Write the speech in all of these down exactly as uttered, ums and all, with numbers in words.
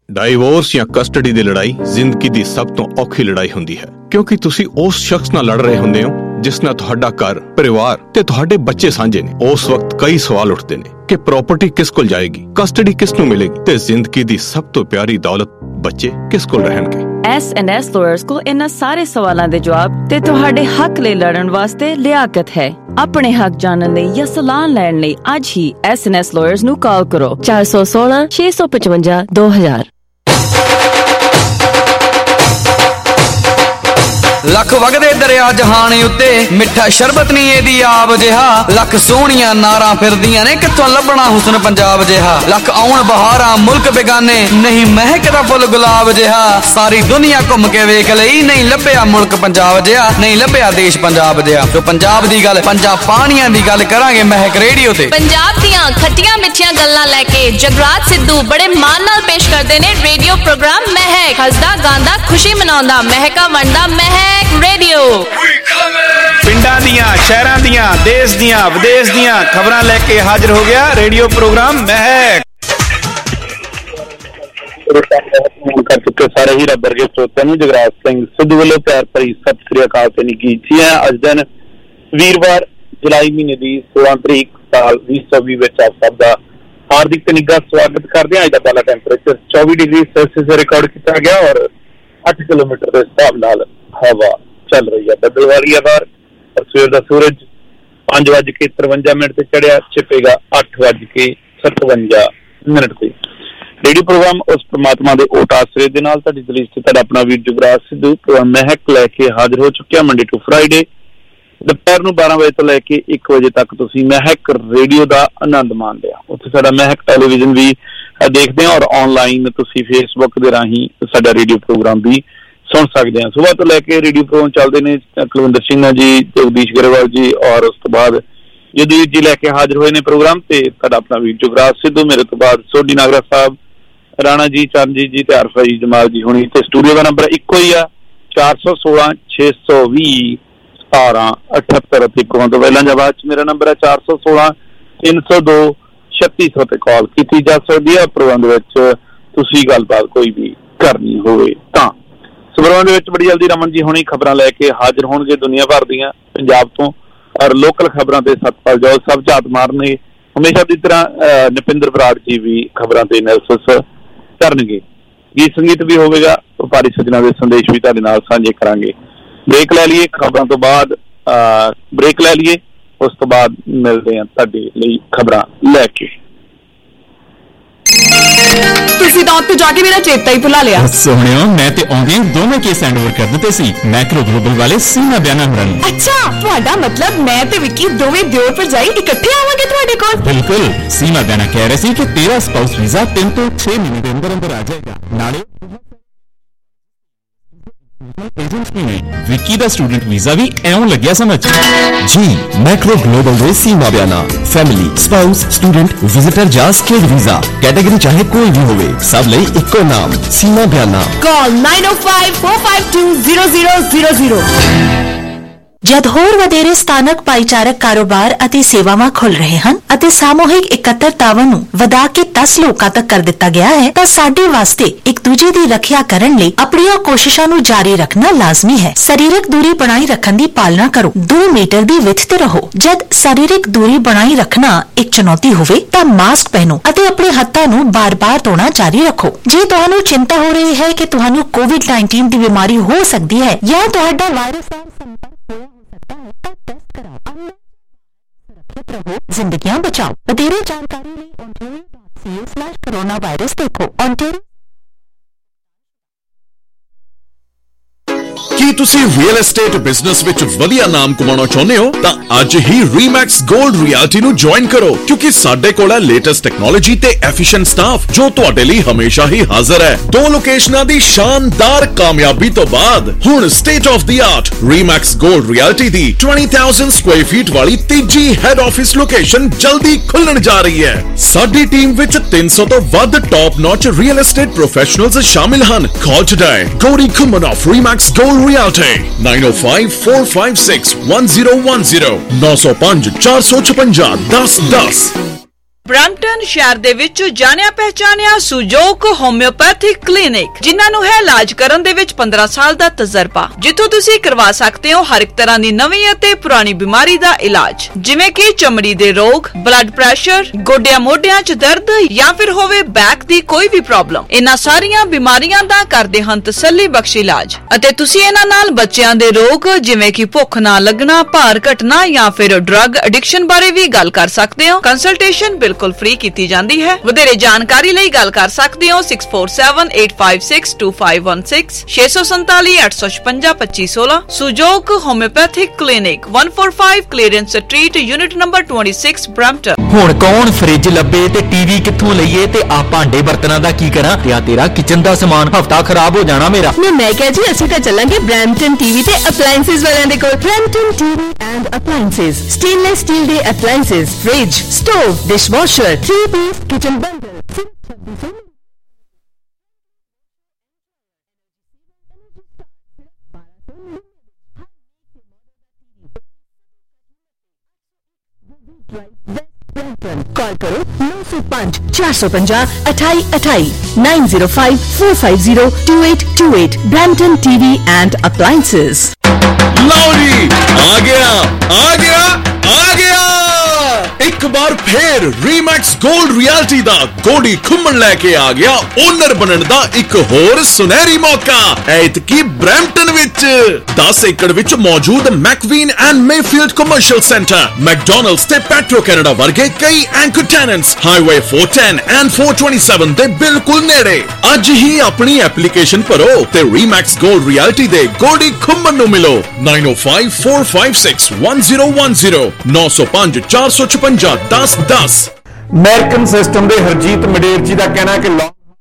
Divorce ਜਾਂ custody ਦੀ ਲੜਾਈ ਜ਼ਿੰਦਗੀ ਦੀ ਸਭ ਤੋਂ ਔਖੀ ਲੜਾਈ ਹੁੰਦੀ ਹੈ, ਕਿਉਂਕਿ ਤੁਸੀਂ ਉਸ ਸ਼ਖਸ ਨਾਲ ਲੜ ਰਹੇ ਹੁੰਦੇ ਹੋ ਜਿਸ ਨਾਲ ਤੁਹਾਡਾ ਘਰ, ਪਰਿਵਾਰ ਤੇ ਤੁਹਾਡੇ ਬੱਚੇ ਸਾਂਝੇ ਨੇ। ਉਸ ਵਕਤ ਕਈ ਸਵਾਲ ਉੱਠਦੇ ਨੇ ਕਿ ਪ੍ਰਾਪਰਟੀ ਕਿਸ ਕੋਲ ਜਾਏਗੀ, ਕਸਟਡੀ ਕਿਸ ਨੂੰ ਮਿਲੇਗੀ ਤੇ ਜ਼ਿੰਦਗੀ ਦੀ ਸਭ ਤੋਂ ਪਿਆਰੀ ਦੌਲਤ ਬੱਚੇ ਕਿਸ ਕੋਲ ਰਹਿਣਗੇ। ਐਸ ਐਂਡ ਐਸ ਲਾਇਰਸ ਕੋਲ ਇਹਨਾਂ ਸਾਰੇ ਸਵਾਲਾਂ ਦੇ ਜਵਾਬ ਤੇ ਤੁਹਾਡੇ ਹੱਕ ਲਈ ਲੜਨ ਵਾਸਤੇ ਲਿਆਕਤ ਹੈ। ਆਪਣੇ ਹੱਕ ਜਾਣਨ ਲਈ ਜਾਂ ਸਲਾਹ ਲੈਣ ਲਈ ਅੱਜ ਹੀ ਐਸ ਐਂਡ ਐਸ ਲਾਇਰਸ ਨੂੰ ਕਾਲ ਕਰੋ ਚਾਰ ਸੌ ਸੋਲਾਂ ਛੇ ਸੌ ਪਚਵੰਜਾ ਦੋ ਹਜ਼ਾਰ। ਲੱਖ ਵਗਦੇ ਦਰਿਆ ਜਹਾਨ ਉੱਤੇ ਮਿੱਠਾ ਸ਼ਰਬਤ ਨਹੀਂ ਇਹਦੀ ਆਬ ਜਿਹਾ। ਲੱਖ ਸੋਹਣੀਆਂ ਨਾਰਾਂ ਫਿਰਦੀਆਂ ਨੇ ਕਿੱਥੋਂ ਲੱਭਣਾ ਹੁਸਨ ਪੰਜਾਬ ਜਿਹਾ। ਲੱਖ ਆਉਣ ਬਹਾਰਾਂ ਮੁਲਕ ਬੇਗਾਨੇ ਨਹੀਂ ਮਹਿਕਦਾ ਫੁੱਲ ਗੁਲਾਬ ਜਿਹਾ। ਸਾਰੀ ਦੁਨੀਆ ਘੁੰਮ ਕੇ ਵੇਖ ਲਈ ਨਹੀਂ ਲੱਭਿਆ ਮੁਲਕ ਪੰਜਾਬ ਜਿਹਾ, ਨਹੀਂ ਲੱਭਿਆ ਦੇਸ਼ ਪੰਜਾਬ ਜਿਹਾ। ਜੋ ਪੰਜਾਬ ਦੀ ਗੱਲ, ਪੰਜਾਬ ਪਾਣੀਆਂ ਦੀ ਗੱਲ ਕਰਾਂਗੇ ਮਹਿਕ ਰੇਡੀਓ ਤੇ। ਪੰਜਾਬ ਦੀਆਂ ਖੱਟੀਆਂ ਮਿੱਠੀਆਂ ਗੱਲਾਂ ਲੈ ਕੇ ਜਗਰਾਜ ਸਿੱਧੂ ਬੜੇ ਮਾਣ ਨਾਲ ਪੇਸ਼ ਕਰਦੇ ਨੇ ਰੇਡੀਓ ਪ੍ਰੋਗਰਾਮ ਮਹਿਕ। ਹੱਸਦਾ ਗਾਉਂਦਾ ਖੁਸ਼ੀ ਮਨਾਉਂਦਾ ਮਹਿਕਾ ਵੰਡਦਾ ਮਹਿਕ ਰੇਡੀਓ। ਪਿੰਡਾਂ ਦੀਆਂ, ਸ਼ਹਿਰਾਂ ਦੀਆਂ, ਦੇਸ਼ ਦੀਆਂ, ਵਿਦੇਸ਼ ਦੀਆਂ ਖਬਰਾਂ ਲੈ ਕੇ ਹਾਜ਼ਰ ਹੋ ਗਿਆ ਰੇਡੀਓ ਪ੍ਰੋਗਰਾਮ ਮਹਿਕ। ਕਰ ਚੁੱਕੇ ਸਾਰੇ ਹੀ ਰੱਬ ਵਰਗੇ ਸਰੋਤਿਆਂ ਨੂੰ ਜਗਰਾਜ ਸਿੰਘ ਸਿੱਧੂ ਵੱਲੋਂ ਪਿਆਰ ਭਰੀ ਸਤਿ ਸ੍ਰੀ ਅਕਾਲ ਤੇ ਨਿੱਘੀ ਜੀ ਆਇਆਂ। ਅੱਜ ਦਿਨ ਵੀਰਵਾਰ ਜੁਲਾਈ ਮਹੀਨੇ ਦੀ ਸੋਲਾਂ ਤਰੀਕ ਸਾਲ ਵੀਹ ਸੌ ਵੀਹ ਵਿੱਚ ਆਪ ਸਭ ਦਾ ਹਾਰਦਿਕ ਤੇ ਨਿੱਘਾ ਸਵਾਗਤ ਕਰਦੇ ਹਾਂ। ਅੱਜ ਦਾ ਪਹਿਲਾ ਟੈਂਪਰੇਚਰ ਚੌਵੀ ਡਿਗਰੀ ਸੈਲਸੀਅਸ ਰਿਕਾਰਡ ਕੀਤਾ ਗਿਆ ਔਰ ਅੱਠ ਕਿਲੋਮੀਟਰ ਦੇ ਹਿਸਾਬ ਨਾਲ ਹਵਾ ਚੱਲ ਰਹੀ ਹੈ। ਬੱਦਲ ਵਾਲੀ ਹੈ ਬਾਹਰ ਔਰ ਸਵੇਰ ਦਾ ਸੂਰਜ ਪੰਜ ਵੱਜ ਕੇ ਤਰਵੰਜਾ ਮਿੰਟ ਤੇ ਚੜਿਆ, ਛਿਪੇਗਾ ਅੱਠ ਵੱਜ ਕੇ ਸਤਵੰਜਾ ਮਿੰਟ ਤੇ। ਰੇਡੀਓ ਪ੍ਰੋਗਰਾਮ ਉਸ ਪ੍ਰਮਾਤਮਾ ਦੇ ਓਟ ਆਸਰੇ ਦੇ ਨਾਲ ਤੁਹਾਡੀ ਦਲੀਲ ਤੇ ਤੁਹਾਡਾ ਆਪਣਾ ਵੀਰ ਜੁਗਰਾਜ ਸਿੱਧੂ ਪ੍ਰੋਗਰਾਮ ਮਹਿਕ ਲੈ ਕੇ ਹਾਜ਼ਰ ਹੋ ਚੁੱਕਿਆ। ਮੰਡੇ ਟੂ ਫਰਾਈਡੇ ਦੁਪਹਿਰ ਨੂੰ ਬਾਰਾਂ ਵਜੇ ਤੋਂ ਲੈ ਕੇ ਇੱਕ ਵਜੇ ਤੱਕ ਤੁਸੀਂ ਮਹਿਕ ਰੇਡੀਓ ਦਾ ਆਨੰਦ ਮਾਣਦੇ ਆ। ਉੱਥੇ ਸਾਡਾ ਮਹਿਕ ਟੈਲੀਵਿਜ਼ਨ ਵੀ ਦੇਖਦੇ ਆ ਔਰ ਆਨਲਾਈਨ ਤੁਸੀਂ ਫੇਸਬੁੱਕ ਦੇ ਰਾਹੀਂ ਸਾਡਾ ਰੇਡੀਓ ਪ੍ਰੋਗਰਾਮ ਵੀ ਸੁਣ ਸਕਦੇ ਹਾਂ। ਸੁਬਾਹ ਤੋਂ ਲੈ ਕੇ ਰੇਡੀਓ ਪ੍ਰੋਗਰਾਮ ਚੱਲਦੇ ਨੇ ਕੁਲਵਿੰਦਰ ਸਿੰਘ ਜੀ, ਜਗਦੀਸ਼ ਗਰੇਵਾਲ ਜੀ ਔਰ ਉਸ ਤੋਂ ਬਾਅਦ ਜਦਵੀਰ ਜੀ ਲੈ ਕੇ ਹਾਜ਼ਰ ਹੋਏ ਨੇ ਪ੍ਰੋਗਰਾਮ ਤੇ ਸਾਡਾ ਆਪਣਾ ਵੀਰ ਜੁਗਰਾਜ ਸਿੱਧੂ। ਮੇਰੇ ਤੋਂ ਬਾਅਦ ਸੋਢੀ ਨਾਗਰਾ ਸਾਹਿਬ, ਰਾਣਾ ਜੀ, ਚਰਨਜੀਤ ਜੀ ਤੇ ਆਰਫਾ ਜੀ, ਜਮਾਲ ਜੀ ਹੁਣੀ। ਤੇ ਸਟੂਡੀਓ ਦਾ ਨੰਬਰ ਇੱਕੋ ਹੀ ਆ ਚਾਰ ਸੌ ਸੋਲਾਂ ਛੇ ਸੌ ਵੀਹ ਸਤਾਰਾਂ ਅਠੱਤਰ ਅਤੇ ਪ੍ਰੋਗਰਾਮ ਤੋਂ ਪਹਿਲਾਂ ਜਾਂ ਬਾਅਦ ਚ ਮੇਰਾ ਨੰਬਰ ਹੈ ਚਾਰ ਸੌ ਸੋਲਾਂ ਤਿੰਨ ਸੌ ਦੋ ਛੱਤੀ ਸੌ ਤੇ ਕਾਲ ਕੀਤੀ ਜਾ ਸਕਦੀ ਹੈ। ਪ੍ਰੋਗਰਾਮ ਦੇ ਵਿੱਚ ਤੁਸੀਂ ਗੱਲਬਾਤ ਕੋਈ ਵੀ ਕਰਨੀ ਹੋਵੇ ਤਾਂ ਪ੍ਰੋਗਰਾਮ ਦੇ ਵਿੱਚ ਬੜੀ ਜਲਦੀ ਰਮਨ ਜੀ ਹੁਣੀ ਖਬਰਾਂ ਲੈ ਕੇ ਹਾਜ਼ਰ ਹੋਣਗੇ ਦੁਨੀਆ ਭਰ ਦੀਆਂ, ਪੰਜਾਬ ਤੋਂ ਔਰ ਲੋਕਲ ਖਬਰਾਂ ਤੇ ਸਤਪਾਲ ਜੌਲ ਸਭ ਝਾਤ ਮਾਰਨਗੇ। ਹਮੇਸ਼ਾ ਦੀ ਤਰ੍ਹਾਂ ਨਪਿੰਦਰ ਬਰਾੜ ਜੀ ਵੀ ਖਬਰਾਂ ਤੇ ਐਨਾਲਿਸਿਸ ਕਰਨਗੇ। ਗੀਤ ਸੰਗੀਤ ਵੀ ਹੋਵੇਗਾ, ਵਪਾਰੀ ਸੱਜਣਾ ਦੇ ਸੰਦੇਸ਼ ਵੀ ਤੁਹਾਡੇ ਨਾਲ ਸਾਂਝੇ ਕਰਾਂਗੇ। ਬ੍ਰੇਕ ਲੈ ਲਈਏ, ਖਬਰਾਂ ਤੋਂ ਬਾਅਦ ਬ੍ਰੇਕ ਲੈ ਲਈਏ, ਉਸ ਤੋਂ ਬਾਅਦ ਮਿਲਦੇ ਹਾਂ ਤੁਹਾਡੇ ਲਈ ਖਬਰਾਂ ਲੈ ਕੇ। ਤੁਸੀਂ ਤਾਂ ਉੱਥੇ ਜਾ ਕੇ ਮੇਰਾ ਚੇਤਾ ਹੀ ਭੁਲਾ ਲਿਆ। ਸੋਹਣਿਓ, ਮੈਂ ਤੇ ਆਉਂਦੇ ਦੋਵੇਂ ਕੇਸ ਹੈਂਡਓਵਰ ਕਰ ਦਿੱਤੇ ਸੀ ਮੈਕਰੋ ਗਲੋਬਲ ਵਾਲੇ ਸੀਮਾ ਬਿਆਨਾ ਹੋਰਾਂ ਨੂੰ। ਅੱਛਾ, ਤੁਹਾਡਾ ਮਤਲਬ ਮੈਂ ਤੇ ਵਿੱਕੀ ਦੋਵੇਂ ਦਿਓਰ ਭਰਜਾਈ ਇਕੱਠੇ ਆਵਾਂਗੇ ਤੁਹਾਡੇ ਕੋਲ? ਬਿਲਕੁਲ। ਸੀਮਾ ਬਿਆਨਾ ਕਹਿ ਰਹੇ ਸੀ ਕਿ ਤੇਰਾ ਸਪਾਊਸ ਵੀਜ਼ਾ ਤਿੰਨ ਤੋਂ ਛੇ ਮਹੀਨੇ ਦੇ ਅੰਦਰ ਅੰਦਰ ਆ ਜਾਏਗਾ। ਨਾਲੇ ਵਿੱਕੀ ਦਾ ਸਟੂਡੈਂਟ ਵੀਜ਼ਾ ਵੀ ਐਉਂ ਲੱਗਿਆ ਸਮਝ ਜੀ। ਮੈਕਰੋ ਗਲੋਬਲ ਦੇ Seema Bayana family, spouse, student, visitor ਜਾਂ ਸਟੇਡ ਵੀਜ਼ਾ ਕੈਟੇਗਰੀ ਚਾਹੇ ਕੋਈ ਵੀ ਹੋਵੇ, ਸਭ ਲਈ ਇੱਕੋ ਨਾਮ Seema Bayana. Call nine O five four five two zero zero zero zero. ਜਦ ਹੋਰ ਵਧੇਰੇ ਸਥਾਨਕ ਭਾਈਚਾਰਕ ਕਾਰੋਬਾਰ ਅਤੇ ਸੇਵਾਵਾਂ ਖੁੱਲ ਰਹੇ ਹਨ ਅਤੇ ਸਾਮੂਹਿਕ ਇਕੱਤਰਤਾਵਾਂ ਨੂੰ ਵਧਾ ਕੇ ਦਸ ਲੋਕਾਂ ਤੱਕ ਕਰ ਦਿੱਤਾ ਗਿਆ ਹੈ ਤਾਂ ਸਾਡੇ ਵਾਸਤੇ ਇੱਕ ਦੂਜੇ ਦੀ ਰੱਖਿਆ ਕਰਨ ਲਈ ਆਪਣੀਆਂ ਕੋਸ਼ਿਸ਼ਾਂ ਨੂੰ ਜਾਰੀ ਰੱਖਣਾ ਲਾਜ਼ਮੀ ਹੈ। ਸਰੀਰਕ ਦੂਰੀ ਬਣਾਈ ਰੱਖਣ ਦੀ ਪਾਲਣਾ ਕਰੋ। ਦੋ ਮੀਟਰ ਦੀ ਵਿੱਥ ਤੇ ਰਹੋ। ਜਦ ਸਰੀਰਕ ਦੂਰੀ ਬਣਾਈ ਰੱਖਣਾ ਇੱਕ ਚੁਣੌਤੀ ਹੋਵੇ ਤਾਂ ਮਾਸਕ ਪਹਿਨੋ ਅਤੇ ਆਪਣੇ ਹੱਥਾਂ ਨੂੰ ਬਾਰ-ਬਾਰ ਧੋਣਾ ਜਾਰੀ ਰੱਖੋ। ਜੇ ਤੁਹਾਨੂੰ ਚਿੰਤਾ ਹੋ ਰਹੀ ਹੈ ਕਿ ਤੁਹਾਨੂੰ ਕੋਵਿਡ ਉੱਨੀ ਦੀ ਬਿਮਾਰੀ ਹੋ ਸਕਦੀ ਹੈ ਜਾਂ ਤੁਹਾਡਾ ਵਾਇਰਸ ਨਾਲ ਸੰਪਰਕ ਹੋਇਆ ਹੋ ਸਕਦਾ ਹੈ ਤਾਂ ਟੈਸਟ ਕਰਾਓ। ਸੁਰੱਖਿਅਤ ਰਹੋ, ਜ਼ਿੰਦਗੀਆਂ ਬਚਾਓ। ਵਧੇਰੇ ਜਾਣਕਾਰੀ ਲਈ ontario dot c a slash coronavirus ਦੇਖੋ। ontario ਕੀ ਤੁਸੀਂ ਰੀਅਲ ਏਸਟੇਟ ਬਿਜ਼ਨਸ ਵਿੱਚ ਵਧੀਆ ਨਾਮ ਕਮਾਉਣਾ ਚਾਹੁੰਦੇ ਹੋ ਤਾਂ ਅੱਜ ਹੀ ਰੀਮੈਕਸ ਗੋਲਡ ਰਿਐਲਟੀ ਨੂੰ ਜੁਆਇਨ ਕਰੋ, ਕਿਉਂਕਿ ਸਾਡੇ ਕੋਲ ਹੈ ਲੇਟੈਸਟ ਟੈਕਨੋਲੋਜੀ ਤੇ ਐਫੀਸ਼ੀਐਂਟ ਸਟਾਫ ਜੋ ਤੁਹਾਡੇ ਲਈ ਹਮੇਸ਼ਾ ਹੀ ਹਾਜ਼ਰ ਹੈ। ਦੋ ਲੋਕੇਸ਼ਨਾਂ ਦੀ ਸ਼ਾਨਦਾਰ ਕਾਮਯਾਬੀ ਤੋਂ ਬਾਅਦ ਹੁਣ state of the art Remax Gold Realty ਦੀ ਵੀਹ ਹਜ਼ਾਰ ਸਕੁਆਇਰ ਫੀਟ ਵਾਲੀ ਤੀਜੀ ਹੈਡ ਆਫਿਸ ਲੋਕੇਸ਼ਨ ਜਲਦੀ ਖੁੱਲਣ ਜਾ ਰਹੀ ਹੈ। ਸਾਡੀ ਟੀਮ ਵਿੱਚ ਤਿੰਨ ਸੌ ਤੋਂ ਵੱਧ top notch real estate professionals ਸ਼ਾਮਿਲ ਹਨ। Call today Gori Khuman of Remax Gold Realty nine oh five four five six one zero one zero nine oh five four five six one zero one zero Brampton ਸ਼ਹਿਰ ਦੇ ਵਿੱਚ ਜਾਣਿਆ ਪਹਿਚਾਨਿਆ ਸੁਜੋਕ homeopathic clinic, ਜਿਨ੍ਹਾਂ ਨੂੰ ਹੈ ਇਲਾਜ ਕਰਨ ਦੇ ਵਿੱਚ ਪੰਦਰਾਂ ਸਾਲ ਦਾ ਤਜਰਬਾ, ਜਿੱਥੋਂ ਤੁਸੀਂ ਕਰਵਾ ਸਕਦੇ ਹੋ ਹਰ ਇੱਕ ਤਰ੍ਹਾਂ ਦੀ ਨਵੀਂ ਅਤੇ ਪੁਰਾਣੀ ਬਿਮਾਰੀ ਦਾ ਇਲਾਜ, ਜਿਵੇਂ ਕਿ ਚਮੜੀ ਦੇ ਰੋਗ, ਬਲੱਡ ਪ੍ਰੈਸ਼ਰ, ਗੋਡਿਆਂ ਮੋਢਿਆਂ 'ਚ ਦਰਦ ਜਾਂ ਫਿਰ ਹੋਵੇ ਬੈਕ ਦੀ ਕੋਈ ਵੀ ਪ੍ਰੋਬਲਮ। ਇਹਨਾਂ ਸਾਰੀਆਂ ਬਿਮਾਰੀਆਂ ਦਾ ਕਰਦੇ ਹਨ ਤਸੱਲੀ ਬਖਸ਼ ਇਲਾਜ, ਅਤੇ ਤੁਸੀਂ ਇਹਨਾਂ ਨਾਲ ਬੱਚਿਆਂ ਦੇ ਰੋਗ ਜਿਵੇਂ ਕਿ ਭੁੱਖ ਨਾ ਲੱਗਣਾ, ਭਾਰ ਘਟਣਾ ਜਾਂ ਫਿਰ ਡਰੱਗ ਐਡਿਕਸ਼ਨ ਬਾਰੇ ਵੀ ਗੱਲ ਕਰ ਸਕਦੇ ਹੋ। ਕੰਸਲਟੇਸ਼ਨ ਬਿਲਕੁਲ ਫ੍ਰੀ ਕੀਤੀ ਜਾਂਦੀ ਹੈ। ਵਧੇਰੇ ਜਾਣਕਾਰੀ ਲਈ ਗੱਲ ਕਰ ਸਕਦੇ ਹੋ six four seven eight five six two five one six, ਛੇ ਸੌ ਸੰਤਾਲੀ ਅੱਠ ਸੌ ਛਪੰਜਾ ਪੱਚੀ ਸੋਲਾਂ। Sujok homeopathic clinic, one forty-five Clarence Street, unit number twenty-six, Brampton. ਹੁਣ ਕੌਣ ਫ੍ਰਿਜ ਲੱਭੇ ਤੇ ਟੀਵੀ ਕਿੱਥੋਂ ਲਈਏ ਤੇ ਆ ਭਾਂਡੇ ਬਰਤਨਾਂ ਦਾ ਕੀ ਕਰਾਂ? ਤੇ ਆ ਤੇਰਾ ਕਿਚਨ ਦਾ ਸਮਾਨ ਹਫਤਾ ਖਰਾਬ ਹੋ ਜਾਣਾ ਮੇਰਾ। ਨਹੀਂ, ਮੈਂ ਕਿਹਾ ਜੀ ਅਸੀਂ ਤਾਂ ਚੱਲਾਂਗੇ ਬ੍ਰੈਂਪਟਨ ਟੀਵੀ ਤੇ ਅਪਲਾਇੰਸਸ ਵਾਲਿਆਂ ਦੇ ਕੋਲ। Brampton TV and Appliances, stainless steel ਦੇ appliances, fridge, stove, dishwasher, three piece kitchen bundle, call करो नौ सौ पाँच चार सौ पंजाह अठाई अठाई nine zero five four five zero two eight two eight. Brampton TV and Appliances. ਲਓ ਜੀ, ਆ ਗਿਆ ਆ ਗਿਆ ਆ ਗਿਆ ਇੱਕ ਵਾਰ ਫੇਰ ਰੀਮੈਕਸ 골ਡ ਰਿਐਲਿਟੀ ਦਾ ਗੋਡੀ ਖੁੰਮਣ ਲੈ ਕੇ ਆ ਗਿਆ ਓਨਰ ਬਣਨ ਦਾ ਇੱਕ ਹੋਰ ਸੁਨਹਿਰੀ ਮੌਕਾ ਐਤਕੀ ਬ੍ਰੈਂਪਟਨ ਵਿੱਚ। ਦਸ ਏਕੜ ਵਿੱਚ ਮੌਜੂਦ McVean and Mayfield commercial centre, McDonald's ਤੇ ਪੈਟਰੋ ਕੈਨੇਡਾ ਵਰਗੇ ਕਈ anchor tenants highway four ten and four twenty-seven ਦੇ ਬਿਲਕੁਲ ਨੇੜੇ। ਅੱਜ ਹੀ ਆਪਣੀ ਐਪਲੀਕੇਸ਼ਨ ਭਰੋ ਤੇ ਰੀਮੈਕਸ 골ਡ ਰਿਐਲਿਟੀ ਦੇ ਗੋਡੀ ਖੁੰਮਣ ਨੂੰ ਮਿਲੋ। nine oh five four five six one zero one zero ਨੌ ਸੌ ਪੰਜ ਚਾਰ ਸੌ ਛਪੰਜਾ ਦਸ ਦਸ। ਅਮਰੀਕਨ ਸਿਸਟਮ ਦੇ ਹਰਜੀਤ ਮਡੇਰ ਜੀ ਦਾ ਕਹਿਣਾ ਕਿ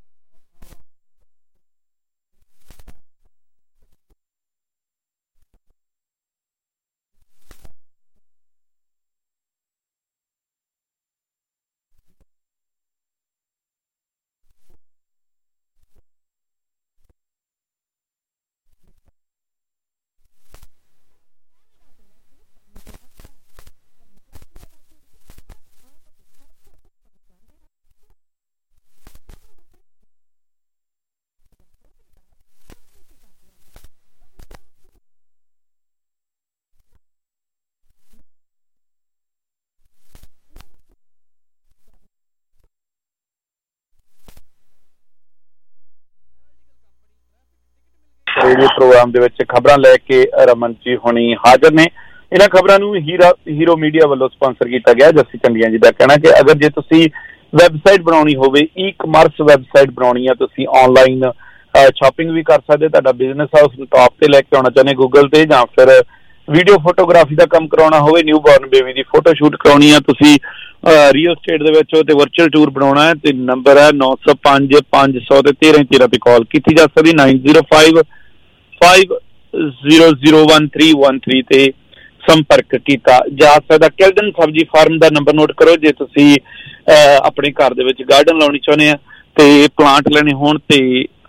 ਰੇਡੀਓ ਪ੍ਰੋਗਰਾਮ ਦੇ ਵਿੱਚ ਖਬਰਾਂ ਲੈ ਕੇ ਰਮਨ ਜੀ ਹੁਣੀ ਹਾਜ਼ਰ ਨੇ। ਇਹਨਾਂ ਖਬਰਾਂ ਨੂੰ ਹੀਰਾ ਹੀਰੋ ਮੀਡੀਆ ਵੱਲੋਂ ਸਪਾਂਸਰ ਕੀਤਾ ਗਿਆ। ਜੱਸੀ ਚੰਡੀਆਂ ਜੀ ਦਾ ਕਹਿਣਾ ਕਿ ਅਗਰ ਜੇ ਤੁਸੀਂ ਵੈਬਸਾਈਟ ਬਣਾਉਣੀ ਹੋਵੇ, ਈ ਕਮਰਸ ਵੈਬਸਾਈਟ ਬਣਾਉਣੀ ਆ, ਤੁਸੀਂ ਆਨਲਾਈਨ ਸ਼ਾਪਿੰਗ ਵੀ ਕਰ ਸਕਦੇ, ਤੁਹਾਡਾ ਬਿਜ਼ਨਸ ਆ ਉਸਨੂੰ ਟੌਪ ਤੇ ਲੈ ਕੇ ਆਉਣਾ ਚਾਹੁੰਦੇ ਗੂਗਲ ਤੇ, ਜਾਂ ਫਿਰ ਵੀਡੀਓ ਫੋਟੋਗ੍ਰਾਫੀ ਦਾ ਕੰਮ ਕਰਾਉਣਾ ਹੋਵੇ, ਨਿਊ ਬੋਰਨ ਬੇਬੀ ਦੀ ਫੋਟੋ ਸ਼ੂਟ ਕਰਾਉਣੀ ਆ, ਤੁਸੀਂ ਰੀਅਲ ਸਟੇਟ ਦੇ ਵਿੱਚ ਤੇ ਵਰਚੁਅਲ ਟੂਰ ਬਣਾਉਣਾ ਹੈ, ਤੇ ਨੰਬਰ ਹੈ ਨੌ ਸੌ ਪੰਜ ਪੰਜ ਸੌ ਤੇ ਤੇਰਾਂ ਤੇਰਾਂ ਤੇ ਕਾਲ ਕੀਤੀ ਜਾ ਸਕਦੀ। Nine zero five five zero zero one three one three ਤੇ ਸੰਪਰਕ ਕੀਤਾ ਜਾ ਸਕਦਾ। ਕਿਲਡਨ ਸਬਜ਼ੀ ਫਾਰਮ ਦਾ ਨੰਬਰ ਨੋਟ ਕਰੋ ਜੇ ਤੁਸੀਂ ਆਪਣੇ ਘਰ ਦੇ ਵਿੱਚ ਗਾਰਡਨ ਲਾਉਣੀ ਚਾਹੁੰਦੇ ਆ ਤੇ ਪਲਾਂਟ ਲੈਣੇ ਹੋਣ ਤੇ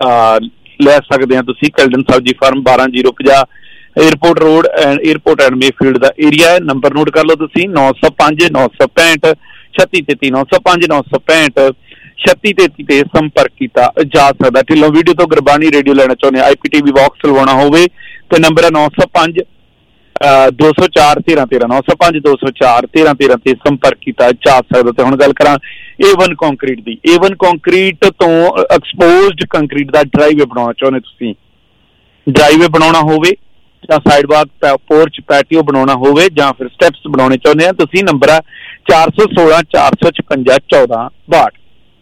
ਲੈ ਸਕਦੇ ਆ ਤੁਸੀਂ। ਕਿਲਡਨ ਸਬਜ਼ੀ ਫਾਰਮ ਬਾਰਾਂ ਜ਼ੀਰੋ ਪੰਜਾਹ airport road airport and Mayfield ਦਾ ਏਰੀਆ ਹੈ। ਨੰਬਰ ਨੋਟ ਕਰ ਲਓ ਤੁਸੀਂ ਨੌ ਸੌ ਪੰਜ ਨੌ ਸੌ ਪੈਂਹਠ ਛੱਤੀ ਤੇਤੀ ਨੌ ਸੌ ਪੰਜ ਨੌ ਸੌ ਪੈਂਹਠ ਛੱਤੀ ਤੇਤੀ ਤੇ ਸੰਪਰਕ ਕੀਤਾ ਜਾ ਸਕਦਾ। ਢਿੱਲੋਂ ਵੀਡੀਓ ਤੋਂ ਗੁਰਬਾਣੀ ਰੇਡੀਓ ਲੈਣਾ ਚਾਹੁੰਦੇ ਆਈ ਪੀ ਟੀ ਵੀ ਬਾਕਸ ਲਵਾਉਣਾ ਹੋਵੇ ਤੇ ਨੰਬਰ ਹੈ ਨੌ ਸੌ ਪੰਜ ਦੋ ਸੌ ਚਾਰ ਤੇਰਾਂ ਤੇਰਾਂ ਨੌ ਸੌ ਪੰਜ ਦੋ ਸੌ ਚਾਰ ਤੇਰਾਂ ਤੇਰਾਂ ਤੇ ਸੰਪਰਕ ਕੀਤਾ ਜਾ ਸਕਦਾ। ਤੇ ਹੁਣ ਗੱਲ ਕਰਾਂ ਏ ਵਨ ਕੰਕਰੀਟ ਦੀ। ਏ ਵਨ ਕੰਕਰੀਟ ਤੋਂ ਐਕਸਪੋਜ਼ਡ ਕੰਕਰੀਟ ਦਾ ਡਰਾਈਵੇ ਬਣਾਉਣਾ ਚਾਹੁੰਦੇ ਤੁਸੀਂ, ਡਰਾਈਵੇ ਬਣਾਉਣਾ ਹੋਵੇ ਜਾਂ ਸਾਈਡ ਵਾਕ ਪੋਰਚ ਪੈਟੀਓ ਬਣਾਉਣਾ ਹੋਵੇ ਜਾਂ ਫਿਰ ਸਟੈਪਸ ਬਣਾਉਣੇ ਚਾਹੁੰਦੇ ਆ ਤੁਸੀਂ, ਨੰਬਰ ਹੈ ਚਾਰ ਸੌ ਸੋਲਾਂ ਚਾਰ ਸੌ ਛਪੰਜਾ ਚੌਦਾਂ ਬਾਹਠ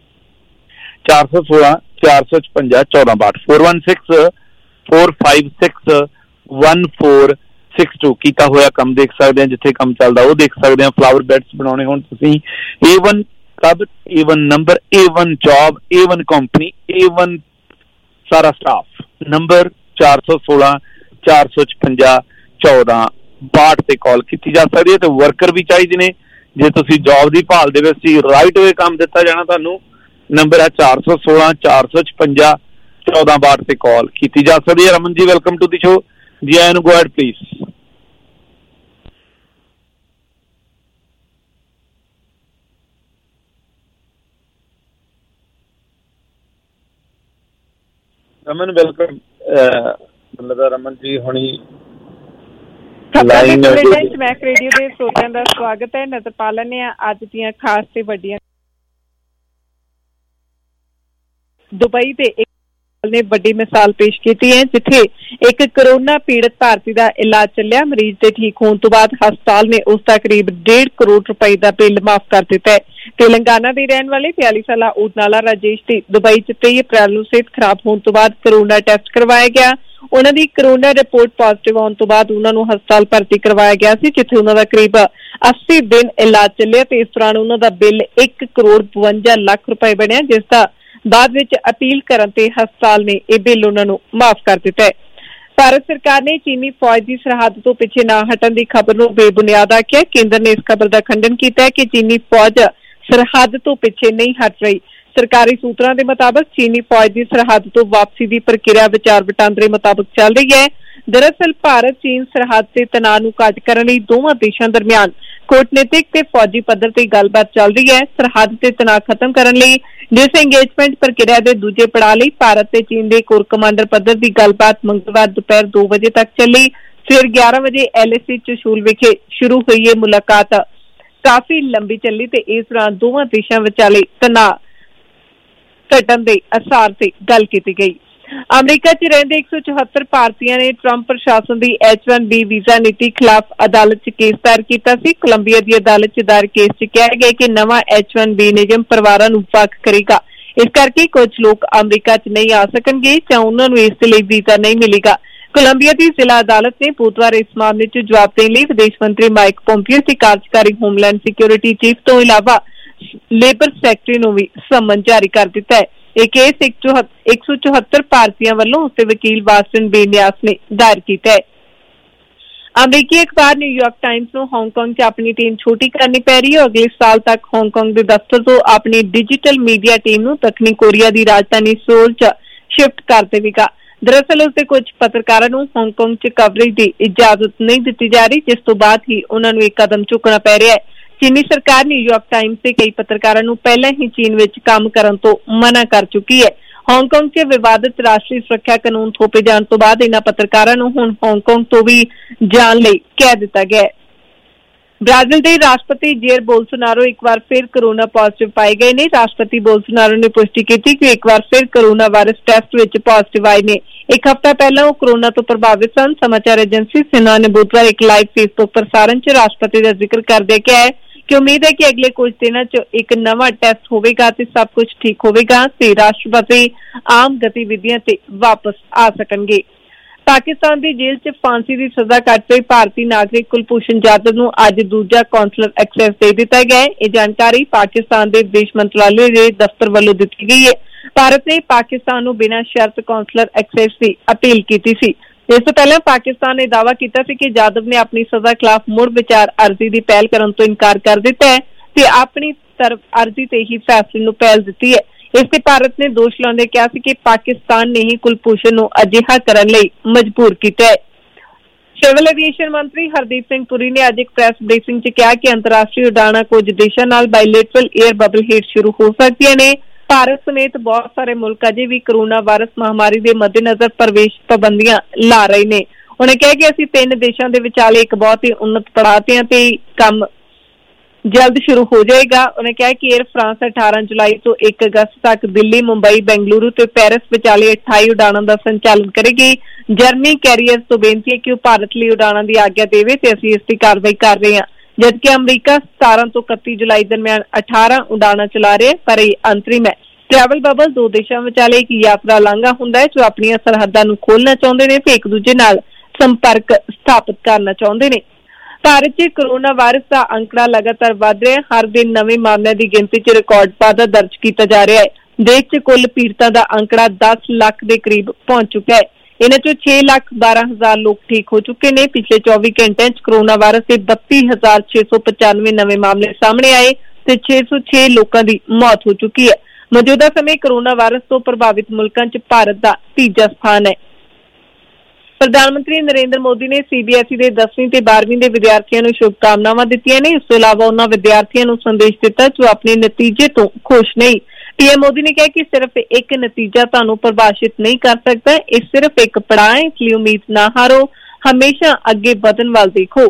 ਚਾਰ ਸੌ ਸੋਲਾਂ ਚਾਰ ਸੌ ਛਪੰਜਾ ਚੌਦਾਂ ਬਾਹਠ four one six four five six one four six two. ਕੀਤਾ ਹੋਇਆ ਕੰਮ ਦੇਖ ਸਕਦੇ ਆ, ਜਿੱਥੇ ਕੰਮ ਚੱਲਦਾ ਉਹ ਦੇਖ ਸਕਦੇ ਆ। ਫਲਾਵਰ ਬੈਡਸ ਬਣਾਉਣੇ ਹੋਣ ਤੁਸੀਂ, A one cab, A one number, A one job, A one company, A one ਸਾਰਾ ਸਟਾਫ। ਨੰਬਰ ਚਾਰ ਸੌ ਸੋਲਾਂ ਚਾਰ ਸੌ ਛਪੰਜਾ ਚੌਦਾਂ ਬਾਹਠ ਤੇ ਕਾਲ ਕੀਤੀ ਜਾ ਸਕਦੀ ਹੈ। ਤੇ ਵਰਕਰ ਵੀ ਚਾਹੀਦੇ ਨੇ ਜੇ ਤੁਸੀਂ ਜੌਬ ਦੀ ਭਾਲ ਦੇ ਵਿੱਚ ਸੀ, ਰਾਈਟ ਵੇ ਕੰਮ ਦਿੱਤਾ ਜਾਣਾ ਤੁਹਾਨੂੰ। ਨੰਬਰ ਹੈ ਚਾਰ ਸੌ ਸੋਲਾਂ ਚਾਰ ਸੌ ਛਪੰਜਾ ਚੌਦਾਂ ਬਾਹਠ ਤੇ ਕਾਲ ਕੀਤੀ ਜਾ ਸਕਦੀ ਹੈ। Raman ji welcome to the show. ਜੀ ਆਇਆਂ ਨੂੰ, go ahead please. Raman welcome. ਮਤਲਬ ਰਮਨ ਜੀ ਹੁਣੀ ਸਮੈਕ ਰੇਡੀਓ ਦੇ ਸਰੋਤਿਆਂ ਦਾ ਸਵਾਗਤ ਹੈ। ਨਜ਼ਰ ਪਾ ਲੈਂਦੇ ਹਾਂ ਅੱਜ ਦੀਆਂ ਖਾਸ ਤੇ ਵੱਡੀਆਂ। ਦੁਬਈ ਦੇ ਇੱਕ ਨੇ ਵੱਡੀ ਮਿਸਾਲ ਪੇਸ਼ ਕੀਤੀ ਹੈ, ਜਿੱਥੇ ਇੱਕ ਕੋਰੋਨਾ ਪੀੜਤ ਭਾਰਤੀ ਦਾ ਇਲਾਜ ਚੱਲਿਆ। ਮਰੀਜ਼ ਦੇ ਠੀਕ ਹੋਣ ਤੋਂ ਬਾਅਦ ਹਸਪਤਾਲ ਨੇ ਉਸ ਦਾ ਕਰੀਬ ਡੇਢ ਕਰੋੜ ਰੁਪਏ ਦਾ ਬਿੱਲ ਮਾਫ ਕਰ ਦਿੱਤਾ ਹੈ। ਤੇਲੰਗਾਨਾ ਦੇ ਰਹਿਣ ਵਾਲੇ ਬਿਆਲੀ ਸਾਲਾ ਊਟਨਾਲਾ ਰਾਜੇਸ਼ ਦੀ ਦੁਬਈ ਚ ਤੇਈ ਅਪ੍ਰੈਲ ਨੂੰ ਸਿਹਤ ਖਰਾਬ ਹੋਣ ਤੋਂ ਬਾਅਦ ਕੋਰੋਨਾ ਟੈਸਟ ਕਰਵਾਇਆ ਗਿਆ। ਉਹਨਾਂ ਦੀ ਕੋਰੋਨਾ ਰਿਪੋਰਟ ਪੋਜ਼ਿਟਿਵ ਆਉਣ ਤੋਂ ਬਾਅਦ ਉਹਨਾਂ ਨੂੰ ਹਸਪਤਾਲ ਭਰਤੀ ਕਰਵਾਇਆ ਗਿਆ ਸੀ, ਜਿੱਥੇ ਉਹਨਾਂ ਦਾ ਕਰੀਬ ਅੱਸੀ ਦਿਨ ਇਲਾਜ ਚੱਲਿਆ ਤੇ ਇਸ ਦੌਰਾਨ ਉਹਨਾਂ ਦਾ ਬਿੱਲ ਇੱਕ ਕਰੋੜ ਬਵੰਜਾ ਲੱਖ ਰੁਪਏ ਬਣਿਆ, ਜਿਸ ਦਾ ਬਾਅਦ ਵਿੱਚ ਅਪੀਲ ਕਰਨ ਤੇ ਹਸਪਤਾਲ ਨੇ ਇਹ ਬਿੱਲ ਉਹਨਾਂ ਨੂੰ ਮਾਫ ਕਰ ਦਿੱਤਾ ਹੈ। ਭਾਰਤ ਸਰਕਾਰ ਨੇ ਚੀਨੀ ਫੌਜ ਦੀ ਸਰਹੱਦ ਤੋਂ ਪਿੱਛੇ ਨਾ ਹਟਣ ਦੀ ਖਬਰ ਨੂੰ ਬੇਬੁਨਿਆਦ ਆਖਿਆ। ਕੇਂਦਰ ਨੇ ਇਸ ਖਬਰ ਦਾ ਖੰਡਨ ਕੀਤਾ ਹੈ ਕਿ ਚੀਨੀ ਫੌਜ ਸਰਹੱਦ ਤੋਂ ਪਿੱਛੇ ਨਹੀਂ ਹਟ ਰਹੀ। ਸਰਕਾਰੀ ਸੂਤਰਾਂ ਦੇ ਮੁਤਾਬਕ ਚੀਨੀ ਫੌਜ ਦੀ ਸਰਹੱਦ ਤੋਂ ਵਾਪਸੀ ਦੀ ਪ੍ਰਕਿਰਿਆ ਵਿਚਾਰ ਵਟਾਂਦਰੇ ਮੁਤਾਬਕ ਚੱਲ ਰਹੀ ਹੈ। ਦਰਅਸਲ ਭਾਰਤ ਚੀਨ ਸਰਹੱਦ ਤੇ ਤਣਾਅ ਨੂੰ ਘੱਟ ਕਰਨ ਲਈ ਦੋਵਾਂ ਦੇਸ਼ਾਂ ਦਰਮਿਆਨ ਕੂਟਨੀਤਿਕ ਤੇ ਫੌਜੀ ਪੱਧਰ ਤੇ ਗੱਲਬਾਤ ਚੱਲ ਰਹੀ ਹੈ। ਸਰਹੱਦ ਤੇ ਤਣਾਅ ਖਤਮ ਕਰਨ ਲਈ ਡਿਸਐਂਗੇਜਮੈਂਟ ਪ੍ਰਕਿਰਿਆ ਦੇ ਦੂਜੇ ਪੜਾਅ ਲਈ ਭਾਰਤ ਤੇ ਚੀਨ ਦੇ ਕੋਰ ਕਮਾਂਡਰ ਪੱਧਰ ਦੀ ਗੱਲਬਾਤ ਮੰਗਲਵਾਰ ਦੁਪਹਿਰ ਦੋ ਵਜੇ ਤੱਕ ਚੱਲੀ। ਫਿਰ ਗਿਆਰਾਂ ਵਜੇ ਐਲਏਸੀ ਚਸ਼ੂਲ ਵਿਖੇ ਸ਼ੁਰੂ ਹੋਈ ਇਹ ਮੁਲਾਕਾਤ ਕਾਫੀ ਲੰਬੀ ਚੱਲੀ ਤੇ ਇਸ ਦੌਰਾਨ ਦੋਵਾਂ ਦੇਸ਼ਾਂ ਵਿਚਾਲੇ ਤਣਾਅ ਘਟਣ ਦੇ ਅਸਾਰ ਤੇ ਗੱਲ ਕੀਤੀ ਗਈ। ਅਮਰੀਕਾ ਚ ਰਹਿੰਦੇ ਇੱਕ ਸੌ ਚੌਹੱਤਰ ਭਾਰਤੀਆਂ ਨੇ ਟਰੰਪ ਪ੍ਰਸ਼ਾਸਨ ਦੀ ਐਚ ਵਨ ਬੀ ਵੀਜ਼ਾ ਨੀਤੀ ਖਿਲਾਫ ਅਦਾਲਤ ਚ ਕੇਸ ਦਾਇਰ ਕੀਤਾ ਸੀ। ਕੋਲੰਬੀਆ ਦੀ ਅਦਾਲਤ ਚ ਦਾਇਰ ਕੇਸ ਚ ਕਿਹਾ ਗਿਆ ਕਿ ਨਵਾਂ ਐਚ ਵਨ ਬੀ ਨਿਯਮ ਪਰਿਵਾਰਾਂ ਨੂੰ ਵੱਖ ਕਰੇਗਾ। ਇਸ ਕਰਕੇ ਕੁਝ ਲੋਕ ਅਮਰੀਕਾ ਚ ਨਹੀਂ ਆ ਸਕਣਗੇ ਜਾਂ ਉਹਨਾਂ ਨੂੰ ਇਸ ਦੇ ਲਈ ਵੀਜ਼ਾ ਨਹੀਂ ਮਿਲੇਗਾ। ਕੋਲੰਬੀਆ ਦੀ ਜ਼ਿਲ੍ਹਾ ਅਦਾਲਤ ਨੇ ਬੁੱਧਵਾਰ ਇਸ ਮਾਮਲੇ ਚ ਜਵਾਬ ਦੇਣ ਲਈ ਵਿਦੇਸ਼ ਮੰਤਰੀ ਮਾਈਕ ਪੋਂਪੀਓ ਤੇ ਕਾਰਜਕਾਰੀ ਹੋਮਲੈਂਡ ਸਿਕਿਉਰਿਟੀ ਚੀਫ ਤੋਂ ਇਲਾਵਾ ਲੇਬਰ ਸੈਕਟਰੀ ਨੂੰ ਵੀ ਸੰਮਨ ਜਾਰੀ ਕਰ ਦਿੱਤਾ ਹੈ। ਇਹ ਕੇਸ ਇੱਕ ਸੌ ਚੌਹੱਤਰ ਭਾਰਤੀਆਂ ਵੱਲੋਂ ਉਸਦੇ ਵਕੀਲ ਵਾਸਟਨ ਬੇਨਿਆਸ ਨੇ ਦਾਇਰ ਕੀਤਾ ਹੈ। ਅਮਰੀਕੀ ਅਖਬਾਰ ਨਿਊਯਾਰਕ ਟਾਈਮਸ ਨੂੰ ਹਾਂਗਕਾਂਗ 'ਚ ਆਪਣੀ ਟੀਮ ਛੋਟੀ ਕਰਨੀ ਪੈ ਰਹੀ ਹੈ। ਅਗਲੇ ਸਾਲ ਤੱਕ ਹਾਂਗਕਾਂਗ ਦੇ ਦਫ਼ਤਰ ਤੋਂ ਆਪਣੀ ਡਿਜੀਟਲ ਮੀਡੀਆ ਟੀਮ ਨੂੰ ਦੱਖਣੀ ਕੋਰੀਆ ਦੀ ਰਾਜਧਾਨੀ ਸੋਲ 'ਚ ਸ਼ਿਫਟ ਕਰ ਦੇਵੇਗਾ। ਦਰਅਸਲ ਉਸਦੇ ਕੁਝ ਪੱਤਰਕਾਰਾਂ ਨੂੰ ਹਾਂਗਕਾਂਗ 'ਚ ਕਵਰੇਜ ਦੀ ਇਜਾਜ਼ਤ ਨਹੀਂ ਦਿੱਤੀ ਜਾ ਰਹੀ, ਜਿਸ ਤੋਂ ਬਾਅਦ ਹੀ ਉਹਨਾਂ ਨੂੰ ਇਹ ਕਦਮ ਚੁੱਕਣਾ ਪੈ ਰਿਹਾ ਹੈ। ਚੀਨੀ ਸਰਕਾਰ ਨਿਊਯਾਰਕ ਟਾਈਮਸ ਦੇ ਕਈ ਪੱਤਰਕਾਰਾਂ ਨੂੰ ਪਹਿਲਾਂ ਹੀ ਚੀਨ ਵਿੱਚ ਕੰਮ ਕਰਨ ਤੋਂ ਮਨਾ ਕਰ ਚੁੱਕੀ ਹੈ। ਹਾਂਗਕਾਂਗ 'ਚ ਵਿਵਾਦਤ ਰਾਸ਼ਟਰੀ ਸੁਰੱਖਿਆ ਕਾਨੂੰਨ ਥੋਪੇ ਜਾਣ ਤੋਂ ਬਾਅਦ ਇਹਨਾਂ ਪੱਤਰਕਾਰਾਂ ਨੂੰ ਹੁਣ ਹਾਂਗਕਾਂਗ ਤੋਂ ਵੀ ਜਾਣ ਲਈ ਕਹਿ ਦਿੱਤਾ ਗਿਆ ਹੈ। ਬ੍ਰਾਜ਼ੀਲ ਦੇ ਰਾਸ਼ਟਰਪਤੀ ਜੇਰ ਬੋਲਸੋਨਾਰੋ ਇੱਕ ਵਾਰ ਫਿਰ ਕੋਰੋਨਾ ਪੋਜ਼ਿਟਿਵ ਪਾਏ ਗਏ ਨੇ। ਰਾਸ਼ਟਰਪਤੀ ਬੋਲਸੋਨਾਰੋ ਨੇ ਪੁਸ਼ਟੀ ਕੀਤੀ ਕਿ ਇੱਕ ਵਾਰ ਫਿਰ ਕੋਰੋਨਾ ਵਾਇਰਸ ਟੈਸਟ ਵਿੱਚ ਪੋਜ਼ਿਟਿਵ ਆਏ ਨੇ। ਇੱਕ ਹਫ਼ਤਾ ਪਹਿਲਾਂ ਉਹ ਕੋਰੋਨਾ ਤੋਂ ਪ੍ਰਭਾਵਿਤ ਸਨ। ਸਮਾਚਾਰ ਏਜੰਸੀ ਸਿਨਾ ਨੇ ਬੁੱਧਵਾਰ ਇੱਕ ਲਾਈਵ ਫੇਸਬੁੱਕ ਪ੍ਰਸਾਰਣ 'ਚ ਰਾਸ਼ਟਰਪਤੀ ਦਾ ਜ਼ਿਕਰ ਕਰਦਿਆਂ ਕਿਹਾ ਹੈ ਕਿ ਉਮੀਦ ਹੈ ਕਿ ਅਗਲੇ ਕੁਝ ਦਿਨਾਂ 'ਚ ਇੱਕ ਨਵਾਂ ਟੈਸਟ ਹੋਵੇਗਾ ਤੇ ਸਭ ਕੁਝ ਠੀਕ ਹੋਵੇਗਾ ਤੇ ਰਾਸ਼ਟਰਪਤੀ ਆਮ ਗਤੀਵਿਧੀਆਂ ਤੇ ਵਾਪਸ ਆ ਸਕਣਗੇ। ਪਾਕਿਸਤਾਨ ਦੀ ਜੇਲ੍ਹ 'ਚ ਫਾਂਸੀ ਦੀ ਸਜ਼ਾ ਕੱਟ ਰਹੇ ਭਾਰਤੀ ਨਾਗਰਿਕ ਕੁਲਭੂਸ਼ਣ ਜਾਧਵ ਨੂੰ ਅੱਜ ਦੂਜਾ ਕੌਂਸਲਰ ਐਕਸੈਸ ਦੇ ਦਿੱਤਾ ਗਿਆ ਹੈ। ਇਹ ਜਾਣਕਾਰੀ ਪਾਕਿਸਤਾਨ ਦੇ ਵਿਦੇਸ਼ ਮੰਤਰਾਲੇ ਦੇ ਦਫ਼ਤਰ ਵੱਲੋਂ ਦਿੱਤੀ ਗਈ ਹੈ। ਭਾਰਤ ਨੇ ਪਾਕਿਸਤਾਨ ਨੂੰ ਬਿਨਾਂ ਸ਼ਰਤ ਕੌਂਸਲਰ ਐਕਸੈਸ ਦੀ ਅਪੀਲ ਕੀਤੀ ਸੀ। ਇਸ ਤੋਂ ਪਹਿਲਾਂ ਪਾਕਿਸਤਾਨ ਨੇ ਦਾਅਵਾ ਕੀਤਾ ਸੀ ਕਿ ਜਾਧਵ ਨੇ ਆਪਣੀ ਸਜ਼ਾ ਖਿਲਾਫ ਮੁੜ ਵਿਚਾਰ ਅਰਜ਼ੀ ਦੀ ਪਹਿਲ ਕਰਨ ਤੋਂ ਇਨਕਾਰ ਕਰ ਦਿੱਤਾ ਹੈ ਤੇ ਆਪਣੀ ਤਰਫ ਅਰਜ਼ੀ ਤੇ ਹੀ ਫੈਸਲੇ ਨੂੰ ਪਹਿਲ ਦਿੱਤੀ ਹੈ। ਇਸ ਤੇ ਭਾਰਤ ਨੇ ਦੋਸ਼ ਲਾਉਂਦੇ ਕਿਹਾ ਸੀ ਕਿ ਪਾਕਿਸਤਾਨ ਨੇ ਹੀ ਕੁਲਭੂਸ਼ਣ ਨੂੰ ਅਜਿਹਾ ਕਰਨ ਲਈ ਮਜਬੂਰ ਕੀਤਾ ਹੈ। ਸਿਵਲ ਐਵੀਏਸ਼ਨ ਮੰਤਰੀ ਹਰਦੀਪ ਸਿੰਘ ਪੁਰੀ ਨੇ ਅੱਜ ਇੱਕ ਪ੍ਰੈਸ ਬਰੀਫਿੰਗ 'ਚ ਕਿਹਾ ਕਿ ਅੰਤਰਰਾਸ਼ਟਰੀ ਉਡਾਣਾਂ ਕੁਝ ਦੇਸ਼ਾਂ ਨਾਲ ਬਾਇਲੇਟਰਲ ਏਅਰ ਬਬਲ ਹੇਠ ਸ਼ੁਰੂ ਹੋ ਸਕਦੀਆਂ ਨੇ। ਭਾਰਤ ਸਮੇਤ ਬਹੁਤ ਸਾਰੇ ਮੁਲਕ ਅਜੇ ਵੀ ਕੋਰੋਨਾ ਵਾਇਰਸ ਮਹਾਮਾਰੀ ਦੇ ਮੱਦੇਨਜ਼ਰ ਪ੍ਰਵੇਸ਼ ਪਾਬੰਦੀਆਂ ਲਾ ਰਹੇ ਨੇ। ਉਹਨੇ ਕਿਹਾ ਕਿ ਅਸੀਂ ਤਿੰਨ ਦੇਸ਼ਾਂ ਦੇ ਵਿਚਾਲੇ ਇੱਕ ਬਹੁਤ ਹੀ ਉੱਨਤ ਪੜਾਅ ਤੇ ਤੇ ਕੰਮ ਜਲਦ ਸ਼ੁਰੂ ਹੋ ਜਾਏਗਾ। ਉਹਨੇ ਕਿਹਾ ਕਿ ਏਅਰ ਫਰਾਂਸ ਅਠਾਰਾਂ ਜੁਲਾਈ ਤੋਂ ਇੱਕ ਅਗਸਤ ਤੱਕ ਦਿੱਲੀ, ਮੁੰਬਈ, ਬੈਂਗਲੁਰੂ ਤੇ ਪੈਰਿਸ ਵਿਚਾਲੇ ਅਠਾਈ ਉਡਾਣਾਂ ਦਾ ਸੰਚਾਲਨ ਕਰੇਗੀ। ਜਰਮਨੀ ਕੈਰੀਅਰਸ ਤੋਂ ਬੇਨਤੀ ਹੈ ਕਿ ਉਹ ਭਾਰਤ ਲਈ ਉਡਾਣਾਂ ਦੀ ਆਗਿਆ ਦੇਵੇ ਤੇ ਅਸੀਂ ਇਸ ਦੀ ਕਾਰਵਾਈ ਕਰ ਰਹੇ ਹਾਂ, ਜਦਕਿ ਅਮਰੀਕਾ ਸਤਾਰਾਂ ਤੋਂ ਇਕੱਤੀ ਜੁਲਾਈ ਦਰਮਿਆਨ ਅਠਾਰਾਂ ਉਡਾਣਾਂ ਚਲਾ ਰਿਹਾ, ਪਰ ਇਹ ਅੰਤਰਿਮ ਹੈ। ਟਰੈਵਲ ਬਬਲ ਦੋ ਦੇਸ਼ਾਂ ਵਿਚਾਲੇ ਇੱਕ ਯਾਤਰਾ ਲਾਂਘਾ ਹੁੰਦਾ ਹੈ ਜੋ ਆਪਣੀਆਂ ਸਰਹੱਦਾਂ ਨੂੰ ਖੋਲ੍ਹਣਾ ਚਾਹੁੰਦੇ ਨੇ ਤੇ ਇੱਕ ਦੂਜੇ ਨਾਲ ਸੰਪਰਕ ਸਥਾਪਿਤ ਕਰਨਾ ਚਾਹੁੰਦੇ ਨੇ। ਭਾਰਤ 'ਚ ਕੋਰੋਨਾ ਵਾਇਰਸ ਦਾ ਅੰਕੜਾ ਲਗਾਤਾਰ ਵੱਧ ਰਿਹਾ ਹੈ। ਹਰ ਦਿਨ ਨਵੇਂ ਮਾਮਲਿਆਂ ਦੀ ਗਿਣਤੀ 'ਚ ਰਿਕਾਰਡ ਵਾਧਾ ਦਰਜ ਕੀਤਾ ਜਾ ਰਿਹਾ ਹੈ। ਦੇਸ਼ 'ਚ ਕੁੱਲ ਪੀੜਤਾਂ ਦਾ ਅੰਕੜਾ ਦਸ ਲੱਖ ਦੇ ਕਰੀਬ ਪਹੁੰਚ ਚੁੱਕਾ ਹੈ। ਇਹਨਾਂ 'ਚੋਂ ਛੇ ਲੱਖ ਬਾਰਾਂ ਹਜ਼ਾਰ ਲੋਕ ਠੀਕ ਹੋ ਚੁੱਕੇ ਨੇ। ਪਿਛਲੇ ਚੌਵੀ ਘੰਟਿਆਂ 'ਚ ਕੋਰੋਨਾ ਵਾਇਰਸ ਦੇ ਬੱਤੀ ਹਜ਼ਾਰ ਛੇ ਸੌ ਪਚਾਨਵੇਂ ਨਵੇਂ ਮਾਮਲੇ ਸਾਹਮਣੇ ਆਏ ਤੇ ਛੇ ਸੌ ਛੇ ਲੋਕਾਂ ਦੀ ਮੌਤ ਹੋ ਚੁੱਕੀ ਹੈ। ਮੌਜੂਦਾ ਸਮੇਂ ਕੋਰੋਨਾ ਵਾਇਰਸ ਤੋਂ ਪ੍ਰਭਾਵਿਤ ਮੁਲਕਾਂ 'ਚ ਭਾਰਤ ਦਾ ਤੀਜਾ ਸਥਾਨ ਹੈ। ਪ੍ਰਧਾਨ ਮੰਤਰੀ ਨਰਿੰਦਰ ਮੋਦੀ ਨੇ ਸੀ ਬੀ ਐਸ ਈ ਦੇ ਦਸਵੀਂ ਤੇ ਬਾਰ੍ਹਵੀਂ ਦੇ ਵਿਦਿਆਰਥੀਆਂ ਨੂੰ ਸ਼ੁਭਕਾਮਨਾਵਾਂ ਦਿੱਤੀਆਂ ਨੇ। ਇਸ ਤੋਂ ਇਲਾਵਾ ਉਹਨਾਂ ਵਿਦਿਆਰਥੀਆਂ ਨੂੰ ਸੰਦੇਸ਼ ਦਿੱਤਾ ਜੋ ਆਪਣੇ ਨਤੀਜੇ ਤੋਂ ਖੁਸ਼ ਨਹੀਂ। पीएम मोदी ने कहा कि सिर्फ एक नतीजा तुहानू परिभाषित नहीं कर सकता, ये सिर्फ एक पड़ाव है, इसलिए उम्मीद ना हारो, हमेशा अगे वधन वाल देखो।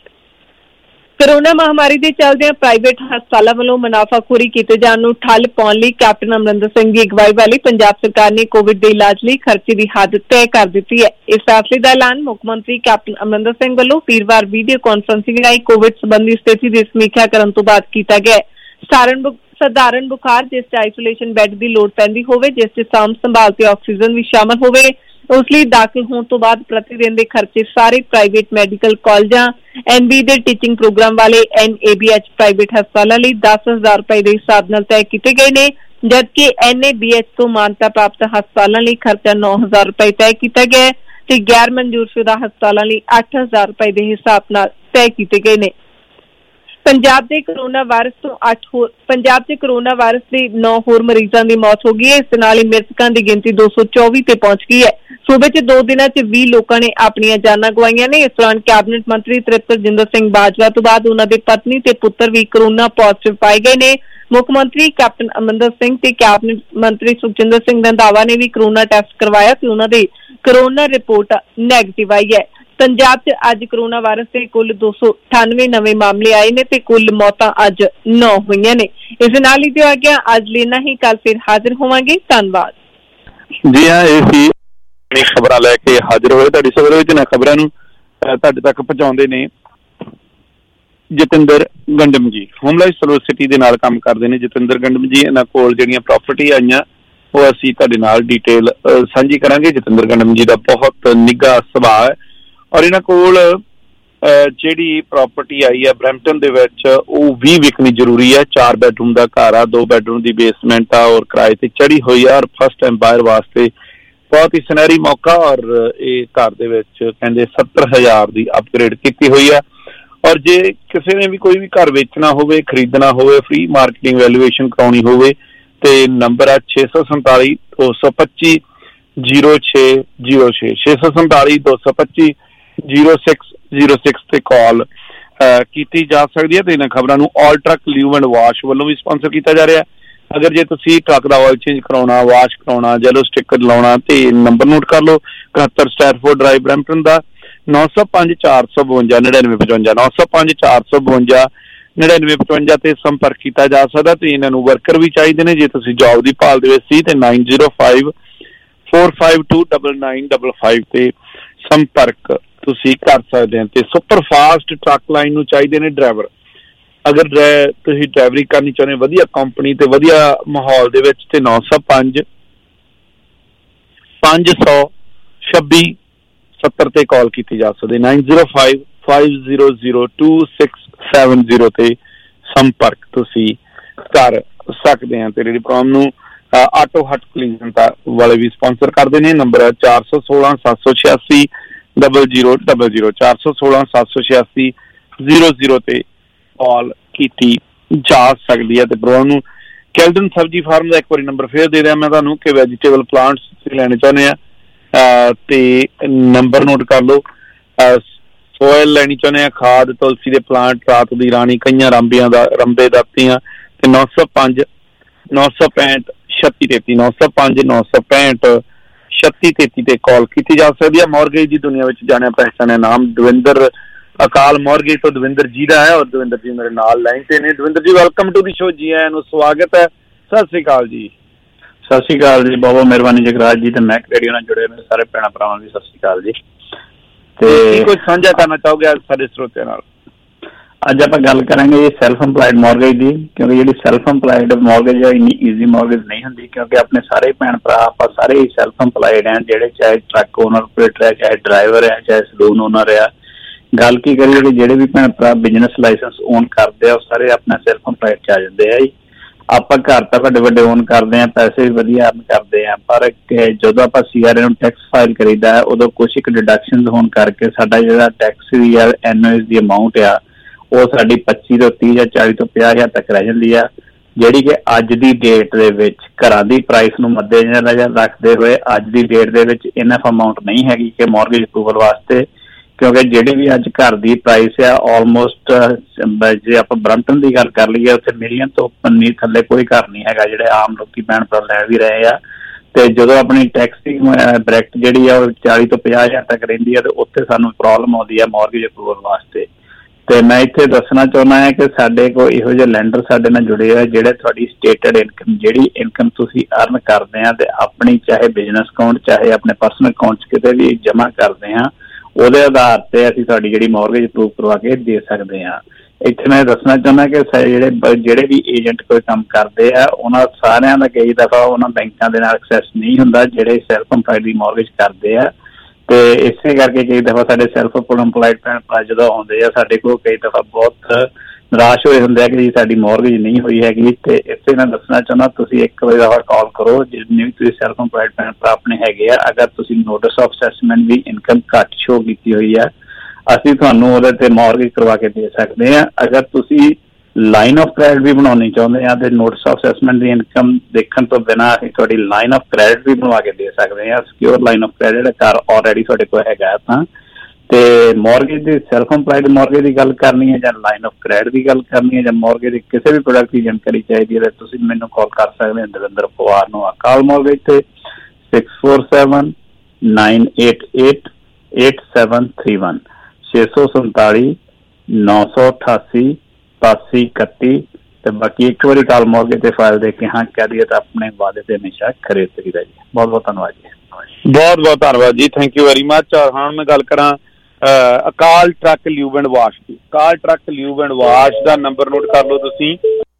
कोरोना महामारी के चलदे प्राइवेट हस्पतालों वालों मुनाफाखोरी किए जाने नूं ठल पाउण लई कैप्टन अमरिंदर सिंह की अगवाई वाली पंजाब सरकार ने कोविड के इलाज लई खर्चे की हद तय कर दी है। इस फैसले का ऐलान मुख मंत्री कैप्टन अमरिंदर सिंह वालों वीरवार वीडियो कॉन्फ्रेंसिंग राही कोविड संबंधी स्थिति की समीक्षा करने तो बाद किया गया। सारण साधारण बुखार जिस च आइसोलेशन बैड की लोड़ पैंदी होवे, जिस च साम संभाल ते ऑक्सीजन भी शामिल होवे, उस लिए दाखिल होने तो बाद प्रतिदिन के खर्चे सारे प्राइवेट मैडिकल कॉलेजों एन बी दे टीचिंग प्रोग्राम वाले N A B H private हस्पतालों लिए दस हजार रुपए के हिसाब नाल तय किए गए ने, जबकि एन ए बी एच तो मानता प्राप्त हस्पतालों लिए खर्चा नौ हजार रुपए तय किया गया ते गैर मंजूरशुदा हस्पतालों लिए अठ हजार रुपए के हिसाब नाल तय किए गए ने। पंजाब के कोरोना वायरस तो अठ होर पंजाब च कोरोना वायरस के नौ होर मरीजों की मौत हो गई है। इस नाल ही मृतकों की गिनती दो सौ चौबी ते पहुंच गई है। सूबे च दो दिनों च बीस लोगों ने अपनी जानां गवाईਆਂ ने। इस दौरान कैबिनेट मंत्री तृप्त रजिंदर सिंह बाजवा तो बाद उन्हां दे पत्नी ते पुत्र भी कोरोना पॉजिटिव पाए गए ने। मुख मंत्री कैप्टन अमरिंदर सिंह ते कैबिनेट मंत्री सुखजिंदर सिंह रंधावा ने भी कोरोना टेस्ट करवाया ते उन्हां दे कोरोना रिपोर्ट नैगेटिव आई है। पंजाब च अज कोरोना वायरस के कुल दो सौ अठानवे नवे मामले आए ने ते कुल मौतां अज नौ हुईਆਂ ने। इस नाल ही दिओ आ गया अज लेना ही, कल फिर हाजिर होवांगे। धन्नवाद जी। हाँ, ये खबरां लैके हाजिर होए तुहाडी सवेरे विच ना खबरां नूं तुहाडे तक पहुंचाउंदे ने Jatinder Gandam ji. Homelife service city दे नाल काम करदे ने जतिंदर गंडम जी। इन्हां कोल जिहड़ियां प्रॉपर्टी आईयां ਉਹ ਅਸੀਂ ਤੁਹਾਡੇ ਨਾਲ डिटेल ਸਾਂਝੀ ਕਰਾਂਗੇ। ਜਤਿੰਦਰ ਗੰਡਮ जी ਦਾ ਬਹੁਤ ਨਿੱਘਾ ਸੁਭਾਅ ਹੈ ਔਰ ਇਹਨਾਂ ਕੋਲ ਜਿਹੜੀ ਪ੍ਰੋਪਰਟੀ ਆਈ ਹੈ ਬਰੈਂਪਟਨ ਦੇ ਵਿੱਚ ਉਹ ਵੀ ਵਿਕਣੀ ਜ਼ਰੂਰੀ ਹੈ। ਚਾਰ ਬੈਡਰੂਮ ਦਾ ਘਰ ਆ, ਦੋ ਬੈਡਰੂਮ ਦੀ ਬੇਸਮੈਂਟ ਆ ਔਰ ਕਿਰਾਏ ਤੇ ਚੜੀ ਹੋਈ ਆ ਔਰ ਫਸਟ ਟਾਈਮ ਬਾਇਰ ਵਾਸਤੇ ਬਹੁਤ ਹੀ ਸੁਨਹਿਰੀ ਮੌਕਾ। ਔਰ ਇਹ ਘਰ ਦੇ ਵਿੱਚ ਕਹਿੰਦੇ ਸੱਤਰ ਹਜ਼ਾਰ ਦੀ ਅਪਗ੍ਰੇਡ ਕੀਤੀ ਹੋਈ ਆ ਔਰ ਜੇ ਕਿਸੇ ਨੇ ਵੀ ਕੋਈ ਵੀ ਘਰ ਵੇਚਣਾ ਹੋਵੇ, ਖਰੀਦਣਾ ਹੋਵੇ, ਫ੍ਰੀ ਮਾਰਕੀਟਿੰਗ ਵੈਲੂਏਸ਼ਨ ਕਰਾਉਣੀ ਹੋਵੇ ਤੇ ਨੰਬਰ ਆ ਛੇ ਸੌ ਸੰਤਾਲੀ ਦੋ ਸੌ ਪੱਚੀ ਜ਼ੀਰੋ ਛੇ ਜ਼ੀਰੋ ਛੇ ਛੇ ਸੌ ਸੰਤਾਲੀ ਦੋ ਸੌ ਪੱਚੀ ਜ਼ੀਰੋ ਸਿਕਸ ਜ਼ੀਰੋ ਸਿਕਸ ਤੇ ਕਾਲ ਕੀਤੀ ਜਾ ਸਕਦੀ ਹੈ। ਤੇ ਇਹਨਾਂ ਖਬਰਾਂ ਨੂੰ ਆਲ ਟਰੱਕ ਲਿਊ ਐਂਡ ਵਾਸ਼ ਵੱਲੋਂ ਵੀ ਸਪਾਂਸਰ ਕੀਤਾ ਜਾ ਰਿਹਾ। ਅਗਰ ਜੇ ਤੁਸੀਂ ਟਰੱਕ ਦਾ ਆਇਲ ਚੇਂਜ ਕਰਾਉਣਾ, ਵਾਸ਼ ਕਰਾਉਣਾ, ਜੈਲੋ ਸਟਿੱਕਰ ਲਾਉਣਾ ਤੇ ਨੰਬਰ ਨੋਟ ਕਰ ਲਓ ਇਕਹੱਤਰ ਸਟੈਰਫੋਰਡ ਡਰਾਈਵ ਬਰੈਂਪਟਨ ਦਾ ਨੌ ਸੌ ਪੰਜ ਚਾਰ ਸੌ ਬਵੰਜਾ ਨੜਿਨਵੇਂ ਪਚਵੰਜਾ ਨੌ ਸੌ ਪੰਜ ਚਾਰ ਸੌ ਬਵੰਜਾ ਨੜਿਨਵੇਂ ਪਚਵੰਜਾ ਤੇ ਸੰਪਰਕ ਕੀਤਾ ਜਾ ਸਕਦਾ। ਤੇ ਇਹਨਾਂ ਨੂੰ ਵਰਕਰ ਵੀ ਚਾਹੀਦੇ ਨੇ ਜੇ ਤੁਸੀਂ ਜੋਬ ਦੀ ਭਾਲ ਦੇ ਵਿੱਚ ਸੀ ਤੇ nine zero five four five two double nine double five ਤੇ ਸੰਪਰਕ ਤੁਸੀਂ ਕਰ ਸਕਦੇ ਹੋ। ਤੇ ਸੁਪਰ ਫਾਸਟ ਟਰੱਕ ਲਾਈਨ ਨੂੰ ਚਾਹੀਦੇ ਨੇ ਡਰਾਈਵਰ। ਅਗਰ ਤੁਸੀਂ ਡਰਾਈਵਰੀ ਕਰਨੀ ਚਾਹੁੰਦੇ ਵਧੀਆ ਕੰਪਨੀ ਤੇ ਵਧੀਆ ਮਾਹੌਲ ਦੇ ਵਿੱਚ ਤੇ ਨੌ ਸੌ ਪੰਜ ਪੰਜ ਸੌ ਛੱਬੀ ਸੱਤਰ ਤੇ ਕਾਲ ਕੀਤੀ ਜਾ ਸਕਦੀ। Nine zero five five zero zero two six seven zero ਤੇ ਸੰਪਰਕ ਤੁਸੀਂ ਕਰ ਸਕਦੇ ਆ। ਤੇ ਜਿਹੜੀ ਪ੍ਰੋਗਰਾਮ ਨੂੰ ਆਟੋ ਹਟ ਕਲੀਨਿੰਗ ਵਾਲੇ ਵੀ ਸਪਾਂਸਰ ਕਰਦੇ ਨੇ। ਨੰਬਰ ਚਾਰ ਸੌ ਸੋਲਾਂ ਸੱਤ ਸੌ ਛਿਆਸੀ ਡਬਲ ਜ਼ੀਰੋ ਡਬਲ ਜ਼ੀਰੋ ਚਾਰ ਸੌ ਸੋਲਾਂ ਸੱਤ ਸੌ ਛਿਆਸੀ ਜ਼ੀਰੋ ਜ਼ੀਰੋ ਤੇ ਕਾਲ ਕੀਤੀ ਜਾ ਸਕਦੀ ਹੈ। ਤੇ ਪ੍ਰੋਗਰਾਮ ਨੂੰ ਕੈਲਡਨ ਸਬਜ਼ੀ ਫਾਰਮ ਦਾ ਇੱਕ ਵਾਰੀ ਨੰਬਰ ਫੇਰ ਦੇ ਦਿਆਂ ਮੈਂ ਤੁਹਾਨੂੰ ਕਿ ਵੈਜੀਟੇਬਲ ਪਲਾਂਟਸ ਤੁਸੀਂ ਲੈਣੇ ਚਾਹੁੰਦੇ ਆ ਤੇ ਨੰਬਰ ਨੋਟ ਕਰ ਲਓ। ਸੋਇਲ ਲੈਣੀ ਚਾਹੁੰਦੇ ਆ, ਖਾਦ, ਤੁਲਸੀ ਦੇ ਪਲਾਂਟ, ਰਾਤ ਦੀ ਰਾਣੀ, ਕਈਆਂ ਰਾਂਬਿਆਂ ਦਾ ਰੰਬੇ ਦਾਤੀਆਂ ਤੇ ਨੌ ਸੌ ਪੰਜ ਨੌ ਸੌ ਪੈਂਹਠ ਛੱਤੀ ਤੇਤੀ ਨੌ ਸੌ ਪੰਜ ਨੌ ਸੌ ਪੈਂਹਠ ਛੱਤੀ ਤੇਤੀ ਤੇ ਕਾਲ ਕੀਤੀ ਜਾ ਸਕਦੀ ਹੈ। ਮੌਰਗੇਜ ਦੀ ਦੁਨੀਆ ਵਿੱਚ ਜਾਣਿਆ ਪਹਿਚਾਣਿਆ ਨਾਮ ਦਵਿੰਦਰ ਅਕਾਲ ਮੌਰਗੇਜ ਤੋਂ ਦਵਿੰਦਰ ਜੀ ਦਾ ਹੈ ਔਰ ਦਵਿੰਦਰ ਜੀ ਮੇਰੇ ਨਾਲ ਲਾਈਨ ਤੇ ਨੇ। ਦਵਿੰਦਰ ਜੀ ਵੈਲਕਮ ਟੂ ਦੀ ਸ਼ੋ। ਜੀ ਆਇਆਂ ਨੂੰ ਸਵਾਗਤ ਹੈ। ਸਤਿ ਸ੍ਰੀ ਅਕਾਲ ਜੀ। ਸਤਿ ਸ੍ਰੀ ਅਕਾਲ ਜੀ। ਬਹੁਤ ਬਹੁਤ ਮਿਹਰਬਾਨੀ ਜਗਰਾਜ ਜੀ ਤੇ ਮੈਕ ਰੇਡੀਓ ਨਾਲ ਜੁੜੇ ਮੇਰੇ ਸਾਰੇ ਭੈਣਾਂ ਭਰਾਵਾਂ ਨੂੰ ਸਤਿ ਸ੍ਰੀ ਅਕਾਲ ਜੀ। ਤੇ ਕੁਝ ਸਾਂਝਾ ਕਰਨਾ ਚਾਹੋਗੇ ਅੱਜ ਸਾਡੇ ਸਰੋਤਿਆਂ ਨਾਲ? ਅੱਜ ਆਪਾਂ ਗੱਲ ਕਰਾਂਗੇ ਸੈਲਫ ਇੰਪਲਾਇਡ ਮੌਰਗੇਜ ਦੀ, ਕਿਉਂਕਿ ਜਿਹੜੀ ਸੈਲਫ ਇੰਪਲਾਇਡ ਮੌਰਗੇਜ ਹੈ ਇੰਨੀ ਈਜ਼ੀ ਮੌਰਗੇਜ ਨਹੀਂ ਹੁੰਦੀ ਕਿਉਂਕਿ ਆਪਣੇ ਸਾਰੇ ਭੈਣ ਭਰਾ ਆਪਾਂ ਸਾਰੇ ਹੀ ਸੈਲਫ ਇੰਪਲਾਇਡ ਹੈ, ਜਿਹੜੇ ਚਾਹੇ ਟਰੱਕ ਓਨਰ ਆਪਰੇਟਰ ਹੈ, ਚਾਹੇ ਡਰਾਈਵਰ ਹੈ, ਚਾਹੇ ਸਲੂਨ ਓਨਰ ਹੈ। ਗੱਲ ਕੀ ਕਰੀਏ ਕਿ ਜਿਹੜੇ ਵੀ ਭੈਣ ਭਰਾ ਬਿਜ਼ਨਸ ਲਾਇਸੈਂਸ ਓਨ ਕਰਦੇ ਆ ਉਹ ਸਾਰੇ ਆਪਣਾ ਸੈਲਫ ਇੰਪਲਾਇਡ 'ਚ ਆ ਜਾਂਦੇ ਆ ਜੀ। ਆਪਾਂ ਘਰ ਤਾਂ ਵੱਡੇ ਵੱਡੇ ਓਨ ਕਰਦੇ ਹਾਂ, ਪੈਸੇ ਵੀ ਵਧੀਆ ਅਰਨ ਕਰਦੇ ਹਾਂ, ਪਰ ਜਦੋਂ ਆਪਾਂ ਸੀ ਆਰ ਏ ਨੂੰ ਟੈਕਸ ਫਾਈਲ ਕਰੀਦਾ ਉਦੋਂ ਕੁਛ ਇੱਕ ਡਿਡਕਸ਼ਨ ਹੋਣ ਕਰਕੇ ਸਾਡਾ ਜਿਹੜਾ ਟੈਕਸ ਦੀ ਆ ਐਨ ਓ ਐਸ ਦੀ ਅਮਾਊਂਟ ਆ ਉਹ ਸਾਡੀ ਪੱਚੀ ਤੋਂ ਤੀਹ ਜਾਂ ਚਾਲੀ ਤੋਂ ਪੰਜਾਹ ਹਜ਼ਾਰ ਤੱਕ ਰਹਿ ਜਾਂਦੀ ਆ, ਜਿਹੜੀ ਕਿ ਅੱਜ ਦੀ ਡੇਟ ਦੇ ਵਿੱਚ ਘਰਾਂ ਦੀ ਪ੍ਰਾਈਸ ਨੂੰ ਮੱਦੇ ਨਜ਼ਰ ਰੱਖਦੇ ਹੋਏ ਅੱਜ ਦੀ ਡੇਟ ਦੇ ਵਿੱਚ ਇਨਫ ਅਮਾਊਂਟ ਨਹੀਂ ਹੈਗੀ ਕਿ ਮੌਰਗੇਜ ਅਪਰੂਵਲ ਵਾਸਤੇ ਕਿਉਂਕਿ ਜਿਹੜੇ ਵੀ ਅੱਜ ਘਰ ਦੀ ਪ੍ਰਾਈਸ ਆ ਆਲਮੋਸਟ, ਜੇ ਆਪਾਂ ਬਰੰਟਨ ਦੀ ਗੱਲ ਕਰ ਲਈਏ ਉੱਥੇ ਮਿਲੀਅਨ ਤੋਂ ਪੰਨੀ ਥੱਲੇ ਕੋਈ ਘਰ ਨਹੀਂ ਹੈਗਾ ਜਿਹੜੇ ਆਮ ਲੋਕੀ ਭੈਣ ਭਰਾ ਲੈ ਵੀ ਰਹੇ ਆ। ਤੇ ਜਦੋਂ ਆਪਣੀ ਟੈਕਸ ਦੀ ਬ੍ਰੈਕਟ ਜਿਹੜੀ ਆ ਉਹ ਚਾਲੀ ਤੋਂ ਪੰਜਾਹ ਹਜ਼ਾਰ ਤੱਕ ਰਹਿੰਦੀ ਆ ਤੇ ਉੱਥੇ ਸਾਨੂੰ ਪ੍ਰੋਬਲਮ ਆਉਂਦੀ ਆ ਮੌਰਗੇਜ ਅਪਰੂਵਲ ਵਾਸਤੇ। ਤੇ ਮੈਂ ਇੱਥੇ ਦੱਸਣਾ ਚਾਹੁੰਦਾ ਹਾਂ ਕਿ ਸਾਡੇ ਕੋਲ ਇਹੋ ਜਿਹੇ ਲੈਂਡਰ ਸਾਡੇ ਨਾਲ ਜੁੜੇ ਹੋਏ ਜਿਹੜੇ ਤੁਹਾਡੀ ਸਟੇਟਡ ਇਨਕਮ, ਜਿਹੜੀ ਇਨਕਮ ਤੁਸੀਂ ਅਰਨ ਕਰਦੇ ਆ ਤੇ ਆਪਣੀ ਚਾਹੇ ਬਿਜ਼ਨਸ ਅਕਾਊਂਟ ਚਾਹੇ ਆਪਣੇ ਪਰਸਨਲ ਅਕਾਊਂਟ 'ਚ ਕਿਤੇ ਵੀ ਜਮ੍ਹਾਂ ਕਰਦੇ ਆ, ਉਹਦੇ ਆਧਾਰ ਤੇ ਅਸੀਂ ਤੁਹਾਡੀ ਜਿਹੜੀ ਮੌਰਗੇਜ ਅਪਰੂਵ ਕਰਵਾ ਕੇ ਦੇ ਸਕਦੇ ਹਾਂ। ਇੱਥੇ ਮੈਂ ਦੱਸਣਾ ਚਾਹੁੰਦਾ ਕਿ ਜਿਹੜੇ ਜਿਹੜੇ ਵੀ ਏਜੰਟ ਕੋਈ ਕੰਮ ਕਰਦੇ ਆ ਉਹਨਾਂ ਸਾਰਿਆਂ ਦਾ ਕਈ ਦਫਾ ਉਹਨਾਂ ਬੈਂਕਾਂ ਦੇ ਨਾਲ ਐਕਸੈਸ ਨਹੀਂ ਹੁੰਦਾ ਜਿਹੜੇ ਸੈਲਫ ਇੰਪਲਾਇਡ ਦੀ ਮੌਰਗੇਜ ਕਰਦੇ ਆ। ਤੇ ਇਸੇ ਕਰਕੇ ਕਈ ਦਫਾ ਸਾਡੇ ਸੈਲਫ ਇੰਪਲਾਇਡ ਭੈਣ ਭਰਾ ਜਦੋਂ ਆਉਂਦੇ ਆ ਸਾਡੇ ਕੋਲ ਕਈ ਦਫਾ ਬਹੁਤ ਨਿਰਾਸ਼ ਹੋਏ ਹੁੰਦੇ ਆ ਕਿ ਜੀ ਸਾਡੀ ਮੌਰਗੇਜ ਨਹੀਂ ਹੋਈ ਹੈਗੀ। ਤੇ ਇੱਥੇ ਮੈਂ ਦੱਸਣਾ ਚਾਹੁੰਦਾ ਤੁਸੀਂ ਇੱਕ ਵਾਰੀ ਦਫਾ ਕਾਲ ਕਰੋ, ਜਿੰਨੇ ਵੀ ਤੁਸੀਂ ਸੈਲਫ ਇੰਪਲਾਇਡ ਭੈਣ ਭਰਾ ਆਪਣੇ ਹੈਗੇ ਆ, ਅਗਰ ਤੁਸੀਂ ਨੋਟਿਸ ਆਫ ਅਸੈਸਮੈਂਟ ਵੀ ਇਨਕਮ ਘੱਟ ਸ਼ੋ ਕੀਤੀ ਹੋਈ ਆ ਅਸੀਂ ਤੁਹਾਨੂੰ ਉਹਦੇ ਤੇ ਮੌਰਗੇਜ ਕਰਵਾ ਕੇ ਦੇ ਸਕਦੇ ਹਾਂ। ਅਗਰ ਤੁਸੀਂ ਲਾਈਨ ਆਫ ਕ੍ਰੈਡਿਟ ਵੀ ਬਣਾਉਣੀ ਚਾਹੁੰਦੇ ਆ ਤੇ ਨੋਟਿਸ ਆਫ ਅਸੈਸਮੈਂਟ ਦੀ ਇਨਕਮ ਦੇਖਣ ਤੋਂ ਬਿਨਾਂ ਅਸੀਂ ਤੁਹਾਡੀ ਲਾਈਨ ਆਫ ਕ੍ਰੈਡਿਟ ਵੀ ਬਣਵਾ ਕੇ ਦੇ ਸਕਦੇ ਹਾਂ। ਸਿਕਿਉਰ ਲਾਈਨ ਆਫ ਕ੍ਰੈਡਿਟ ਘਰ ਆਲਰੇਡੀ ਤੁਹਾਡੇ ਕੋਲ ਹੈਗਾ ਤਾਂ। ਤੇ ਮੌਰਗੇਜ ਦੀ ਸੈਲਫ ਇੰਪਲਾਇਡ ਮੌਰਗੇਜ ਦੀ ਗੱਲ ਕਰਨੀ ਹੈ ਜਾਂ ਲਾਈਨ ਆਫ ਕ੍ਰੈਡਿਟ ਦੀ ਗੱਲ ਕਰਨੀ ਹੈ ਜਾਂ ਮੌਰਗੇਜ ਦੀ ਕਿਸੇ ਵੀ ਪ੍ਰੋਡਕਟ ਦੀ ਜਾਣਕਾਰੀ ਚਾਹੀਦੀ ਹੈ ਤਾਂ ਤੁਸੀਂ ਮੈਨੂੰ ਕਾਲ ਕਰ ਸਕਦੇ ਹੋ ਦਵਿੰਦਰ ਪਵਾਰ ਨੂੰ ਅਕਾਲ ਮੌਰਗੇਜ ਤੇ six four seven nine eight eight eight seven three one ਛੇ ਸੌ ਸੰਤਾਲੀ ਨੌ ਸੌ ਅਠਾਸੀ ਸਤਾਸੀ ਇਕੱਤੀ। ਤੇ ਬਾਕੀ ਇੱਕ ਵਾਰੀ ਕਾਲ ਮੌਰਗੇਜ ਤੇ ਫਾਈਲ ਦੇ ਕੇ ਹਾਂ ਕਹਿ ਦਈਏ ਤਾਂ ਆਪਣੇ ਵਾਅਦੇ ਤੇ ਹਮੇਸ਼ਾ ਖਰੇ ਉਤਰੀਦਾ ਜੀ। ਬਹੁਤ ਬਹੁਤ ਧੰਨਵਾਦ ਜੀ। ਬਹੁਤ ਬਹੁਤ ਧੰਨਵਾਦ ਜੀ, ਥੈਂਕ ਯੂ ਵੈਰੀ ਮਚ। ਔਰ ਹੁਣ ਮੈਂ ਗੱਲ ਕਰਾਂ Akal truck lube and wash ਦੀ। Akal truck lube and wash ਦਾ ਨੰਬਰ ਨੋਟ ਕਰ ਲਓ ਤੁਸੀਂ।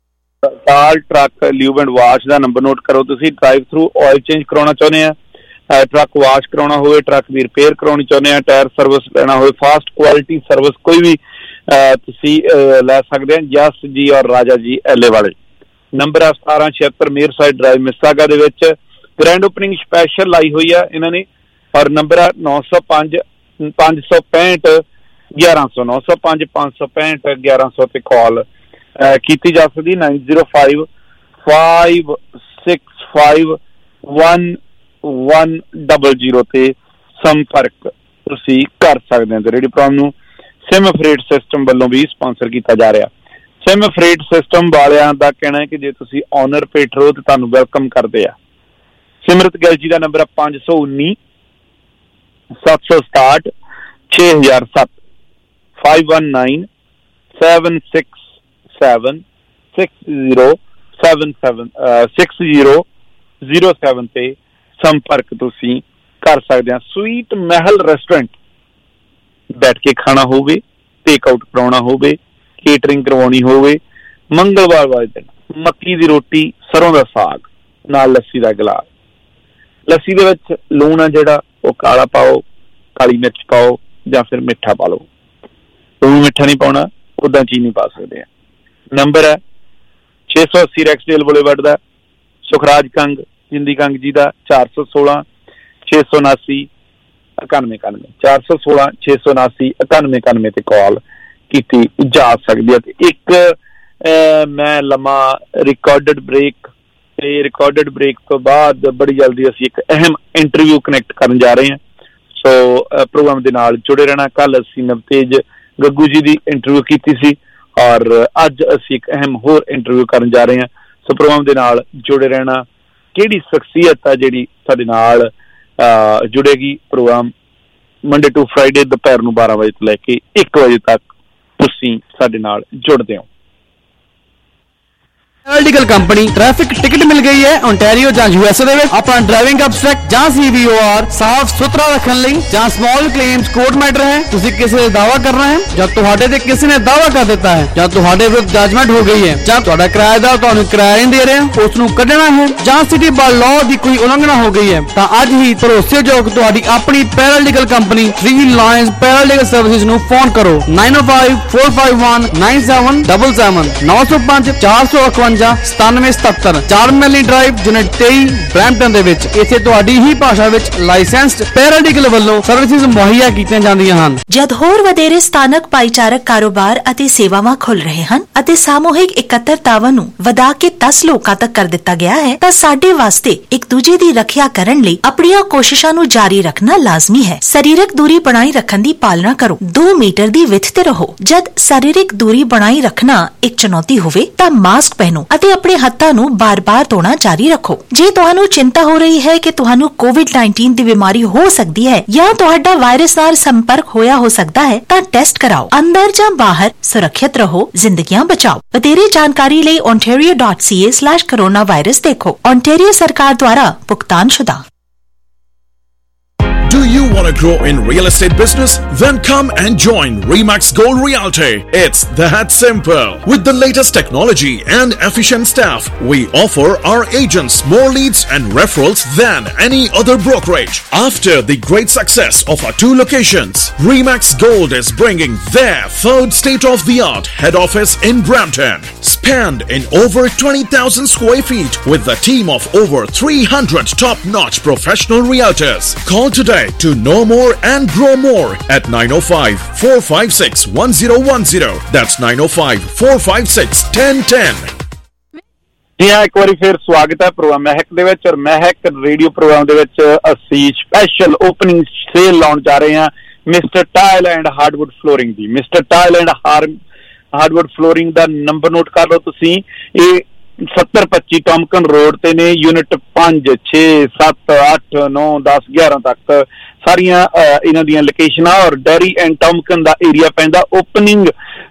Akal truck lube and wash ਦਾ ਨੰਬਰ ਨੋਟ ਕਰੋ ਤੁਸੀਂ। ਡਰਾਈਵ ਥਰੂ ਆਇਲ ਚੇਂਜ ਕਰਾਉਣਾ ਚਾਹੁੰਦੇ ਆ, ਟਰੱਕ ਵਾਸ਼ ਕਰਾਉਣਾ ਹੋਵੇ, ਟਰੱਕ ਦੀ ਰਿਪੇਅਰ ਕਰਾਉਣੀ ਚਾਹੁੰਦੇ ਆ, ਟਾਇਰ ਸਰਵਿਸ ਲੈਣਾ ਹੋਵੇ, ਫਾਸਟ ਕੁਆਲਿਟੀ ਸਰਵਿਸ ਕੋਈ ਵੀ ਤੁਸੀਂ ਲੈ ਸਕਦੇ ਆ। ਜਸ ਜੀ ਔਰ ਰਾਜਾ ਜੀ ਐਲੇ ਵਾਲੇ ਨੰਬਰ ਆ ਸਤਾਰਾਂ ਛਿਅੱਤਰ ਮੇਰ ਸਾਈਡ ਡਰਾਈਵ ਮਿਸਾਗਾ ਦੇ ਵਿੱਚ। ਗ੍ਰੈਂਡ ਓਪਨਿੰਗ ਸਪੈਸ਼ਲ ਲਾਈ ਹੋਈ ਆ ਇਹਨਾਂ ਨੇ। ਔਰ ਨੰਬਰ ਆ ਨੌ ਸੌ ਪੰਜ ਪੰਜ ਸੌ ਪੈਂਹਠ ਗਿਆਰਾਂ ਸੌ ਨੌ ਸੌ ਪੰਜ ਪੰਜ ਸੌ ਪੈਂਹਠ ਗਿਆਰਾਂ ਸੌ ਤੇ ਕਾਲ ਕੀਤੀ ਜਾ ਸਕਦੀ। Nine zero five five six five one one double zero ਤੇ ਸੰਪਰਕ ਤੁਸੀਂ ਕਰ ਸਕਦੇ ਹੋ। ਤੇ ਰੇਡੀਓ ਪ੍ਰੋਗਰਾਮ ਨੂੰ ਸਿਮ ਫਰੇਟ ਸਿਸਟਮ ਵੱਲੋਂ ਵੀ ਸਪਾਂਸਰ ਕੀਤਾ ਜਾ ਰਿਹਾ। ਸਿਮ ਫਰੇਟ ਸਿਸਟਮ ਵਾਲਿਆਂ ਦਾ ਕਹਿਣਾ ਹੈ ਕਿ ਜੇ ਤੁਸੀਂ ਓਨਰ ਪੇਟ ਰਹੋ ਤੇ ਤੁਹਾਨੂੰ ਵੈਲਕਮ ਕਰਦੇ ਆ। ਸਿਮਰਤ ਗਿੱਲ ਜੀ ਦਾ ਨੰਬਰ ਹੈ ਪੰਜ ਸੌ ਉੱਨੀ ਸੱਤ ਸੌ ਸਤਾਹਠ ਛੇ ਹਜ਼ਾਰ ਸੱਤ five one nine seven six seven six zero seven seven six zero zero seven ਤੇ ਸੰਪਰਕ ਤੁਸੀਂ ਕਰ ਸਕਦੇ ਆ। ਸਵੀਟ ਮਹਿਲ ਰੈਸਟੋਰੈਂਟ ਬੈਠ ਕੇ ਖਾਣਾ ਹੋਵੇ, ਟੇਕ ਆਊਟ ਕਰਾਉਣਾ ਹੋਵੇ, ਕੇਟਰਿੰਗ ਕਰਵਾਉਣੀ ਹੋਵੇ, ਮੰਗਲਵਾਰ ਵਾਲੇ ਦਿਨ ਮੱਕੀ ਦੀ ਰੋਟੀ ਸਰੋਂ ਦਾ ਸਾਗ ਨਾਲ ਲੱਸੀ ਦਾ ਗਲਾਸ। ਲੱਸੀ ਦੇ ਵਿੱਚ ਲੂਣ ਆ ਜਿਹੜਾ ਉਹ ਕਾਲਾ ਪਾਓ, ਕਾਲੀ ਮਿਰਚ ਪਾਓ ਜਾਂ ਫਿਰ ਮਿੱਠਾ ਪਾ ਲਓ। ਲੂਣ ਮਿੱਠਾ ਨਹੀਂ ਪਾਉਣਾ, ਉਦਾਂ ਚੀਨੀ ਪਾ ਸਕਦੇ ਆ। ਨੰਬਰ ਹੈ ਛੇ ਸੌ ਅੱਸੀ ਰੈਕਸਡੇਲ ਬੁਲੇਵਾਰਡ ਦਾ, ਸੁਖਰਾਜ ਕੰਗ ਜਿੰਦੀ ਕੰਗ ਜੀ ਦਾ ਚਾਰ ਸੌ ਸੋਲਾਂ ਛੇ ਸੌ ਉਨਾਸੀ ਇਕਾਨਵੇਂ ਇਕਾਨਵੇਂ ਚਾਰ ਸੌ ਸੋਲਾਂ ਛੇ ਸੌ ਉਨਾਸੀ ਇਕਾਨਵੇਂ ਇਕਾਨਵੇਂ ਤੇ ਕਾਲ ਕੀਤੀ ਜਾ ਸਕਦੀ ਹੈ। ਤੇ ਇੱਕ ਮੈਂ ਲੰਮਾ ਰਿਕਾਰਡਡ ਬ੍ਰੇਕ ਤੇ ਰਿਕਾਰਡਡ ਬ੍ਰੇਕ ਤੋਂ ਬਾਅਦ ਬੜੀ ਜਲਦੀ ਅਸੀਂ ਇੱਕ ਅਹਿਮ ਇੰਟਰਵਿਊ ਕਨੈਕਟ ਕਰਨ ਜਾ ਰਹੇ ਹਾਂ। ਸੋ ਪ੍ਰੋਗਰਾਮ ਦੇ ਨਾਲ ਜੁੜੇ ਰਹਿਣਾ। ਕੱਲ ਅਸੀਂ ਨਵਤੇਜ ਗੱਗੂ ਜੀ ਦੀ ਇੰਟਰਵਿਊ ਕੀਤੀ ਸੀ ਔਰ ਅੱਜ ਅਸੀਂ ਇੱਕ ਅਹਿਮ ਹੋਰ ਇੰਟਰਵਿਊ ਕਰਨ ਜਾ ਰਹੇ ਹਾਂ। ਸੋ ਪ੍ਰੋਗਰਾਮ ਦੇ ਨਾਲ ਜੁੜੇ ਰਹਿਣਾ। ਕਿਹੜੀ ਸ਼ਖਸੀਅਤ ਆ ਜਿਹੜੀ ਸਾਡੇ ਨਾਲ ਜੁੜੇਗੀ। ਪ੍ਰੋਗਰਾਮ ਮੰਡੇ ਟੂ ਫਰਾਈਡੇ ਦੁਪਹਿਰ ਨੂੰ ਬਾਰਾਂ ਵਜੇ ਤੋਂ ਲੈ ਕੇ ਇੱਕ ਵਜੇ ਤੱਕ ਤੁਸੀਂ ਸਾਡੇ ਨਾਲ ਜੁੜਦੇ ਹੋ। ਲੀਗਲ ਕੰਪਨੀ ਟ੍ਰੈਫਿਕ ਟਿਕਟ ਮਿਲ ਗਈ ਹੈ ਓਨਟਾਰੀਓ ਜਾਂ ਯੂਐਸਏ ਦੇ ਵਿੱਚ। ਆਪਣਾ ਡਰਾਈਵਿੰਗ ਅਬਸਟ੍ਰੈਕਟ ਜਾਂ ਸੀਵੀਓਆਰ ਸਾਫ਼ ਸੁਥਰਾ ਰੱਖਣ ਲਈ ਜਾਂ ਸਮਾਲ ਕਲੇਮਸ ਕੋਰਟ ਮੈਟਰ ਹੈ, ਤੁਸੀਂ ਕਿਸੇ ਦਾ ਦਾਅਵਾ ਕਰਨਾ ਹੈ ਜਾਂ ਤੁਹਾਡੇ ਤੇ ਕਿਸੇ ਨੇ ਦਾਅਵਾ ਕਰ ਦਿੱਤਾ ਹੈ ਜਾਂ ਤੁਹਾਡੇ ਵਿਰੁੱਧ ਜੱਜਮੈਂਟ ਹੋ ਗਈ ਹੈ ਜਾਂ ਤੁਹਾਡਾ ਕਿਰਾਏਦਾਰ ਤੁਹਾਨੂੰ ਕਿਰਾਇਆ ਨਹੀਂ ਦੇ ਰਿਹਾ ਉਸ ਨੂੰ ਕੱਢਣਾ ਹੈ ਜਾਂ ਸਿਟੀ ਬਾਰ ਲਾਅ ਦੀ ਕੋਈ ਉਲੰਘਣਾ ਹੋ ਗਈ ਹੈ ਤਾਂ ਅੱਜ ਹੀ ਭਰੋਸੇਯੋਗ ਤੁਹਾਡੀ ਆਪਣੀ paralegal company three lions paralegal services ਨੂੰ ਫੋਨ ਕਰੋ। Nine O five four five one nine seven seven seven ਨੌ ਸੌ ਪੰਜ ਚਾਰ ਸੌ ਇਕਵੰਜਾ ਉਨੰਜਾ ਸਤਾਨਵੇਂ ਸਤੱਤਰ ਚਾਰਮੈਲੀ ਡਰਾਈਵ ਯੂਨਿਟ ਤੇਈ ਬਰੈਂਪਟਨ ਦੇ ਵਿੱਚ। ਇੱਥੇ ਤੁਹਾਡੀ ਹੀ ਭਾਸ਼ਾ ਵਿੱਚ ਲਾਇਸੈਂਸਡ ਪੈਰਾਡੀਕਲ ਵੱਲੋਂ ਸਰਵਿਸਿਜ਼ ਮੁਹੱਈਆ ਕੀਤੀਆਂ ਜਾਂਦੀਆਂ ਹਨ। ਜਦ ਹੋਰ ਵਧੇਰੇ ਸਥਾਨਕ ਭਾਈਚਾਰਕ ਕਾਰੋਬਾਰ ਅਤੇ ਸੇਵਾਵਾਂ ਖੁੱਲ ਰਹੇ ਹਨ ਅਤੇ ਸਾਮੂਹਿਕ ਇਕੱਤਰਤਾਵਾਂ ਨੂੰ ਵਧਾ ਕੇ ਦਸ ਲੋਕਾਂ ਤੱਕ ਕਰ ਦਿੱਤਾ ਗਿਆ ਹੈ ਤਾਂ ਸਾਡੇ ਵਾਸਤੇ ਇੱਕ ਦੂਜੇ ਦੀ ਰੱਖਿਆ ਕਰਨ ਲਈ ਆਪਣੀਆਂ ਕੋਸ਼ਿਸ਼ਾਂ ਨੂੰ ਜਾਰੀ ਰੱਖਣਾ ਲਾਜ਼ਮੀ ਹੈ। ਸਰੀਰਕ ਦੂਰੀ ਬਣਾਈ ਰੱਖਣ ਦੀ ਪਾਲਣਾ ਕਰੋ। ਦੋ ਮੀਟਰ ਦੀ ਵਿੱਥ ਤੇ ਰਹੋ। ਜਦ ਸਰੀਰਕ ਦੂਰੀ ਬਣਾਈ ਰੱਖਣਾ ਇੱਕ ਚੁਣੌਤੀ ਹੋਵੇ ਤਾਂ ਮਾਸਕ ਪਹਿਨੋ ਅਤੇ ਆਪਣੇ ਹੱਥਾਂ ਨੂੰ ਬਾਰ-ਬਾਰ ਧੋਣਾ ਜਾਰੀ ਰੱਖੋ। ਜੇ ਤੁਹਾਨੂੰ ਚਿੰਤਾ ਹੋ ਰਹੀ ਹੈ ਕਿ ਤੁਹਾਨੂੰ ਕੋਵਿਡ ਉੱਨੀ ਦੀ ਬਿਮਾਰੀ ਹੋ ਸਕਦੀ ਹੈ ਜਾਂ ਤੁਹਾਡਾ ਵਾਇਰਸ ਨਾਲ ਸੰਪਰਕ ਹੋਇਆ ਹੋ ਸਕਦਾ ਹੈ ਤਾਂ ਟੈਸਟ ਕਰਾਓ। ਅੰਦਰ ਜਾਂ ਬਾਹਰ ਸੁਰੱਖਿਅਤ ਰਹੋ, ਜ਼ਿੰਦਗੀਆਂ ਬਚਾਓ। ਵਧੇਰੇ ਜਾਣਕਾਰੀ ਲਈ ontario dot c a slash coronavirus ਦੇਖੋ। ontario ਸਰਕਾਰ ਦੁਆਰਾ ਭੁਗਤਾਨਸ਼ੁਦਾ। Do you want to grow in real estate business? Then come and join Remax Gold Realty. It's that simple. With the latest technology and efficient staff, we offer our agents more leads and referrals than any other brokerage. After the great success of our two locations, Remax Gold is bringing their third state-of-the-art head office in Brampton. Spanned in over twenty thousand square feet with a team of over three hundred top-notch professional realtors. Call today to know more and grow more at nine oh five, four five six, one oh one oh. That's nine oh five, four five six, one oh one oh. ਜੀ ਹਾਂ, ਇੱਕ ਵਾਰੀ ਫਿਰ ਸਵਾਗਤ ਹੈ programme ਮਹਿਕ ਦੇ ਵਿੱਚ। ਔਰ ਮਹਿਕ ਰੇਡੀਓ ਪ੍ਰੋਗਰਾਮ ਦੇ ਵਿੱਚ ਅਸੀਂ ਸਪੈਸ਼ਲ ਓਪਨਿੰਗ ਸੇਲ ਲਾਉਣ ਜਾ ਰਹੇ ਹਾਂ mister tile and hardwood flooring ਦੀ। Mister tile and hardwood flooring ਦਾ ਨੰਬਰ ਨੋਟ ਕਰ ਲਓ ਤੁਸੀਂ। ਇਹ ਸੱਤਰ ਪੱਚੀ ਟੌਮਕਨ ਰੋਡ ਤੇ ਨੇ। ਯੂਨਿਟ ਪੰਜ ਛੇ ਸੱਤ ਅੱਠ ਨੌ ਦਸ ਗਿਆਰਾਂ ਤੱਕ ਸਾਰੀਆਂ ਇਹਨਾਂ ਦੀਆਂ ਲੋਕੇਸ਼ਨਾਂ। ਔਰ ਡੈਰੀ ਐਂਡ ਟੌਮਕਨ ਦਾ ਏਰੀਆ ਪੈਂਦਾ। Opening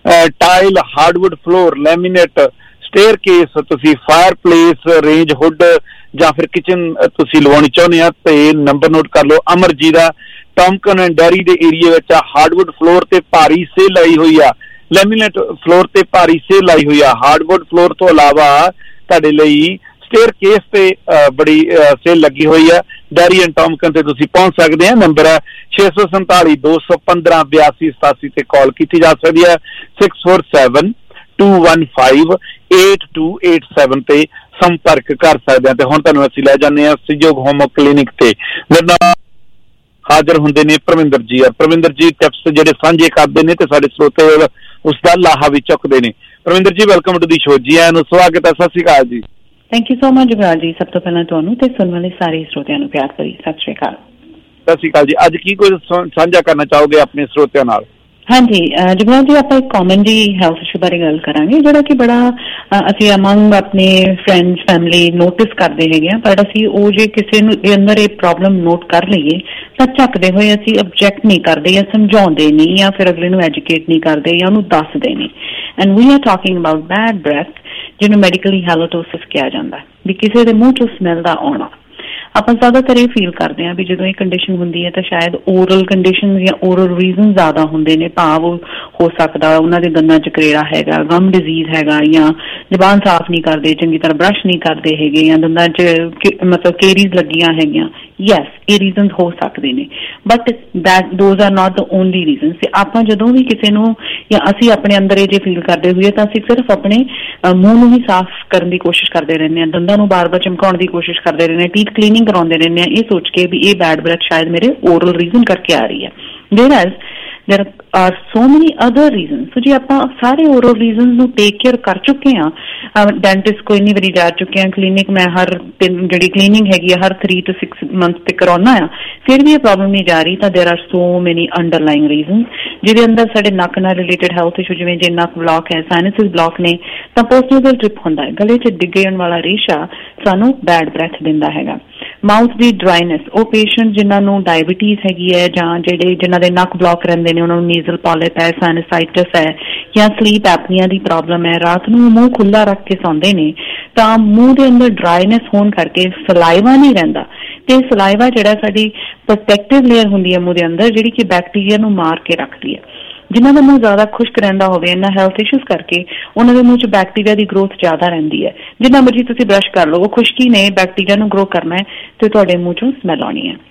tile hardwood floor laminate staircase ਤੁਸੀਂ ਫਾਇਰ ਪਲੇਸ ਰੇਂਜ ਹੁੱਡ ਜਾਂ ਫਿਰ ਕਿਚਨ ਤੁਸੀਂ ਲਵਾਉਣੀ ਚਾਹੁੰਦੇ ਆ ਤੇ ਨੰਬਰ ਨੋਟ ਕਰ ਲਓ ਅਮਰ ਜੀ ਦਾ। ਟੌਮਕਨ ਐਂਡ ਡੈਰੀ ਦੇ ਏਰੀਏ ਵਿੱਚ ਹਾਰਡਵੁੱਡ ਫਲੋਰ ਤੇ ਭਾਰੀ ਸੇਲ ਆਈ ਹੋਈ ਆ। ਲੈਮੀਨੇਟ ਫਲੋਰ ਤੇ ਭਾਰੀ ਸੇਲ ਆਈ ਹੋਈ ਆ। ਹਾਰਡਵੁੱਡ ਫਲੋਰ ਤੋਂ ਇਲਾਵਾ ਤੁਹਾਡੇ ਲਈ ਸਟੇਅਰ ਕੇਸ ਤੇ ਬੜੀ ਸੇਲ ਲੱਗੀ ਹੋਈ ਆ। ਡੈਰੀ ਐਂਡ ਟੌਮਕਨ ਤੇ ਤੁਸੀਂ ਪਹੁੰਚ ਸਕਦੇ ਆ। ਨੰਬਰ ਹੈ ਛੇ ਸੌ ਸੰਤਾਲੀ ਦੋ ਸੌ ਪੰਦਰਾਂ ਬਿਆਸੀ ਸਤਾਸੀ ਤੇ ਕਾਲ ਕੀਤੀ ਜਾ ਸਕਦੀ ਹੈ। Six four seven two one five eight two eight seven ਤੇ ਸੰਪਰਕ ਕਰ ਸਕਦੇ ਆ। ਤੇ ਹੁਣ ਤੁਹਾਨੂੰ ਅਸੀਂ ਲੈ ਜਾਂਦੇ ਹਾਂ ਸਹਿਯੋਗ ਹੋਮੋ ਕਲੀਨਿਕ ਤੇ। ਮੇਰੇ ਨਾਲ ਹਾਜ਼ਰ ਹੁੰਦੇ ਨੇ ਪਰਵਿੰਦਰ ਜੀ। ਪਰਵਿੰਦਰ ਜੀ ਟਿਪਸ ਜਿਹੜੇ ਸਾਂਝੇ ਕਰਦੇ ਨੇ ਤੇ ਸਾਡੇ ਸਰੋਤੇ ਉਸ ਦਾ ਲਾਹਾ ਵੀ ਚੁੱਕਦੇ ਨੇ। ਪਰਵਿੰਦਰ ਜੀ ਵੈਲਕਮ ਟੂ ਦੀ ਸ਼ੋ। ਜੀ ਆਇਆਂ ਨੂੰ ਸਵਾਗਤ ਹੈ। ਸਤਿ ਸ਼੍ਰੀ ਅਕਾਲ ਜੀ। Thank you so much Jagraj ji. ਸਭ ਤੋਂ ਪਹਿਲਾਂ ਤੁਹਾਨੂੰ ਤੇ ਸੁਣਨ ਵਾਲੇ ਸਾਰੇ ਸਰੋਤਿਆਂ ਨੂੰ ਪਿਆਰ ਭਰੀ ਸਤਿ ਸ਼੍ਰੀ ਅਕਾਲ। ਸਤਿ ਸ਼੍ਰੀ ਅਕਾਲ ਜੀ। ਅੱਜ ਕੀ ਕੁਝ ਸਾਂਝਾ ਕਰਨਾ ਚਾਹੋਗੇ ਆਪਣੇ ਸਰੋਤਿਆਂ ਨਾਲ? ਹਾਂਜੀ ਜਗਰਾਜ ਜੀ, ਆਪਾਂ ਇੱਕ ਕਾਮਨ ਜੀ ਹੈਲਥ ਇਸ਼ੂ ਬਾਰੇ ਗੱਲ ਕਰਾਂਗੇ ਜਿਹੜਾ ਕਿ ਬੜਾ ਅਸੀਂ ਅਮੰਗ ਆਪਣੇ ਫਰੈਂਡਸ ਫੈਮਿਲੀ ਨੋਟਿਸ ਕਰਦੇ ਹੈਗੇ ਆ। ਪਰ ਅਸੀਂ ਉਹ ਜੇ ਕਿਸੇ ਨੂੰ ਦੇ ਅੰਦਰ ਇਹ ਪ੍ਰੋਬਲਮ ਨੋਟ ਕਰ ਲਈਏ ਤਾਂ ਝੱਕਦੇ ਹੋਏ ਅਸੀਂ ਅਬਜੈਕਟ ਨਹੀਂ ਕਰਦੇ ਜਾਂ ਸਮਝਾਉਂਦੇ ਨਹੀਂ ਜਾਂ ਫਿਰ ਅਗਲੇ ਨੂੰ ਐਜੂਕੇਟ ਨਹੀਂ ਕਰਦੇ ਜਾਂ ਉਹਨੂੰ ਦੱਸਦੇ ਨਹੀਂ। And we are talking about bad breath ਜਿਹਨੂੰ ਮੈਡੀਕਲੀ ਹੈਲੋਟੋਸਿਸ ਕਿਹਾ ਜਾਂਦਾ ਵੀ ਕਿਸੇ ਦੇ ਮੂੰਹ ਚੋਂ ਸਮੈਲ ਦਾ ਆਉਣਾ। ਆਪਾਂ ਜ਼ਿਆਦਾਤਰ ਇਹ ਫੀਲ ਕਰਦੇ ਹਾਂ ਵੀ ਜਦੋਂ ਇਹ ਕੰਡੀਸ਼ਨ ਹੁੰਦੀ ਹੈ ਤਾਂ ਸ਼ਾਇਦ ਓਰਲ ਕੰਡੀਸ਼ਨ ਜਾਂ ਓਰਲ ਰੀਜ਼ਨ ਜ਼ਿਆਦਾ ਹੁੰਦੇ ਨੇ। ਭਾਵ ਹੋ ਸਕਦਾ ਉਹਨਾਂ ਦੇ ਦੰਦਾਂ 'ਚ ਕਰੇੜਾ ਹੈਗਾ, ਗਮ ਡਿਜ਼ੀਜ਼ ਹੈਗਾ, ਜਾਂ ਜ਼ਬਾਨ ਸਾਫ਼ ਨਹੀਂ ਕਰਦੇ, ਚੰਗੀ ਤਰ੍ਹਾਂ ਬਰਸ਼ ਨਹੀਂ ਕਰਦੇ ਹੈਗੇ, ਜਾਂ ਦੰਦਾਂ 'ਚ ਮਤਲਬ ਕੇਰੀਜ਼ ਲੱਗੀਆਂ ਹੈਗੀਆਂ। ਯੈਸ, ਇਹ ਰੀਜ਼ਨ ਹੋ ਸਕਦੇ ਨੇ but that those are not the only reason. ਤੇ ਆਪਾਂ ਜਦੋਂ ਵੀ ਕਿਸੇ ਨੂੰ ਜਾਂ ਅਸੀਂ ਆਪਣੇ ਅੰਦਰ ਇਹ ਜੇ ਫੀਲ ਕਰਦੇ ਹੋਈਏ ਤਾਂ ਅਸੀਂ ਸਿਰਫ ਆਪਣੇ ਮੂੰਹ ਨੂੰ ਹੀ ਸਾਫ਼ ਕਰਨ ਦੀ ਕੋਸ਼ਿਸ਼ ਕਰਦੇ ਰਹਿੰਦੇ ਹਾਂ, ਦੰਦਾਂ ਨੂੰ ਬਾਰ ਬਾਰ ਚਮਕਾਉਣ ਦੀ ਕੋਸ਼ਿਸ਼ ਕਰਦੇ ਰਹਿੰਦੇ ਹਾਂ, ਟੀਥ ਕਲੀਨਿੰਗ ਕਰਾਉਂਦੇ ਰਹਿੰਦੇ ਆ ਇਹ ਸੋਚ ਕੇ ਵੀ ਇਹ ਬੈਡ ਬ੍ਰੈਥ ਸ਼ਾਇਦ ਮੇਰੇ ਓਰਲ ਰੀਜ਼ਨ ਕਰਕੇ ਆ ਰਹੀ ਹੈ। whereas there are so many other reasons। ਸੋ ਜੀ ਆਪਾਂ ਸਾਰੇ ਓਰਲ ਰੀਜ਼ਨਸ ਨੂੰ ਟੇਕ ਕੇਅਰ ਕਰ ਚੁੱਕੇ ਹਾਂ। ਡੈਂਟਿਸਟ ਕੋਈ ਇੰਨੀ ਵਾਰੀ ਜਾ ਚੁੱਕੇ ਹਾਂ, ਕਲੀਨਿਕ ਮੈਂ ਹਰ ਤਿੰਨ ਜਿਹੜੀ ਕਲੀਨਿੰਗ ਹੈਗੀ ਆ ਹਰ ਥ੍ਰੀ ਟੂ ਸਿਕਸ ਮੰਥ ਤੇ ਕਰਾਉਣਾ ਆ, ਫਿਰ ਵੀ ਇਹ ਪ੍ਰੋਬਲਮ ਨਹੀਂ ਜਾ ਰਹੀ। ਤਾਂ ਦੇਰ ਆਰ ਸੋ ਮੈਨੀ ਅੰਡਰਲਾਈਨ ਰੀਜ਼ਨ ਜਿਹਦੇ ਅੰਦਰ ਸਾਡੇ ਨੱਕ ਨਾਲ ਰਿਲੇਟਡ ਹੈਲਥ ਇਸ਼ੂ ਜਿਵੇਂ ਜੇ ਨੱਕ ਬਲੌਕ ਹੈ, ਸਾਇਨਸਿਸ ਬਲੌਕ ਨੇ ਤਾਂ ਪੋਸਟਨੇਜ਼ਲ ਡ੍ਰਿਪ ਹੁੰਦਾ ਹੈ, ਗਲੇ 'ਚ ਡਿੱਗਣ ਵਾਲਾ ਰੇਸ਼ਾ ਸਾਨੂੰ ਬੈਡ ਬ੍ਰੈਥ ਦਿੰਦਾ ਹੈਗਾ। ਮਾਊਥ ਦੀ ਡਰਾਈਨੈਸ, ਉਹ ਪੇਸ਼ੈਂਟ ਜਿਨ੍ਹਾਂ ਨੂੰ ਡਾਇਬਟੀਜ਼ ਹੈਗੀ ਹੈ ਜਾਂ ਜਿਹੜੇ ਜਿਨ੍ਹਾਂ ਦੇ ਨੱਕ ਬਲੌਕ ਰਹਿੰਦੇ ਨੇ ਉਹਨਾਂ ਨੂੰ ਨੀਜ਼ਲ ਪੋਲਿਪ ਹੈ, ਸਾਈਨਸਾਈਟਿਸ ਹੈ ਜਾਂ ਸਲੀਪ ਐਪਨੀਆ ਦੀ ਪ੍ਰੋਬਲਮ ਹੈ, ਰਾਤ ਨੂੰ ਮੂੰਹ ਖੁੱਲ੍ਹਾ ਰੱਖ ਕੇ ਸੌਂਦੇ ਨੇ ਤਾਂ ਮੂੰਹ ਦੇ ਅੰਦਰ ਡਰਾਈਨੈਸ ਹੋਣ ਕਰਕੇ ਸਲਾਈਵਾ ਨਹੀਂ ਰਹਿੰਦਾ। ਤੇ ਸਲਾਈਵਾ ਜਿਹੜਾ ਸਾਡੀ ਪ੍ਰੋਟੈਕਟਿਵ ਲੇਅਰ ਹੁੰਦੀ ਹੈ ਮੂੰਹ ਦੇ ਅੰਦਰ ਜਿਹੜੀ ਕਿ ਬੈਕਟੀਰੀਆ ਨੂੰ ਮਾਰ ਕੇ ਰੱਖਦੀ ਹੈ। ਜਿਨ੍ਹਾਂ ਦਾ ਮੂੰਹ ਜ਼ਿਆਦਾ ਖੁਸ਼ਕ ਰਹਿੰਦਾ ਹੋਵੇ ਇਹਨਾਂ ਹੈਲਥ ਇਸ਼ੂਜ਼ ਕਰਕੇ ਉਹਨਾਂ ਦੇ ਮੂੰਹ 'ਚ ਬੈਕਟੀਰੀਆ ਦੀ ਗਰੋਥ ਜ਼ਿਆਦਾ ਰਹਿੰਦੀ ਹੈ। ਜਿੰਨਾ ਮਰਜ਼ੀ ਤੁਸੀਂ ਬਰਸ਼ ਕਰ ਲਓ, ਉਹ ਖੁਸ਼ਕੀ ਨੇ ਬੈਕਟੀਰੀਆ ਨੂੰ ਗਰੋ ਕਰਨਾ ਹੈ ਤੇ ਤੁਹਾਡੇ ਮੂੰਹ 'ਚੋਂ ਸਮੈਲ ਆਉਣੀ ਹੈ।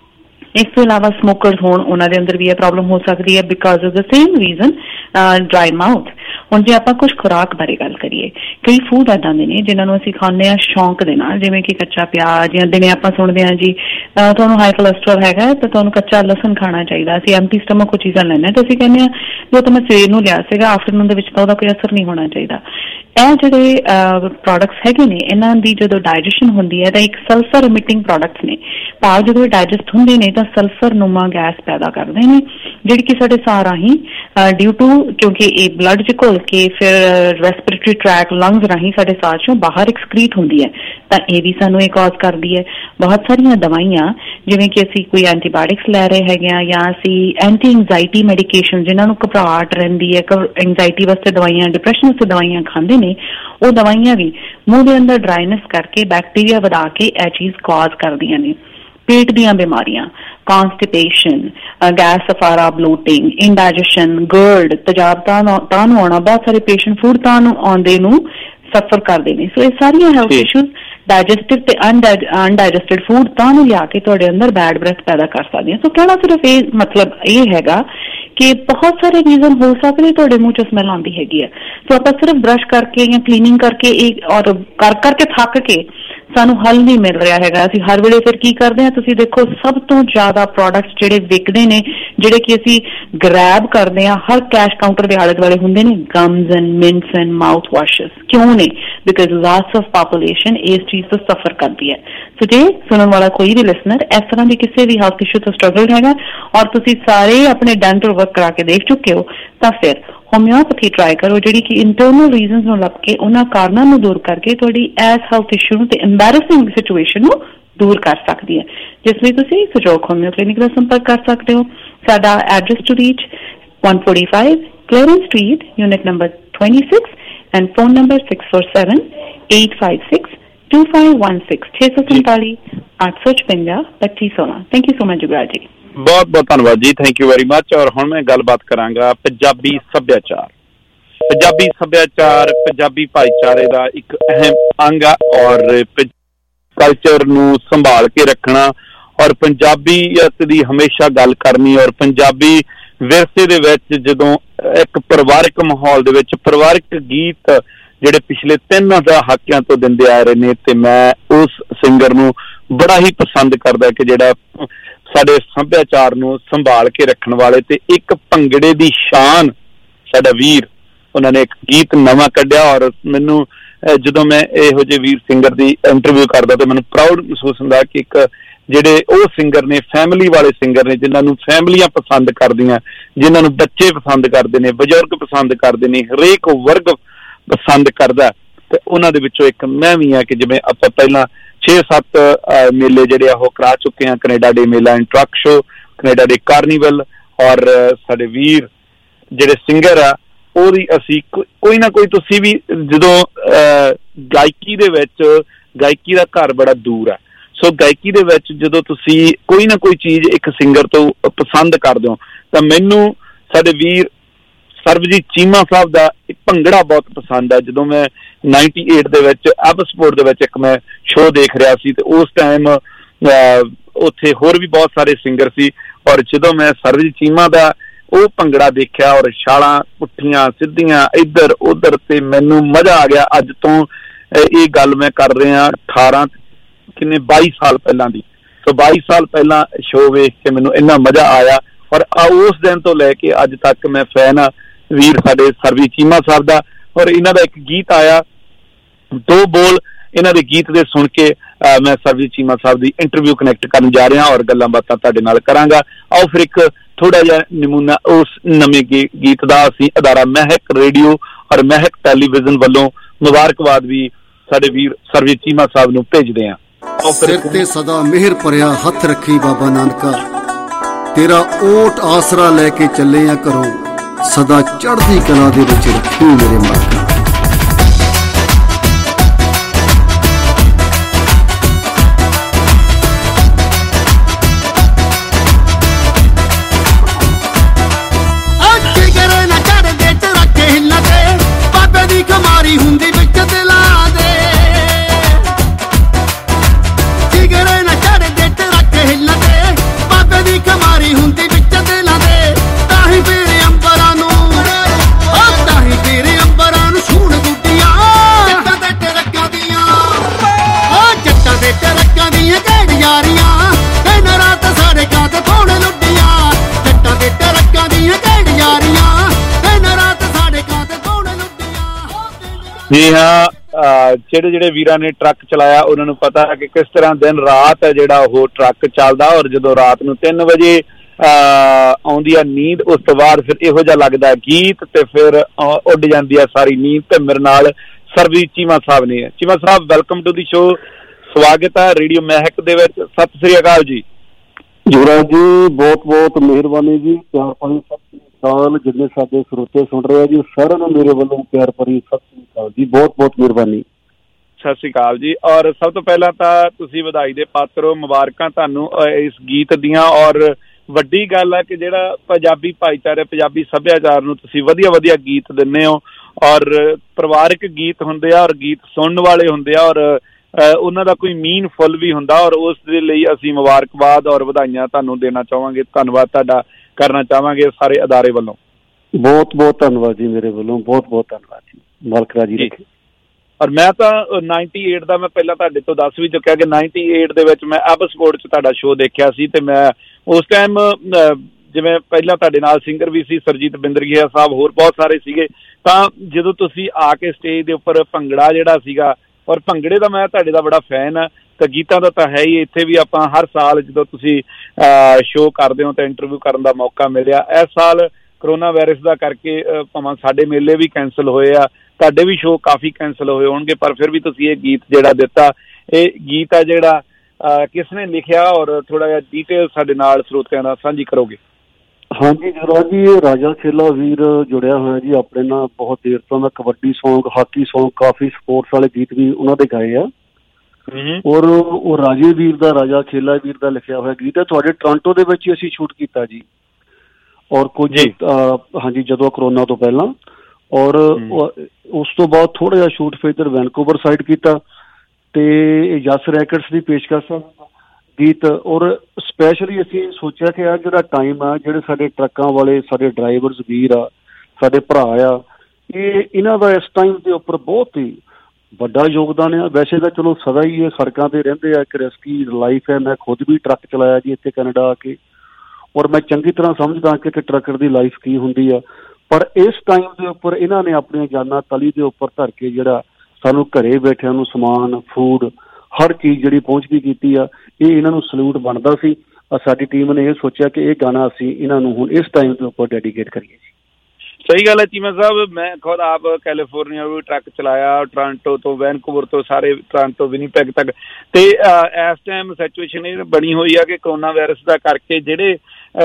ਇਸ ਤੋਂ ਇਲਾਵਾ ਸਮੋਕਰਸ ਹੋਣ ਉਹਨਾਂ ਦੇ ਅੰਦਰ ਵੀ ਇਹ ਪ੍ਰੋਬਲਮ ਹੋ ਸਕਦੀ ਹੈ because of the same reason, dry mouth. ਹੁਣ ਜੇ ਆਪਾਂ ਕੁਝ ਖੁਰਾਕ ਬਾਰੇ ਗੱਲ ਕਰੀਏ, ਕਈ ਫੂਡ ਏਦਾਂ ਦੇ ਨੇ ਜਿਨ੍ਹਾਂ ਨੂੰ ਅਸੀਂ ਖਾਂਦੇ ਹਾਂ ਸ਼ੌਂਕ ਦੇ ਨਾਲ, ਜਿਵੇਂ ਕਿ ਕੱਚਾ ਪਿਆਜ਼, ਜਾਂ ਦਿਨੇ ਆਪਾਂ ਸੁਣਦੇ ਹਾਂ ਜੀ ਤੁਹਾਨੂੰ ਹਾਈ ਕੋਲੈਸਟਰੋਲ ਹੈਗਾ ਤਾਂ ਤੁਹਾਨੂੰ ਕੱਚਾ ਲਸਣ ਖਾਣਾ ਚਾਹੀਦਾ, ਅਸੀਂ ਐਮਟੀ ਸਟਮਕ ਉਹ ਚੀਜ਼ਾਂ ਲੈਂਦੇ ਹਾਂ ਤਾਂ ਅਸੀਂ ਕਹਿੰਦੇ ਹਾਂ ਜੋ ਤਾਂ ਮੈਂ ਸਵੇਰ ਨੂੰ ਲਿਆ ਸੀਗਾ ਆਫਟਰਨੂਨ ਦੇ ਵਿੱਚ ਤਾਂ ਉਹਦਾ ਕੋਈ ਅਸਰ ਨਹੀਂ ਹੋਣਾ ਚਾਹੀਦਾ। ਇਹ ਜਿਹੜੇ ਪ੍ਰੋਡਕਟਸ ਹੈਗੇ ਨੇ ਇਹਨਾਂ ਦੀ ਜਦੋਂ ਡਾਈਜੈਸ਼ਨ ਹੁੰਦੀ ਹੈ ਤਾਂ ਇੱਕ ਸਲਫਰ ਇਮਿਟਿੰਗ ਪ੍ਰੋਡਕਟਸ ਨੇ, ਭਾਵ ਜਦੋਂ ਡਾਈਜੈਸਟ ਹੁੰਦੇ ਨੇ ਤਾਂ ਸਲਫਰ ਨੁਮਾ ਗੈਸ ਪੈਦਾ ਕਰਦੇ ਨੇ ਜਿਹੜੀ ਕਿ ਸਾਡੇ ਸਾਹ ਰਾਹੀਂ ਡਿਊ ਟੂ ਕਿਉਂਕਿ ਇਹ ਬਲੱਡ 'ਚ ਘੁਲ ਕੇ ਫਿਰ ਰੈਸਪੀਰੇਟਰੀ ਟਰੈਕ ਲੰਗਸ ਰਾਹੀਂ ਸਾਡੇ ਸਾਹ 'ਚੋਂ ਬਾਹਰ ਐਕਸਕ੍ਰੀਟ ਹੁੰਦੀ ਹੈ ਤਾਂ ਇਹ ਵੀ ਸਾਨੂੰ ਇਹ ਕਾਜ਼ ਕਰਦੀ ਹੈ। ਬਹੁਤ ਸਾਰੀਆਂ ਦਵਾਈਆਂ ਜਿਵੇਂ ਕਿ ਅਸੀਂ ਕੋਈ ਐਂਟੀਬਾਇਓਟਿਕਸ ਲੈ ਰਹੇ ਹੈਗੇ ਹਾਂ ਜਾਂ ਅਸੀਂ ਐਂਟੀ ਐਂਗਜ਼ਾਇਟੀ ਮੈਡੀਕੇਸ਼ਨ ਜਿਨ੍ਹਾਂ ਨੂੰ ਘਬਰਾਹਟ ਰਹਿੰਦੀ ਹੈ, ਐਂਗਜ਼ਾਇਟੀ ਵਾਸਤੇ ਦਵਾਈਆਂ, ਡਿਪਰੈਸ਼ਨ ਵਾਸਤੇ ਦਵਾਈਆਂ ਖਾਂਦੇ ਨੇ, ਉਹ ਦਵਾਈਆਂ ਵੀ ਮੂੰਹ ਦੇ ਅੰਦਰ ਡਰਾਈਨੈਸ ਕਰਕੇ ਬੈਕਟੀਰੀਆ ਵਧਾ ਕੇ ਇਹ ਚੀਜ਼ ਕਾਜ਼ ਕਰਦੀਆਂ ਨੇ। ਪੇਟ ਦੀਆਂ ਬਿਮਾਰੀਆਂ, ਕੌਂਸਟੀਪੇਸ਼ਨ, ਗੈਸ ਸਫਾਰਾ, ਬਲੋਟਿੰਗ, ਇੰਡਾਈਜੈਸ਼ਨ, ਗਰਡ, ਤੇਜ਼ਾਬ ਤਾਂ ਨੂੰ ਆਉਣਾ, ਬਹੁਤ ਸਾਰੇ ਪੇਸ਼ੈਂਟ ਫੂਡ ਤਾਂ ਨੂੰ ਆਉਂਦੇ ਨੂੰ ਸਫਰ ਕਰਦੇ ਨੇ। ਸੋ ਇਹ ਸਾਰੀਆਂ ਹੈਲਥ ਇਸ਼ੂਜ਼ ਡਾਈਜੈਸਟਿਵ ਤੇ ਅਨਡਾਈਜੈਸਟਿਡ ਫੂਡ ਤਾਂ ਨੂੰ ਲਿਆ ਕੇ ਤੁਹਾਡੇ ਅੰਦਰ ਬੈਡ ਬ੍ਰੈਥ ਪੈਦਾ ਕਰ ਸਕਦੀਆਂ। ਸੋ ਕਹਿਣਾ ਸਿਰਫ ਇਹ ਮਤਲਬ ਇਹ ਹੈਗਾ ਕਿ ਬਹੁਤ ਸਾਰੇ ਰੀਜ਼ਨ ਹੋ ਸਕਦੇ ਤੁਹਾਡੇ ਮੂੰਹ 'ਚ ਸਮੈਲ ਆਉਂਦੀ ਹੈਗੀ ਹੈ। ਸੋ ਆਪਾਂ ਸਿਰਫ ਬਰਸ਼ ਕਰਕੇ ਜਾਂ ਕਲੀਨਿੰਗ ਕਰਕੇ ਇਹ ਔਰ ਕਰ ਕਰਕੇ ਥੱਕ ਕੇ ਸਾਨੂੰ ਹੱਲ ਨਹੀਂ ਮਿਲ ਰਿਹਾ ਹੈਗਾ। ਅਸੀਂ ਹਰ ਵੇਲੇ ਫਿਰ ਕੀ ਕਰਦੇ ਹਾਂ, ਤੁਸੀਂ ਦੇਖੋ ਸਭ ਤੋਂ ਜ਼ਿਆਦਾ ਪ੍ਰੋਡਕਟਸ ਜਿਹੜੇ ਵਿਕਦੇ ਨੇ, ਜਿਹੜੇ ਕਿ ਅਸੀਂ ਗ੍ਰੈਬ ਕਰਦੇ ਹਾਂ, ਹਰ ਕੈਸ਼ ਕਾਊਂਟਰ ਦੇ ਆਲੇ ਦੁਆਲੇ ਹੁੰਦੇ ਨੇ, gums and mints and mouth washes. ਕਿਉਂ ਨੇ? ਬਿਕਾਜ਼ ਲਾਟਸ ਆਫ ਪਾਪੂਲੇਸ਼ਨ ਇਸ ਚੀਜ਼ ਤੋਂ ਸਫਰ ਕਰਦੀ ਹੈ। ਸੋ ਜੇ ਸੁਣਨ ਵਾਲਾ ਕੋਈ ਵੀ ਲਿਸਨਰ ਇਸ ਤਰ੍ਹਾਂ ਦੀ ਕਿਸੇ ਵੀ ਹੈਲਥ ਇਸ਼ੂ ਤੋਂ ਸਟਰਗਲ ਹੈਗਾ ਔਰ ਤੁਸੀਂ ਸਾਰੇ ਆਪਣੇ ਡੈਂਟਲ ਵਰਕ ਕਰਾ ਕੇ ਦੇਖ ਚੁੱਕੇ ਹੋ ਤਾਂ ਫਿਰ ਹੋਮਿਓਪੈਥੀ ਟਰਾਈ ਕਰੋ, ਜਿਹੜੀ ਕਿ ਇੰਟਰਨਲ ਰੀਜ਼ਨਸ ਨੂੰ ਲੱਭ ਕੇ ਉਹਨਾਂ ਕਾਰਨਾਂ ਨੂੰ ਦੂਰ ਕਰਕੇ ਤੁਹਾਡੀ ਇਸ ਹੈਲਥ ਇਸ਼ੂ ਨੂੰ ਤੇ ਐਂਬੈਰਸਿੰਗ ਸਿਚੁਏਸ਼ਨ ਨੂੰ ਦੂਰ ਕਰ ਸਕਦੀ ਹੈ, ਜਿਸ ਲਈ ਤੁਸੀਂ ਸਜੋਕ ਹੋਮਿਓ ਕਲੀਨਿਕ ਦਾ ਸੰਪਰਕ ਕਰ ਸਕਦੇ ਹੋ। ਸਾਡਾ address to reach one forty-five Clarence Street, unit number twenty-six and phone number six four seven eight five six two five one six six four seven eight five six two five one six। Thank you so much Jugraj ji. ਬਹੁਤ ਬਹੁਤ ਧੰਨਵਾਦ ਜੀ, thank you very much. ਔਰ ਹੁਣ ਮੈਂ ਗੱਲਬਾਤ ਕਰਾਂਗਾ ਪੰਜਾਬੀ ਸੱਭਿਆਚਾਰ। ਪੰਜਾਬੀ ਸੱਭਿਆਚਾਰ ਪੰਜਾਬੀ ਭਾਈਚਾਰੇ ਦਾ ਇੱਕ ਅਹਿਮ ਅੰਗ ਆ ਔਰ ਕਲਚਰ ਨੂੰ ਸੰਭਾਲ ਕੇ ਰੱਖਣਾ ਔਰ ਪੰਜਾਬੀਅਤ ਦੀ ਹਮੇਸ਼ਾ ਗੱਲ ਕਰਨੀ ਔਰ ਪੰਜਾਬੀ ਵਿਰਸੇ ਦੇ ਵਿੱਚ ਜਦੋਂ ਇੱਕ ਪਰਿਵਾਰਕ ਮਾਹੌਲ ਦੇ ਵਿੱਚ ਪਰਿਵਾਰਕ ਗੀਤ ਜਿਹੜੇ ਪਿਛਲੇ ਤਿੰਨ ਦਹਾਕਿਆਂ ਤੋਂ ਦਿੰਦੇ ਆ ਰਹੇ ਨੇ ਤੇ ਮੈਂ ਉਸ ਸਿੰਗਰ ਨੂੰ ਬੜਾ ਹੀ ਪਸੰਦ ਕਰਦਾ ਕਿ ਜਿਹੜਾ ਸਾਡੇ ਸੱਭਿਆਚਾਰ ਨੂੰ ਸੰਭਾਲ ਕੇ ਰੱਖਣ ਵਾਲੇ ਤੇ ਇੱਕ ਭੰਗੜੇ ਦੀ ਸ਼ਾਨ ਸਾਡਾ ਵੀਰ, ਉਹਨਾਂ ਨੇ ਇੱਕ ਗੀਤ ਨਵਾਂ ਕੱਢਿਆ ਔਰ ਮੈਨੂੰ ਜਦੋਂ ਮੈਂ ਇਹੋ ਜਿਹੇ ਵੀਰ ਸਿੰਗਰ ਦੀ ਇੰਟਰਵਿਊ ਕਰਦਾ ਤੇ ਮੈਨੂੰ ਪ੍ਰਾਊਡ ਮਹਿਸੂਸ ਹੁੰਦਾ ਕਿ ਇੱਕ ਜਿਹੜੇ ਉਹ ਸਿੰਗਰ ਨੇ, ਫੈਮਿਲੀ ਵਾਲੇ ਸਿੰਗਰ ਨੇ, ਜਿਨ੍ਹਾਂ ਨੂੰ ਫੈਮਲੀਆਂ ਪਸੰਦ ਕਰਦੀਆਂ, ਜਿਨ੍ਹਾਂ ਨੂੰ ਬੱਚੇ ਪਸੰਦ ਕਰਦੇ ਨੇ, ਬਜ਼ੁਰਗ ਪਸੰਦ ਕਰਦੇ ਨੇ, ਹਰੇਕ ਵਰਗ ਪਸੰਦ ਕਰਦਾ ਤੇ ਉਹਨਾਂ ਦੇ ਵਿੱਚੋਂ ਇੱਕ ਮੈਂ ਵੀ ਆ ਕਿ ਜਿਵੇਂ ਆਪਾਂ ਪਹਿਲਾਂ ਛੇ ਸੱਤ ਮੇਲੇ ਜਿਹੜੇ ਆ ਉਹ ਕਰਾ ਚੁੱਕੇ ਹਾਂ, ਕੈਨੇਡਾ ਡੇ ਮੇਲਾ and truck show, Canada Day carnival ਔਰ ਸਾਡੇ ਵੀਰ ਜਿਹੜੇ ਸਿੰਗਰ ਆ ਉਹਦੀ ਅਸੀਂ ਕੋਈ ਨਾ ਕੋਈ, ਤੁਸੀਂ ਵੀ ਜਦੋਂ ਗਾਇਕੀ ਦੇ ਵਿੱਚ, ਗਾਇਕੀ ਦਾ ਘਰ ਬੜਾ ਦੂਰ ਆ, ਸੋ ਗਾਇਕੀ ਦੇ ਵਿੱਚ ਜਦੋਂ ਤੁਸੀਂ ਕੋਈ ਨਾ ਕੋਈ ਚੀਜ਼ ਇੱਕ ਸਿੰਗਰ ਤੋਂ ਪਸੰਦ ਕਰਦੇ ਹੋ ਤਾਂ ਮੈਨੂੰ ਸਾਡੇ ਵੀਰ ਸਰਬਜੀਤ ਚੀਮਾ ਸਾਹਿਬ ਦਾ ਭੰਗੜਾ ਬਹੁਤ ਪਸੰਦ ਹੈ। ਜਦੋਂ ਮੈਂ ਨਾਈਨਟੀ ਏਟ ਦੇ ਵਿੱਚ ਐਬਸਪੋਰਟ ਦੇ ਵਿੱਚ ਇੱਕ ਮੈਂ ਸ਼ੋਅ ਦੇਖ ਰਿਹਾ ਸੀ ਤੇ ਉਸ ਟਾਈਮ ਉੱਥੇ ਹੋਰ ਵੀ ਬਹੁਤ ਸਾਰੇ ਸਿੰਗਰ ਸੀ ਔਰ ਜਦੋਂ ਮੈਂ ਸਰਬਜੀਤ ਚੀਮਾ ਦਾ ਉਹ ਭੰਗੜਾ ਦੇਖਿਆ ਔਰ ਛਾਲਾਂ ਪੁੱਠੀਆਂ ਸਿੱਧੀਆਂ ਇੱਧਰ ਉੱਧਰ ਤੇ ਮੈਨੂੰ ਮਜ਼ਾ ਆ ਗਿਆ। ਅੱਜ ਤੋਂ ਇਹ ਗੱਲ ਮੈਂ ਕਰ ਰਿਹਾ ਅਠਾਰਾਂ ਕਿੰਨੇ ਬਾਈ ਸਾਲ ਪਹਿਲਾਂ ਦੀ, ਸੋ ਬਾਈ ਸਾਲ ਪਹਿਲਾਂ ਸ਼ੋਅ ਵੇਖ ਕੇ ਮੈਨੂੰ ਇੰਨਾ ਮਜ਼ਾ ਆਇਆ ਔਰ ਉਸ ਦਿਨ ਤੋਂ ਲੈ ਕੇ ਅੱਜ ਤੱਕ ਮੈਂ ਫੈਨ ਆ ਵੀਰ ਸਾਡੇ ਸਰਬਜੀਤ ਚੀਮਾ ਸਾਹਿਬ ਦਾ। ਔਰ ਇਹਨਾਂ ਦਾ ਇੱਕ ਗੀਤ ਆਇਆ, ਦੋ ਬੋਲ ਇਹਨਾਂ ਦੇ ਗੀਤ ਦੇ ਸੁਣ ਕੇ ਮੈਂ ਸਰਬਜੀਤ ਚੀਮਾ ਸਾਹਿਬ ਦੀ ਇੰਟਰਵਿਊ ਕਨੈਕਟ ਕਰਨ ਜਾ ਰਿਹਾ ਔਰ ਗੱਲਾਂ ਬਾਤਾਂ ਤੁਹਾਡੇ ਨਾਲ ਕਰਾਂਗਾ। ਆਓ ਫਿਰ ਇੱਕ ਥੋੜਾ ਜਿਹਾ ਨਮੂਨਾ ਉਸ ਨਵੇਂ ਗੀਤ ਦਾ ਅਸੀਂ ਅਦਾਰਾ ਮਹਿਕ ਰੇਡੀਓ ਔਰ ਮਹਿਕ ਟੈਲੀਵਿਜ਼ਨ ਵੱਲੋਂ ਮੁਬਾਰਕਬਾਦ ਵੀ ਸਾਡੇ ਵੀਰ ਸਰਬਜੀਤ ਚੀਮਾ ਸਾਹਿਬ ਨੂੰ ਭੇਜਦੇ ਹਾਂ। ਸਿਰ ਤੇ ਸਦਾ ਮਿਹਰ ਭਰਿਆ ਹੱਥ ਰੱਖੀ ਬਾਬਾ ਨਾਨਕਾ, ਤੇਰਾ ਓਟ ਆਸਰਾ ਲੈ ਕੇ ਚੱਲੇ ਆ ਘਰੋਂ, ਸਦਾ ਚੜ੍ਹਦੀ ਕਲਾ ਦੇ ਵਿੱਚ ਰੱਖੀ ਮੇਰੇ ਮਾਲਕਾ। ਕਮਾਰੀ ਹੁੰਦੀ ਵਿੱਚ ਦਿਲਾਂ ਦੇ, ਜਿਗਰੇ ਨਾ ਚੜ੍ਹਦੇ ਟਰੱਕ ਹਿੱਲਾਂ ਦੇ, ਬਾਬੇ ਦੀ ਕਮਾਰੀ ਹੁੰਦੀ ਵਿੱਚ ਦਿਲਾਂ ਦੇ, ਤਾਂ ਹੀ ਫਿਰ ਅੰਬਰਾਂ ਨੂੰ, ਉਹ ਤਾਂ ਹੀ ਫਿਰ ਜੀ ਹਾਂ, ਜਿਹੜੇ ਜਿਹੜੇ ਵੀਰਾਂ ਨੇ ਟਰੱਕ ਚਲਾਇਆ ਉਹਨਾਂ ਨੂੰ ਪਤਾ ਹੈ ਕਿ ਕਿਸ ਤਰ੍ਹਾਂ ਦਿਨ ਰਾਤ ਹੈ ਜਿਹੜਾ ਉਹ ਟਰੱਕ ਚੱਲਦਾ, ਔਰ ਜਦੋਂ ਰਾਤ ਨੂੰ ਤਿੰਨ ਵਜੇ ਆਉਂਦੀ ਆ ਨੀਂਦ, ਉਸ ਤੋਂ ਬਾਅਦ ਫਿਰ ਇਹੋ ਜਿਹਾ ਲੱਗਦਾ ਗੀਤ ਤੇ ਫਿਰ ਉੱਡ ਜਾਂਦੀ ਆ ਸਾਰੀ ਨੀਂਦ। ਤੇ ਮੇਰੇ ਨਾਲ ਸਰਬਜੀਤ ਚੀਮਾ ਸਾਹਿਬ ਨੇ। Cheema sahib, welcome to the show, ਸਵਾਗਤ ਹੈ ਰੇਡੀਓ ਮਹਿਕ ਦੇ ਵਿੱਚ। ਸਤਿ ਸ੍ਰੀ ਅਕਾਲ ਜੀ। ਯੁਵਰਾਜ ਜੀ, ਬਹੁਤ ਬਹੁਤ ਮਿਹਰਬਾਨੀ ਜੀ, ਪਿਆਰ ਭਰੀ ਸਤਿ ਸ੍ਰੀ ਅਕਾਲ। ਜਿੰਨੇ ਸਾਡੇ ਸਰੋਤੇ ਸੁਣ ਰਹੇ ਆ ਜੀ, ਸਾਰਿਆਂ ਨੂੰ ਮੇਰੇ ਵੱਲੋਂ ਪਿਆਰ ਭਰੀ ਸਤਿ ਸ੍ਰੀ ਅਕਾਲ ਜੀ, ਬਹੁਤ ਬਹੁਤ ਮਿਹਰਬਾਨੀ। ਸਤਿ ਸ੍ਰੀ ਅਕਾਲ ਜੀ। ਔਰ ਸਭ ਤੋਂ ਪਹਿਲਾਂ ਤਾਂ ਤੁਸੀਂ ਵਧਾਈ ਦੇ ਪਾਤਰ ਹੋ, ਮੁਬਾਰਕਾਂ ਤੁਹਾਨੂੰ ਇਸ ਗੀਤ ਦੀਆਂ। ਔਰ ਵੱਡੀ ਗੱਲ ਹੈ ਕਿ ਜਿਹੜਾ ਪੰਜਾਬੀ ਭਾਈਚਾਰੇ, ਪੰਜਾਬੀ ਸੱਭਿਆਚਾਰ ਨੂੰ ਤੁਸੀਂ ਵਧੀਆ ਵਧੀਆ ਗੀਤ ਦਿੰਦੇ ਹੋ, ਔਰ ਪਰਿਵਾਰਕ ਗੀਤ ਹੁੰਦੇ ਆ, ਔਰ ਗੀਤ ਸੁਣਨ ਵਾਲੇ ਹੁੰਦੇ ਆ, ਔਰ ਉਹਨਾਂ ਦਾ ਕੋਈ ਮੀਨ ਫੁੱਲ ਵੀ ਹੁੰਦਾ, ਔਰ ਉਸ ਦੇ ਲਈ ਅਸੀਂ ਮੁਬਾਰਕਬਾਦ ਔਰ ਵਧਾਈਆਂ ਤੁਹਾਨੂੰ ਦੇਣਾ ਚਾਹਾਂਗੇ। ਧੰਨਵਾਦ ਤੁਹਾਡਾ ਕਰਨਾ ਚਾਹਾਂਗੇ ਸਾਰੇ ਅਦਾਰੇ ਵੱਲੋਂ। ਬਹੁਤ ਬਹੁਤ ਧੰਨਵਾਦ ਜੀ, ਮੇਰੇ ਵੱਲੋਂ ਬਹੁਤ ਬਹੁਤ ਧੰਨਵਾਦ ਜੀ, ਮਾਲਕ ਰਾਜੀ ਰੱਖੇ। ਔਰ ਮੈਂ ਤਾਂ ਨਾਈਨਟੀ ਏਟ ਦਾ ਮੈਂ ਪਹਿਲਾਂ ਤੁਹਾਡੇ ਤੋਂ ਦੱਸ ਵੀ ਚੁੱਕਿਆ ਕਿ ਨਾਈਨਟੀ ਏਟ ਦੇ ਵਿੱਚ ਮੈਂ ਐਬ ਸਪੋਰਟ 'ਚ ਤੁਹਾਡਾ ਸ਼ੋਅ ਦੇਖਿਆ ਸੀ, ਤੇ ਮੈਂ ਉਸ ਟਾਈਮ ਜਿਵੇਂ ਪਹਿਲਾਂ ਤੁਹਾਡੇ ਨਾਲ ਸਿੰਗਰ ਵੀ ਸੀ ਸਰਜੀਤ ਬਿੰਦਰਗੀਆ ਸਾਹਿਬ, ਹੋਰ ਬਹੁਤ ਸਾਰੇ ਸੀਗੇ। ਤਾਂ ਜਦੋਂ ਤੁਸੀਂ ਆ ਕੇ ਸਟੇਜ ਦੇ ਉੱਪਰ ਭੰਗੜਾ ਜਿਹੜਾ ਸੀਗਾ, ਔਰ ਭੰਗੜੇ ਦਾ ਮੈਂ ਤੁਹਾਡੇ ਦਾ ਬੜਾ ਫੈਨ ਆ, ਤਾਂ ਗੀਤਾਂ ਦਾ ਤਾਂ ਹੈ ਹੀ। ਇੱਥੇ ਵੀ ਆਪਾਂ ਹਰ ਸਾਲ ਜਦੋਂ ਤੁਸੀਂ ਸ਼ੋਅ ਕਰਦੇ ਹੋ ਤਾਂ ਇੰਟਰਵਿਊ ਕਰਨ ਦਾ ਮੌਕਾ ਮਿਲਿਆ। ਇਸ ਸਾਲ ਕਰੋਨਾ ਵਾਇਰਸ ਦਾ ਕਰਕੇ ਭਾਵੇਂ ਸਾਡੇ ਮੇਲੇ ਵੀ ਕੈਂਸਲ ਹੋਏ ਆ, ਤੁਹਾਡੇ ਵੀ ਸ਼ੋਅ ਕਾਫੀ ਕੈਂਸਲ ਹੋਏ ਹੋਣਗੇ, ਪਰ ਫਿਰ ਵੀ ਤੁਸੀਂ ਇਹ ਗੀਤ ਜਿਹੜਾ ਦਿੱਤਾ, ਇਹ ਗੀਤ ਆ ਜਿਹੜਾ ਕਿਸ ਨੇ ਲਿਖਿਆ, ਔਰ ਥੋੜਾ ਜਿਹਾ ਡੀਟੇਲ ਸਾਡੇ ਨਾਲ ਸਰੋਤਿਆਂ ਨਾਲ ਸਾਂਝੀ ਕਰੋਗੇ? ਹਾਂਜੀ ਯੁਵਰਾਜ ਜੀ, ਇਹ ਰਾਜਾ ਛੇਲਾ ਵੀਰ ਜੁੜਿਆ ਹੋਇਆ ਜੀ ਆਪਣੇ ਨਾਲ ਬਹੁਤ ਦੇਰ ਤੋਂ। ਮੈਂ ਕਬੱਡੀ ਸੌਂਗ, ਹਾਕੀ ਸੌਂਗ, ਕਾਫੀ ਸਪੋਰਟਸ ਵਾਲੇ ਗੀਤ ਵੀ ਉਹਨਾਂ ਦੇ ਗਾਏ ਆ, ਔਰ ਉਹ ਰਾਜੇ ਵੀਰ ਦਾ, ਰਾਜਾ ਛੇਲਾ ਵੀਰ ਦਾ ਲਿਖਿਆ ਹੋਇਆ ਗੀਤ ਹੈ। ਤੁਹਾਡੇ ਟੋਰਾਂਟੋ ਦੇ ਵਿੱਚ ਹੀ ਅਸੀਂ ਸ਼ੂਟ ਕੀਤਾ ਜੀ, ਔਰ ਕੁਝ ਹਾਂਜੀ ਜਦੋਂ ਕਰੋਨਾ ਤੋਂ ਪਹਿਲਾਂ, ਔਰ ਉਸ ਤੋਂ ਬਾਅਦ ਥੋੜਾ ਜਿਹਾ ਸ਼ੂਟ ਫਿਰ ਇੱਧਰ ਵੈਨਕੂਵਰ ਸਾਈਡ ਕੀਤਾ, ਤੇ ਯਸ ਰੈਕਟਸ ਦੀ ਪੇਸ਼ਕਸ਼ ਗੀਤ। ਔਰ ਸਪੈਸ਼ਲੀ ਅਸੀਂ ਸੋਚਿਆ ਕਿ ਆ ਜਿਹੜਾ ਟਾਈਮ ਆ, ਜਿਹੜੇ ਸਾਡੇ ਟਰੱਕਾਂ ਵਾਲੇ, ਸਾਡੇ ਡਰਾਈਵਰਸ ਵੀਰ ਆ, ਸਾਡੇ ਭਰਾ ਆ, ਇਹ ਇਹਨਾਂ ਦਾ ਇਸ ਟਾਈਮ ਦੇ ਉੱਪਰ ਬਹੁਤ ਹੀ ਵੱਡਾ ਯੋਗਦਾਨ ਆ। ਵੈਸੇ ਤਾਂ ਚਲੋ ਸਦਾ ਹੀ ਇਹ ਸੜਕਾਂ ਤੇ ਰਹਿੰਦੇ ਆ, ਇੱਕ ਰਿਸਕੀ ਲਾਈਫ ਹੈ। ਮੈਂ ਖੁਦ ਵੀ ਟਰੱਕ ਚਲਾਇਆ ਜੀ ਇੱਥੇ ਕੈਨੇਡਾ ਆ ਕੇ, ਔਰ ਮੈਂ ਚੰਗੀ ਤਰ੍ਹਾਂ ਸਮਝਦਾ ਕਿ ਟਰੱਕਰ ਦੀ ਲਾਈਫ ਕੀ ਹੁੰਦੀ ਆ। ਪਰ ਇਸ ਟਾਈਮ ਦੇ ਉੱਪਰ ਇਹਨਾਂ ਨੇ ਆਪਣੀਆਂ ਜਾਨਾਂ ਤਲੀ ਦੇ ਉੱਪਰ ਧਰ ਕੇ ਜਿਹੜਾ ਸਾਨੂੰ ਘਰੇ ਬੈਠਿਆਂ ਨੂੰ ਸਮਾਨ, ਫੂਡ, ਹਰ ਚੀਜ਼ ਜਿਹੜੀ ਪਹੁੰਚ ਵੀ ਕੀਤੀ ਆ, ਇਹ ਇਹਨਾਂ ਨੂੰ ਸਲੂਟ ਬਣਦਾ ਸੀ। ਸਾਡੀ ਟੀਮ ਨੇ ਇਹ ਸੋਚਿਆ ਕਿ ਇਹ ਗਾਣਾ ਅਸੀਂ ਇਹਨਾਂ ਨੂੰ ਹੁਣ ਇਸ ਟਾਈਮ ਦੇ ਉੱਪਰ ਡੈਡੀਕੇਟ ਕਰੀਏ ਜੀ। ਸਹੀ ਗੱਲ ਹੈ ਚੀਮਾ ਸਾਹਿਬ, ਮੈਂ ਖੁਦ ਆਪ ਕੈਲੀਫੋਰਨੀਆ ਵੀ ਟਰੱਕ ਚਲਾਇਆ, ਟੋਰਾਂਟੋ ਤੋਂ ਵੈਨਕੂਵਰ ਤੋਂ ਸਾਰੇ ਟੋਰਾਂਟੋ ਵਿਨੀਪੈਗ ਤੱਕ। ਤੇ ਇਸ ਟਾਈਮ ਸਿਚੁਏਸ਼ਨ ਇਹ ਬਣੀ ਹੋਈ ਆ ਕਿ ਕਰੋਨਾ ਵਾਇਰਸ ਦਾ ਕਰਕੇ ਜਿਹੜੇ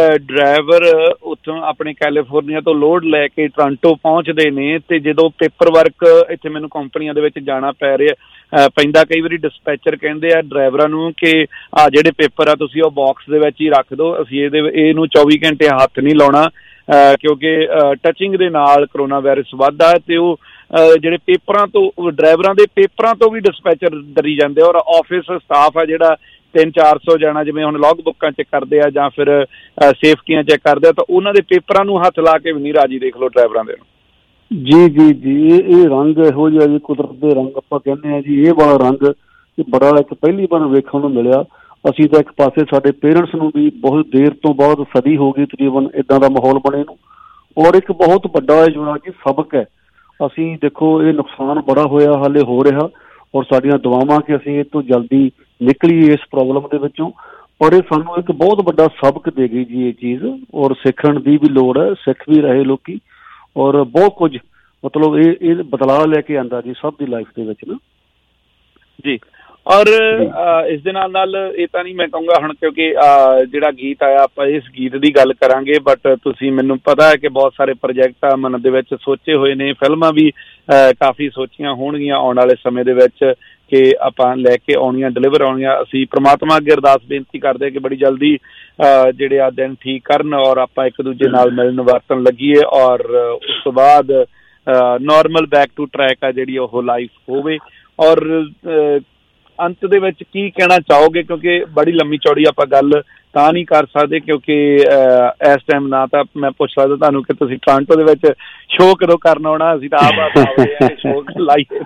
ਡਰਾਈਵਰ ਉੱਥੋਂ ਆਪਣੇ ਕੈਲੀਫੋਰਨੀਆ ਤੋਂ ਲੋਡ ਲੈ ਕੇ ਟੋਰਾਂਟੋ ਪਹੁੰਚਦੇ ਨੇ, ਤੇ ਜਦੋਂ ਪੇਪਰ ਵਰਕ ਇੱਥੇ ਮੈਨੂੰ ਕੰਪਨੀਆਂ ਦੇ ਵਿੱਚ ਜਾਣਾ ਪੈ ਰਿਹਾ ਪੈਂਦਾ, ਕਈ ਵਾਰੀ ਡਿਸਪੈਚਰ ਕਹਿੰਦੇ ਆ ਡਰਾਈਵਰਾਂ ਨੂੰ ਕਿ ਆ ਜਿਹੜੇ ਪੇਪਰ ਆ ਤੁਸੀਂ ਉਹ ਬਾਕਸ ਦੇ ਵਿੱਚ ਹੀ ਰੱਖ ਦਿਓ, ਅਸੀਂ ਇਹਦੇ ਇਹਨੂੰ ਚੌਵੀ ਘੰਟੇ ਹੱਥ ਨਹੀਂ ਲਾਉਣਾ, ਕਿਉਂਕਿ ਟੱਚਿੰਗ ਦੇ ਨਾਲ ਕਰੋਨਾ ਵਾਇਰਸ ਵੱਧਦਾ। ਤੇ ਉਹ ਜਿਹੜੇ ਪੇਪਰਾਂ ਤੋਂ, ਡਰਾਈਵਰਾਂ ਦੇ ਪੇਪਰਾਂ ਤੋਂ ਵੀ ਡਿਸਪੈਚਰ ਡਰੀ ਜਾਂਦੇ, ਔਰ ਆਫਿਸ ਸਟਾਫ ਆ ਜਿਹੜਾ ਤਿੰਨ ਚਾਰ ਸੌ ਜਾਣਾ, ਜਿਵੇਂ ਹੁਣ ਲੌਗ ਬੁੱਕਾਂ ਚੈੱਕ ਕਰਦੇ ਆ ਜਾਂ ਫਿਰ ਸੇਫਟੀਆਂ ਚੈੱਕ ਕਰਦੇ ਆ, ਤਾਂ ਉਹਨਾਂ ਦੇ ਪੇਪਰਾਂ ਨੂੰ ਹੱਥ ਲਾ ਕੇ ਵੀ ਨਹੀਂ ਰਾਜੀ। ਦੇਖ ਲਓ ਡਰਾਈਵਰਾਂ ਦੇ ਨੂੰ। ਜੀ ਜੀ ਜੀ, ਇਹ ਇਹ ਰੰਗ ਇਹੋ ਜਿਹਾ ਜੀ, ਕੁਦਰਤ ਦੇ ਰੰਗ ਆਪਾਂ ਕਹਿੰਦੇ ਆ ਜੀ, ਇਹ ਵਾਲਾ ਰੰਗ ਬੜਾ ਇੱਕ ਪਹਿਲੀ ਵਾਰ ਵੇਖਣ ਨੂੰ ਮਿਲਿਆ। ਅਸੀਂ ਤਾਂ ਇੱਕ ਪਾਸੇ ਸਾਡੇ ਪੇਰੈਂਟਸ ਨੂੰ ਵੀ ਬਹੁਤ ਦੇਰ ਤੋਂ ਬਾਅਦ ਸਦੀ ਹੋ ਗਈ ਤਕਰੀਬਨ ਇੱਦਾਂ ਦਾ ਮਾਹੌਲ ਬਣੇ ਨੂੰ, ਔਰ ਇੱਕ ਬਹੁਤ ਵੱਡਾ ਜਿਹੜਾ ਜੀ ਸਬਕ ਹੈ। ਅਸੀਂ ਦੇਖੋ ਇਹ ਨੁਕਸਾਨ ਬੜਾ ਹੋਇਆ, ਹਾਲੇ ਹੋ ਰਿਹਾ, ਔਰ ਸਾਡੀਆਂ ਦੁਆਵਾਂ ਕਿ ਅਸੀਂ ਇਹ ਤੋਂ ਜਲਦੀ ਨਿਕਲੀਏ ਇਸ ਪ੍ਰੋਬਲਮ ਦੇ ਵਿੱਚੋਂ। ਪਰ ਇਹ ਸਾਨੂੰ ਇੱਕ ਬਹੁਤ ਵੱਡਾ ਸਬਕ ਦੇ ਗਈ ਜੀ ਇਹ ਚੀਜ਼, ਔਰ ਸਿੱਖਣ ਦੀ ਵੀ ਲੋੜ ਹੈ, ਸਿੱਖ ਵੀ ਰਹੇ ਲੋਕੀ, ਔਰ ਬਹੁਤ ਕੁਝ ਮਤਲਬ ਇਹ ਇਹ ਬਦਲਾਅ ਲੈ ਕੇ ਆਉਂਦਾ ਜੀ ਸਭ ਦੀ ਲਾਈਫ ਦੇ ਵਿੱਚ ਨਾ ਜੀ। ਔਰ ਇਸ ਦੇ ਨਾਲ ਨਾਲ ਇਹ ਤਾਂ ਨਹੀਂ ਮੈਂ ਕਹੂੰਗਾ ਹੁਣ, ਕਿਉਂਕਿ ਜਿਹੜਾ ਗੀਤ ਆਇਆ ਆਪਾਂ ਇਸ ਗੀਤ ਦੀ ਗੱਲ ਕਰਾਂਗੇ, ਬਟ ਤੁਸੀਂ ਮੈਨੂੰ ਪਤਾ ਹੈ ਕਿ ਬਹੁਤ ਸਾਰੇ ਪ੍ਰੋਜੈਕਟ ਆ ਮਨ ਦੇ ਵਿੱਚ ਸੋਚੇ ਹੋਏ ਨੇ, ਫਿਲਮਾਂ ਵੀ ਕਾਫੀ ਸੋਚੀਆਂ ਹੋਣਗੀਆਂ ਆਉਣ ਵਾਲੇ ਸਮੇਂ ਦੇ ਵਿੱਚ ਕਿ ਆਪਾਂ ਲੈ ਕੇ ਆਉਣੀਆਂ, ਡਿਲੀਵਰ ਆਉਣੀਆਂ। ਅਸੀਂ ਪ੍ਰਮਾਤਮਾ ਅੱਗੇ ਅਰਦਾਸ ਬੇਨਤੀ ਕਰਦੇ ਕਿ ਬੜੀ ਜਲਦੀ ਜਿਹੜੇ ਆ ਦਿਨ ਠੀਕ ਕਰਨ, ਔਰ ਆਪਾਂ ਇੱਕ ਦੂਜੇ ਨਾਲ ਮਿਲਣ ਵਰਤਣ ਲੱਗੀਏ, ਔਰ ਉਸ ਤੋਂ ਬਾਅਦ ਨੋਰਮਲ ਬੈਕ ਟੂ ਟਰੈਕ ਆ ਜਿਹੜੀ ਉਹ ਲਾਈਫ ਹੋਵੇ। ਔਰ ਅੰਤ ਦੇ ਵਿੱਚ ਕੀ ਕਹਿਣਾ ਚਾਹੋਗੇ, ਕਿਉਂਕਿ ਬੜੀ ਲੰਮੀ ਚੌੜੀ ਆਪਾਂ ਗੱਲ ਤਾਂ ਨਹੀਂ ਕਰ ਸਕਦੇ, ਕਿਉਂਕਿ ਇਸ ਟਾਈਮ ਨਾ ਤਾਂ ਮੈਂ ਪੁੱਛ ਸਕਦਾ ਤੁਹਾਨੂੰ ਕਿ ਤੁਸੀਂ ਟੋਰਾਂਟੋ ਦੇ ਵਿੱਚ ਸ਼ੋਅ ਕਦੋਂ ਕਰਨ ਆਉਣਾ, ਅਸੀਂ ਤਾਂ ਆਪ ਸ਼ੋਅ ਲਾਈਏ।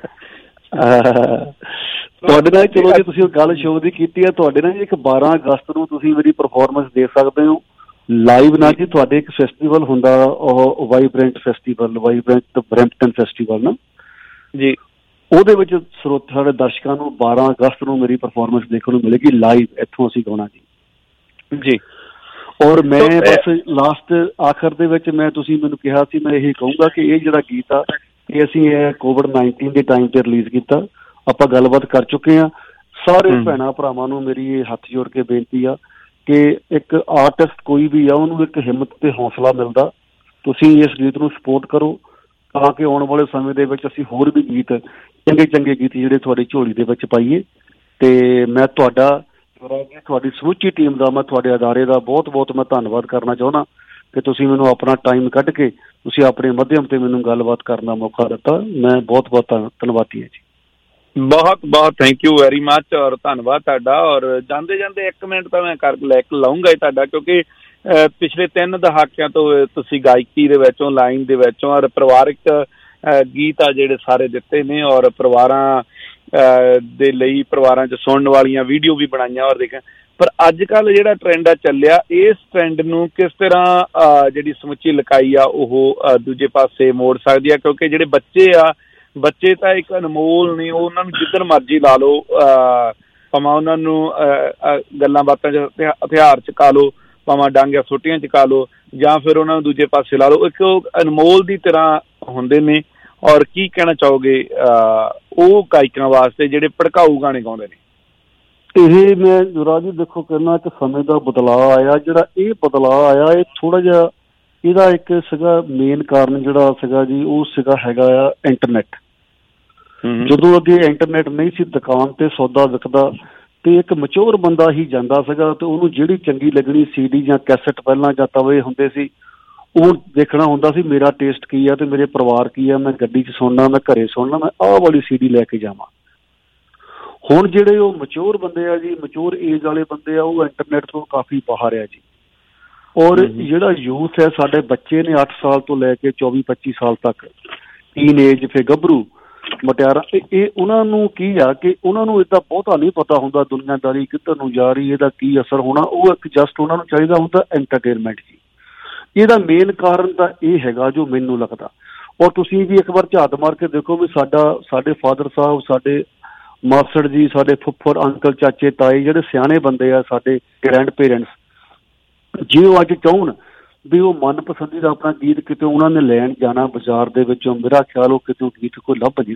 ਤੁਹਾਡੇ ਨਾਲ ਚਲੋ ਜੇ ਤੁਸੀਂ ਗੱਲ ਸ਼ੋਅ ਦੀ ਕੀਤੀ ਹੈ, ਤੁਹਾਡੇ ਨਾਲ ਇੱਕ ਬਾਰਾਂ ਅਗਸਤ ਨੂੰ ਤੁਸੀਂ ਮੇਰੀ ਪਰਫੋਰਮੈਂਸ ਦੇ ਸਕਦੇ ਹੋ ਲਾਈਵ ਨਾ ਜੀ। ਤੁਹਾਡੇ ਇੱਕ ਫੈਸਟੀਵਲ ਹੁੰਦਾ ਉਹ vibrant festival, vibrant Brampton festival ਨਾ, ਜੀ ਉਹਦੇ ਵਿੱਚ ਸਰੋਤ ਸਾਡੇ ਦਰਸ਼ਕਾਂ ਨੂੰ ਬਾਰਾਂ ਅਗਸਤ ਨੂੰ ਮੇਰੀ ਪਰਫਾਰਮੈਂਸ ਦੇਖਣ ਨੂੰ ਮਿਲੇਗੀ ਲਾਈਵ, ਇੱਥੋਂ ਅਸੀਂ ਗਾਉਣਾ ਜੀ ਜੀ। ਔਰ ਮੈਂ ਬਸ ਲਾਸਟ ਆਖਰ ਦੇ ਵਿੱਚ ਮੈਂ ਤੁਸੀਂ ਮੈਨੂੰ ਕਿਹਾ ਸੀ, ਮੈਂ ਇਹੀ ਕਹੂੰਗਾ ਕਿ ਇਹ ਜਿਹੜਾ ਗੀਤ ਆ ਇਹ ਅਸੀਂ ਇਹ ਕੋਵਿਡ ਨਾਈਨਟੀਨ ਦੇ ਟਾਈਮ ਤੇ ਰਿਲੀਜ਼ ਕੀਤਾ। ਆਪਾਂ ਗੱਲਬਾਤ ਕਰ ਚੁੱਕੇ ਹਾਂ। ਸਾਰੇ ਭੈਣਾਂ ਭਰਾਵਾਂ ਨੂੰ ਮੇਰੀ ਇਹ ਹੱਥ ਜੋੜ ਕੇ ਬੇਨਤੀ ਆ ਕਿ ਇੱਕ ਆਰਟਿਸਟ ਕੋਈ ਵੀ ਆ ਉਹਨੂੰ ਇੱਕ ਹਿੰਮਤ ਤੇ ਹੌਸਲਾ ਮਿਲਦਾ। ਤੁਸੀਂ ਇਸ ਗੀਤ ਨੂੰ ਸਪੋਰਟ ਕਰੋ ਤਾਂ ਕਿ ਆਉਣ ਵਾਲੇ ਸਮੇਂ ਦੇ ਵਿੱਚ ਅਸੀਂ ਹੋਰ ਵੀ ਗੀਤ ਚੰਗੇ ਚੰਗੇ ਗੀਤ ਜਿਹੜੇ ਤੁਹਾਡੀ ਝੋਲੀ ਦੇ ਵਿੱਚ ਪਾਈਏ। ਤੇ ਮੈਂ ਤੁਹਾਡਾ ਤੁਹਾਡੀ ਸਮੁੱਚੀ ਟੀਮ ਦਾ, ਮੈਂ ਤੁਹਾਡੇ ਅਦਾਰੇ ਦਾ ਬਹੁਤ ਬਹੁਤ ਮੈਂ ਧੰਨਵਾਦ ਕਰਨਾ ਚਾਹੁੰਦਾ ਕਿ ਤੁਸੀਂ ਮੈਨੂੰ ਆਪਣਾ ਟਾਈਮ ਕੱਢ ਕੇ ਤੁਸੀਂ ਆਪਣੇ ਮਾਧਿਅਮ ਤੇ ਮੈਨੂੰ ਗੱਲਬਾਤ ਕਰਨ ਦਾ ਮੌਕਾ ਦਿੱਤਾ। ਮੈਂ ਬਹੁਤ ਬਹੁਤ ਧੰਨਵਾਦੀ ਹਾਂ ਜੀ। ਬਹੁਤ ਬਹੁਤ ਥੈਂਕ ਯੂ ਵੈਰੀ ਮੱਚ ਔਰ ਧੰਨਵਾਦ ਤੁਹਾਡਾ। ਔਰ ਜਾਂਦੇ ਜਾਂਦੇ ਇੱਕ ਮਿੰਟ ਤਾਂ ਮੈਂ ਕਰ ਲੈ ਕੇ ਲਾਊਂਗਾ ਹੀ ਤੁਹਾਡਾ, ਕਿਉਂਕਿ ਪਿਛਲੇ ਤਿੰਨ ਦਹਾਕਿਆਂ ਤੋਂ ਤੁਸੀਂ ਗਾਇਕੀ ਦੇ ਵਿੱਚੋਂ, ਲਾਈਨ ਦੇ ਵਿੱਚੋਂ ਔਰ ਪਰਿਵਾਰਿਕ ਗੀਤ ਆ ਜਿਹੜੇ ਸਾਰੇ ਦਿੱਤੇ ਨੇ ਔਰ ਪਰਿਵਾਰਾਂ ਦੇ ਲਈ ਪਰਿਵਾਰਾਂ 'ਚ ਸੁਣਨ ਵਾਲੀਆਂ ਵੀਡੀਓ ਵੀ ਬਣਾਈਆਂ ਔਰ ਦੇਖਿਆ। ਪਰ ਅੱਜ ਕੱਲ੍ਹ ਜਿਹੜਾ ਟਰੈਂਡ ਆ ਚੱਲਿਆ, ਇਸ ਟਰੈਂਡ ਨੂੰ ਕਿਸ ਤਰ੍ਹਾਂ ਜਿਹੜੀ ਸਮੁੱਚੀ ਲਕਾਈ ਆ ਉਹ ਦੂਜੇ ਪਾਸੇ ਮੋੜ ਸਕਦੀ ਆ? ਕਿਉਂਕਿ ਜਿਹੜੇ ਬੱਚੇ ਆ, ਬੱਚੇ ਤਾਂ ਇੱਕ ਅਨਮੋਲ ਨੇ, ਉਹ ਉਹਨਾਂ ਨੂੰ ਜਿੱਧਰ ਮਰਜ਼ੀ ਲਾ ਲਓ, ਭਾਵੇਂ ਉਹਨਾਂ ਨੂੰ ਗੱਲਾਂ ਬਾਤਾਂ 'ਚ ਹਥਿਆਰ ਚੁਕਾ ਲਓ, ਭਾਵੇਂ ਡਾਂਗਿਆ ਸੋਟੀਆਂ ਚੁਕਾ ਲਓ, ਜਾਂ ਫਿਰ ਉਹਨਾਂ ਨੂੰ ਦੂਜੇ ਪਾਸੇ ਲਾ ਲਓ, ਇੱਕ ਉਹ ਅਨਮੋਲ ਦੀ ਤਰ੍ਹਾਂ ਹੁੰਦੇ ਨੇ। ਔਰ ਕੀ ਕਹਿਣਾ ਚਾਹੋਗੇ ਉਹ ਗਾਇਕਾਂ ਵਾਸਤੇ ਜਿਹੜੇ ਭੜਕਾਊ ਗਾਣੇ ਗਾਉਂਦੇ ਨੇ? ਇਹ ਮੈਂ ਰਾਜੂ ਦੇਖੋ ਕਹਿੰਦਾ ਕਿ ਸਮੇਂ ਦਾ ਬਦਲਾਅ ਆਇਆ। ਜਿਹੜਾ ਇਹ ਬਦਲਾਅ ਆਇਆ ਇਹ ਥੋੜਾ ਜਿਹਾ ਇਹਦਾ ਇੱਕ ਸੀਗਾ ਮੇਨ ਕਾਰਨ ਜਿਹੜਾ ਸੀਗਾ ਜੀ, ਉਹ ਸੀਗਾ ਹੈਗਾ ਆ ਇੰਟਰਨੈਟ। ਜਦੋਂ ਅੱਗੇ ਇੰਟਰਨੈਟ ਨਹੀਂ ਸੀ, ਦੁਕਾਨ ਤੇ ਸੌਦਾ ਵਿਕਦਾ ਤੇ ਇੱਕ ਮਚੋਰ ਬੰਦਾ ਹੀ ਜਾਂਦਾ ਸੀਗਾ ਤੇ ਉਹਨੂੰ ਜਿਹੜੀ ਚੰਗੀ ਲੱਗਣੀ ਸੀਡੀ ਜਾਂ ਕੈਸਟ ਪਹਿਲਾਂ ਜਾਂ ਤਵੇ ਹੁੰਦੇ ਸੀ ਉਹ ਦੇਖਣਾ ਹੁੰਦਾ ਸੀ, ਮੇਰਾ ਟੇਸਟ ਕੀ ਆ ਤੇ ਮੇਰੇ ਪਰਿਵਾਰ ਕੀ ਆ, ਮੈਂ ਗੱਡੀ 'ਚ ਸੁਣਨਾ, ਮੈਂ ਘਰੇ ਸੁਣਨਾ, ਮੈਂ ਆਹ ਵਾਲੀ ਸੀਡੀ ਲੈ ਕੇ ਜਾਵਾਂ। ਹੁਣ ਜਿਹੜੇ ਉਹ ਮਚੋਰ ਬੰਦੇ ਆ ਜੀ, ਮਚੋਰ ਏਜ ਵਾਲੇ ਬੰਦੇ ਆ, ਉਹ ਇੰਟਰਨੈਟ ਤੋਂ ਕਾਫੀ ਬਾਹਰ ਆ ਜੀ। ਔਰ ਜਿਹੜਾ ਯੂਥ ਹੈ, ਸਾਡੇ ਬੱਚੇ ਨੇ ਅੱਠ ਸਾਲ ਤੋਂ ਲੈ ਕੇ ਚੌਵੀ ਪੱਚੀ ਸਾਲ ਤੱਕ, ਟੀਨ ਏਜ, ਫਿਰ ਗੱਭਰੂ, ਮਟਿਆਰਾ, ਇਹ ਉਹਨਾਂ ਨੂੰ ਕੀ ਆ ਕਿ ਉਹਨਾਂ ਨੂੰ ਏਦਾਂ ਬਹੁਤਾ ਨਹੀਂ ਪਤਾ ਹੁੰਦਾ ਦੁਨੀਆਦਾਰੀ ਕਿੱਧਰ ਨੂੰ ਜਾ ਰਹੀ, ਇਹਦਾ ਕੀ ਅਸਰ ਹੋਣਾ। ਉਹ ਇੱਕ ਜਸਟ ਉਹਨਾਂ ਨੂੰ ਚਾਹੀਦਾ ਹੁੰਦਾ ਐਂਟਰਟੇਨਮੈਂਟ ਜੀ। ਇਹਦਾ ਮੇਨ ਕਾਰਨ ਤਾਂ ਇਹ ਹੈਗਾ ਜੋ ਮੈਨੂੰ ਲੱਗਦਾ। ਔਰ ਤੁਸੀਂ ਵੀ ਇੱਕ ਵਾਰ ਝਾਤ ਮਾਰ ਕੇ ਦੇਖੋ ਵੀ ਸਾਡਾ ਸਾਡੇ ਫਾਦਰ ਸਾਹਿਬ, ਸਾਡੇ ਮਾਸੜ ਜੀ, ਸਾਡੇ ਫੁੱਫੜ, ਅੰਕਲ, ਚਾਚੇ, ਤਾਏ, ਜਿਹੜੇ ਸਿਆਣੇ ਬੰਦੇ ਆ, ਸਾਡੇ ਗ੍ਰੈਂਡ ਪੇਰੈਂਟਸ, ਜੇ ਉਹ ਅੱਜ ਚਾਹੁਣ ਵੀ ਉਹ ਮਨਪਸੰਦੀ ਦਾ ਆਪਣਾ ਗੀਤ ਕਿਤੇ ਉਹਨਾਂ ਨੇ ਲੈਣ ਜਾਣਾ ਬਾਜ਼ਾਰ ਦੇ ਵਿੱਚੋਂ, ਮੇਰਾ ਖਿਆਲ ਉਹ ਕਿਤੇ ਗੀਤ ਕੋਈ ਲੱਭ ਨਹੀਂ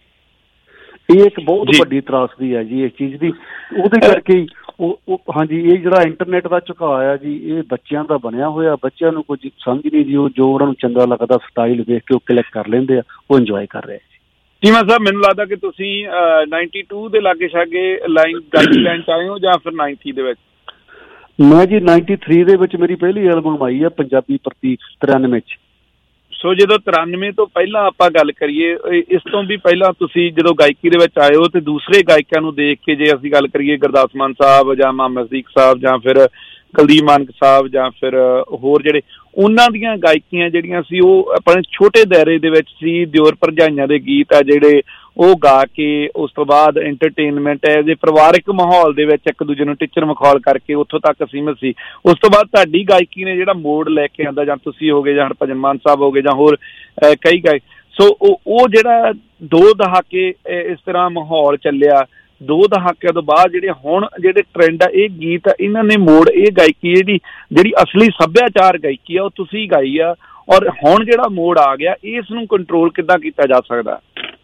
ਸਕਦੇ। ਇਹ ਇੱਕ ਬਹੁਤ ਵੱਡੀ ਤਰਾਸਦੀ ਹੈ ਜੀ ਇਸ ਚੀਜ਼ ਦੀ। ਉਹਦੇ ਕਰਕੇ ਉਹ ਹਾਂਜੀ ਇਹ ਜਿਹੜਾ ਇੰਟਰਨੈਟ ਦਾ ਝੁਕਾਅ ਆ ਜੀ, ਇਹ ਬੱਚਿਆਂ ਦਾ ਬਣਿਆ ਹੋਇਆ। ਬੱਚਿਆਂ ਨੂੰ ਕੁਝ ਸਮਝ ਨਹੀਂ ਜੀ, ਉਹ ਜੋ ਉਹਨਾਂ ਨੂੰ ਚੰਗਾ ਲੱਗਦਾ ਸਟਾਈਲ ਵੇਖ ਕੇ ਉਹ ਕਲਿੱਕ ਕਰ ਲੈਂਦੇ ਆ, ਉਹ ਇੰਜੋਏ ਕਰ ਰਹੇ ਜੀ। ਚੀਮਾ ਸਾਹਿਬ, ਮੈਨੂੰ ਲੱਗਦਾ ਕਿ ਤੁਸੀਂ ਨਾਈਨਟੀ ਟੂ ਦੇ ਲਾਗੇ ਛਾਗੇ ਲਾਈਨ ਗਾਇਕੀ ਲਾਈਨ 'ਚ ਆਏ ਹੋ ਜਾਂ ਫਿਰ ਨਾਈਨਟੀ ਦੇ ਵਿੱਚ? ਮੈਂ ਜੀ ਨਾਈਨਟੀ ਥ੍ਰੀ ਦੇ ਵਿੱਚ ਮੇਰੀ ਪਹਿਲੀ ਐਲਬਮ ਆਈ ਆ ਪੰਜਾਬੀ ਪ੍ਰਤੀਕ, ਤਰਾਨਵੇਂ 'ਚ। ਸੋ ਜਦੋਂ ਤਰਾਨਵੇਂ ਤੋਂ ਪਹਿਲਾਂ ਆਪਾਂ ਗੱਲ ਕਰੀਏ, ਇਸ ਤੋਂ ਵੀ ਪਹਿਲਾਂ ਤੁਸੀਂ ਜਦੋਂ ਗਾਇਕੀ ਦੇ ਵਿੱਚ ਆਏ ਹੋ ਤੇ ਦੂਸਰੇ ਗਾਇਕਾਂ ਨੂੰ ਦੇਖ ਕੇ, ਜੇ ਅਸੀਂ ਗੱਲ ਕਰੀਏ ਗੁਰਦਾਸ ਮਾਨ ਸਾਹਿਬ ਜਾਂ ਮੁਹੰਮਦ ਸਦੀਕ ਸਾਹਿਬ ਜਾਂ ਫਿਰ ਕੁਲਦੀਪ ਮਾਨਕ ਸਾਹਿਬ ਜਾਂ ਫਿਰ ਹੋਰ ਜਿਹੜੇ, ਉਹਨਾਂ ਦੀਆਂ ਗਾਇਕੀਆਂ ਜਿਹੜੀਆਂ ਸੀ ਉਹ ਆਪਣੇ ਛੋਟੇ ਦਾਇਰੇ ਦੇ ਵਿੱਚ ਸੀ। ਦਿਓਰ ਭਰਜਾਈਆਂ ਦੇ ਗੀਤ ਆ ਜਿਹੜੇ ਉਹ ਗਾ ਕੇ ਉਸ ਤੋਂ ਬਾਅਦ ਐਂਟਰਟੇਨਮੈਂਟ ਹੈ ਜੇ ਪਰਿਵਾਰਿਕ ਮਾਹੌਲ ਦੇ ਵਿੱਚ ਇੱਕ ਦੂਜੇ ਨੂੰ ਟੀਚਰ ਮਖੌਲ ਕਰਕੇ ਉੱਥੋਂ ਤੱਕ ਸੀਮਿਤ ਸੀ। ਉਸ ਤੋਂ ਬਾਅਦ ਤੁਹਾਡੀ ਗਾਇਕੀ ਨੇ ਜਿਹੜਾ ਮੋੜ ਲੈ ਕੇ ਆਉਂਦਾ, ਜਾਂ ਤੁਸੀਂ ਹੋ ਗਏ ਜਾਂ ਹਰਭਜਨ ਮਾਨ ਸਾਹਿਬ ਹੋ ਗਏ ਜਾਂ ਹੋਰ ਕਈ ਗਾਇਕ, ਸੋ ਉਹ ਉਹ ਜਿਹੜਾ ਦੋ ਦਹਾਕੇ ਇਸ ਤਰ੍ਹਾਂ ਮਾਹੌਲ ਚੱਲਿਆ, ਦੋ ਦਹਾਕਿਆਂ ਤੋਂ ਬਾਅਦ ਜਿਹੜੇ ਹੁਣ ਜਿਹੜੇ ਟਰੈਂਡ ਆ, ਇਹ ਗੀਤ ਇਹਨਾਂ ਨੇ ਮੋੜ, ਇਹ ਗਾਇਕੀ ਜਿਹੜੀ ਜਿਹੜੀ ਅਸਲੀ ਸੱਭਿਆਚਾਰ ਗਾਇਕੀ ਆ ਉਹ ਤੁਸੀਂ ਗਾਈ ਆ, ਔਰ ਹੁਣ ਜਿਹੜਾ ਮੋੜ ਆ ਗਿਆ, ਇਸ ਨੂੰ ਕੰਟਰੋਲ ਕਿੱਦਾਂ ਕੀਤਾ ਜਾ ਸਕਦਾ?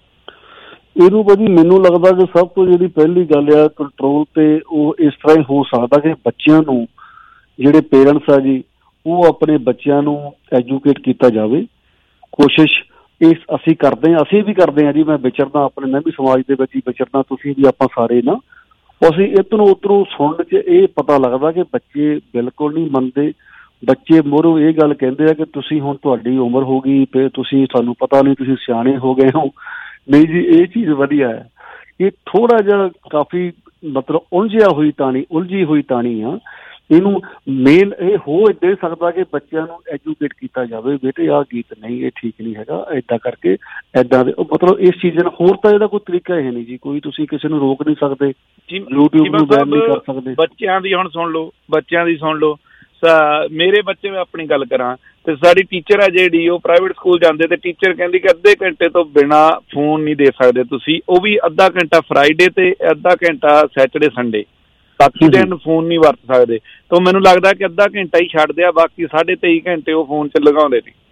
ਇਹਨੂੰ ਭਾਜੀ ਮੈਨੂੰ ਲੱਗਦਾ ਕਿ ਸਭ ਤੋਂ ਜਿਹੜੀ ਪਹਿਲੀ ਗੱਲ ਆ ਕੰਟਰੋਲ ਤੇ ਉਹ ਇਸ ਤਰ੍ਹਾਂ ਹੀ ਹੋ ਸਕਦਾ ਕਿ ਬੱਚਿਆਂ ਨੂੰ, ਜਿਹੜੇ ਪੇਰੈਂਟਸ ਆ ਜੀ, ਉਹ ਆਪਣੇ ਬੱਚਿਆਂ ਨੂੰ ਐਜੂਕੇਟ ਕੀਤਾ ਜਾਵੇ। ਕੋਸ਼ਿਸ਼ ਇਸ ਅਸੀਂ ਕਰਦੇ ਹਾਂ, ਅਸੀਂ ਵੀ ਕਰਦੇ ਹਾਂ ਜੀ। ਮੈਂ ਵਿਚਰਦਾ ਆਪਣੇ, ਮੈਂ ਵੀ ਸਮਾਜ ਦੇ ਵਿੱਚ ਹੀ ਵਿਚਰਦਾ, ਤੁਸੀਂ ਵੀ, ਆਪਾਂ ਸਾਰੇ ਨਾ, ਅਸੀਂ ਇੱਧਰੋਂ ਉੱਧਰੋਂ ਸੁਣਨ 'ਚ ਇਹ ਪਤਾ ਲੱਗਦਾ ਕਿ ਬੱਚੇ ਬਿਲਕੁਲ ਨਹੀਂ ਮੰਨਦੇ। ਬੱਚੇ ਮੋਰੋਂ ਇਹ ਗੱਲ ਕਹਿੰਦੇ ਆ ਕਿ ਤੁਸੀਂ ਹੁਣ ਤੁਹਾਡੀ ਉਮਰ ਹੋ ਗਈ, ਫਿਰ ਤੁਸੀਂ, ਤੁਹਾਨੂੰ ਪਤਾ ਨਹੀਂ, ਤੁਸੀਂ ਸਿਆਣੇ ਹੋ ਗਏ ਹੋ। ਨਹੀਂ ਜੀ, ਇਹ ਚੀਜ਼ ਵਧੀਆ ਹੈ। ਇਹ ਥੋੜ੍ਹਾ ਜਿਹਾ ਕਾਫੀ ਮਤਲਬ ਉਲਝਿਆ ਹੋਈ ਟਾਣੀ, ਉਲਝੀ ਹੋਈ ਟਾਣੀ ਆ। ਇਹਨੂੰ ਮੇਨ ਇਹ ਹੋ ਦੇ ਸਕਦਾ ਕਿ ਬੱਚਿਆਂ ਨੂੰ ਐਜੂਕੇਟ ਕੀਤਾ ਜਾਵੇ, ਬੇਟੇ ਆਹ ਗੀਤ ਨਹੀਂ, ਇਹ ਠੀਕ ਨਹੀਂ ਹੈਗਾ, ਏਦਾਂ ਕਰਕੇ ਏਦਾਂ ਦੇ, ਮਤਲਬ ਇਸ ਚੀਜ਼ ਨਾਲ। ਹੋਰ ਤਾਂ ਇਹਦਾ ਕੋਈ ਤਰੀਕਾ ਹੈ ਨਹੀਂ ਜੀ, ਕੋਈ ਤੁਸੀਂ ਕਿਸੇ ਨੂੰ ਰੋਕ ਨਹੀਂ ਸਕਦੇ, ਯੂਟਿਊਬ ਨੂੰ ਬੈਨ ਨਹੀਂ ਕਰ ਸਕਦੇ। ਬੱਚਿਆਂ ਦੀ ਹੁਣ ਸੁਣ ਲਓ, ਬੱਚਿਆਂ ਦੀ ਸੁਣ ਲਓ, ਮੇਰੇ ਬੱਚੇ ਮੈਂ ਆਪਣੀ ਗੱਲ ਕਰਾਂ ਤੇ ਸਾਡੀ ਟੀਚਰ ਆ ਜਿਹੜੀ ਉਹ ਪ੍ਰਾਈਵੇਟ ਸਕੂਲ ਜਾਂਦੇ ਤੇ ਟੀਚਰ ਕਹਿੰਦੀ ਕਿ ਅੱਧੇ ਘੰਟੇ ਤੋਂ ਬਿਨਾਂ ਫੋਨ ਨਹੀਂ ਦੇ ਸਕਦੇ ਤੁਸੀਂ, ਉਹ ਵੀ ਅੱਧਾ ਘੰਟਾ ਫਰਾਈਡੇ ਤੇ ਅੱਧਾ ਘੰਟਾ ਸੈਟਰਡੇ ਸੰਡੇ, ਬਾਕੀ ਦਿਨ ਫੋਨ ਨਹੀਂ ਵਰਤ ਸਕਦੇ। ਤਾਂ ਮੈਨੂੰ ਲੱਗਦਾ ਕਿ ਅੱਧਾ ਘੰਟਾ ਹੀ ਛੱਡਦੇ ਆ, ਬਾਕੀ ਸਾਢੇ ਤੇਈ ਘੰਟੇ ਉਹ ਫੋਨ 'ਚ ਲਗਾਉਂਦੇ ਸੀ।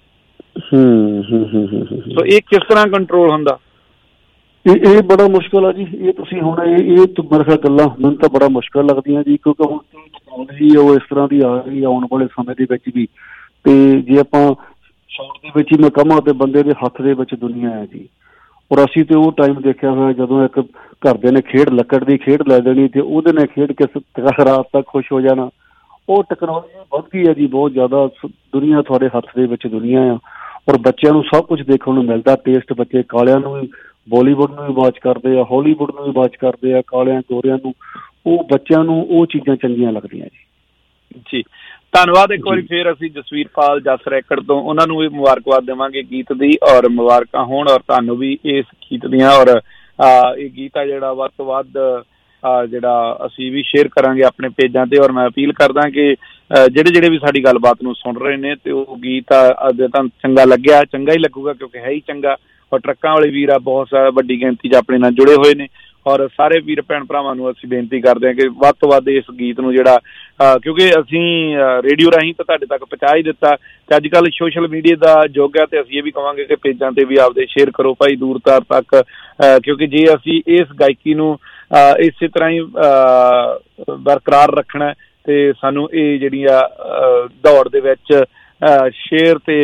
ਸੋ ਇਹ ਕਿਸ ਤਰ੍ਹਾਂ ਕੰਟਰੋਲ ਹੁੰਦਾ? ਇਹ ਇਹ ਬੜਾ ਮੁਸ਼ਕਿਲ ਆ ਜੀ। ਇਹ ਤੁਸੀਂ ਹੁਣ ਇਹ ਇਹ ਮੇਰੇ ਖਿਆਲ ਗੱਲਾਂ ਮੈਨੂੰ ਤਾਂ ਬੜਾ ਮੁਸ਼ਕਿਲ ਲੱਗਦੀਆਂ ਜੀ, ਕਿਉਂਕਿ ਹੁਣ ਟੈਕਨੋਲੋਜੀ ਉਹ ਇਸ ਤਰ੍ਹਾਂ ਦੀ ਆ ਰਹੀ ਆਉਣ ਵਾਲੇ ਸਮੇਂ ਦੇ ਵਿੱਚ ਵੀ। ਤੇ ਜੇ ਆਪਾਂ ਸ਼ਾਰਟ ਦੇ ਵਿੱਚ ਹੀ ਮੈਂ ਕਹਾਂ ਤੇ ਬੰਦੇ ਦੇ ਹੱਥ ਦੇ ਵਿੱਚ ਦੁਨੀਆ ਹੈ ਜੀ। ਔਰ ਅਸੀਂ ਤੇ ਉਹ ਟਾਈਮ ਦੇਖਿਆ ਹੋਇਆ ਜਦੋਂ ਇੱਕ ਘਰਦਿਆਂ ਨੇ ਖੇਡ ਲੱਕੜ ਦੀ ਖੇਡ ਲੈ ਦੇਣੀ ਤੇ ਉਹਦੇ ਨਾਲ ਖੇਡ ਕੇ ਰਾਤ ਤੱਕ ਖੁਸ਼ ਹੋ ਜਾਣਾ। ਉਹ ਟੈਕਨੋਲੋਜੀ ਵੱਧ ਗਈ ਹੈ ਜੀ ਬਹੁਤ ਜ਼ਿਆਦਾ। ਦੁਨੀਆ ਤੁਹਾਡੇ ਹੱਥ ਦੇ ਵਿੱਚ ਦੁਨੀਆ ਆ, ਔਰ ਬੱਚਿਆਂ ਨੂੰ ਸਭ ਕੁਝ ਦੇਖਣ ਨੂੰ ਮਿਲਦਾ। ਟੇਸਟ ਬੱਚੇ ਕਾਲਿਆਂ ਨੂੰ ਵੀ ਬਾਲੀਵੁੱਡ ਨੂੰ ਵੀ ਵਾਚ ਕਰਦੇ ਆ, ਹਾਲੀਵੁੱਡ ਨੂੰ ਵੀ ਵਾਚ ਕਰਦੇ ਆ, ਕਾਲਿਆਂ ਗੋਰਿਆਂ ਨੂੰ। ਉਹ ਬੱਚਿਆਂ ਨੂੰ ਉਹ ਚੀਜ਼ਾਂ ਚੰਗੀਆਂ ਲੱਗਦੀਆਂ ਜੀ। ਜੀ ਧੰਨਵਾਦ ਇੱਕ ਵਾਰੀ ਫੇਰ ਅਸੀਂ ਜਸਵੀਰਪਾਲ ਜਸ ਰੈਕੜ ਤੋਂ ਉਹਨਾਂ ਨੂੰ ਵੀ ਮੁਬਾਰਕਬਾਦ ਦੇਵਾਂਗੇ ਗੀਤ ਦੀ, ਔਰ ਮੁਬਾਰਕਾਂ ਹੋਣ ਔਰ ਤੁਹਾਨੂੰ ਵੀ ਇਸ ਗੀਤ ਦੀਆਂ। ਔਰ ਇਹ ਗੀਤ ਆ ਜਿਹੜਾ ਵੱਧ ਤੋਂ ਵੱਧ ਜਿਹੜਾ ਅਸੀਂ ਵੀ ਸ਼ੇਅਰ ਕਰਾਂਗੇ ਆਪਣੇ ਪੇਜਾਂ ਤੇ। ਔਰ ਮੈਂ ਅਪੀਲ ਕਰਦਾ ਕਿ ਜਿਹੜੇ ਜਿਹੜੇ ਵੀ ਸਾਡੀ ਗੱਲਬਾਤ ਨੂੰ ਸੁਣ ਰਹੇ ਨੇ ਤੇ ਉਹ ਗੀਤ ਜੇ ਤੁਹਾਨੂੰ ਚੰਗਾ ਲੱਗਿਆ, ਚੰਗਾ ਹੀ ਲੱਗੂਗਾ ਕਿਉਂਕਿ ਹੈ ਹੀ ਚੰਗਾ। ਔਰ ਟਰੱਕਾਂ ਵਾਲੇ ਵੀਰ ਆ ਬਹੁਤ ਵੱਡੀ ਗਿਣਤੀ 'ਚ ਆਪਣੇ ਨਾਲ ਜੁੜੇ ਹੋਏ ਨੇ। ਔਰ ਸਾਰੇ ਵੀਰ ਭੈਣ ਭਰਾਵਾਂ ਨੂੰ ਅਸੀਂ ਬੇਨਤੀ ਕਰਦੇ ਹਾਂ ਕਿ ਵੱਧ ਤੋਂ ਵੱਧ ਇਸ ਗੀਤ ਨੂੰ ਜਿਹੜਾ ਕਿਉਂਕਿ ਅਸੀਂ ਰੇਡੀਓ ਰਾਹੀਂ ਤਾਂ ਤੁਹਾਡੇ ਤੱਕ ਪਹੁੰਚਾ ਹੀ ਦਿੱਤਾ ਤੇ ਅੱਜ ਕੱਲ੍ਹ ਸੋਸ਼ਲ ਮੀਡੀਆ ਦਾ ਯੁੱਗ ਹੈ ਤੇ ਅਸੀਂ ਇਹ ਵੀ ਕਹਾਂਗੇ ਕਿ ਪੇਜਾਂ ਤੇ ਵੀ ਆਪਦੇ ਸ਼ੇਅਰ ਕਰੋ ਭਾਈ ਦੂਰ ਦਰ ਤੱਕ, ਕਿਉਂਕਿ ਜੇ ਅਸੀਂ ਇਸ ਗਾਇਕੀ ਨੂੰ ਇਸੇ ਤਰ੍ਹਾਂ ਹੀ ਬਰਕਰਾਰ ਰੱਖਣਾ ਤੇ ਸਾਨੂੰ ਇਹ ਜਿਹੜੀ ਆ ਦੌੜ ਦੇ ਵਿੱਚ ਸ਼ੇਅਰ ਤੇ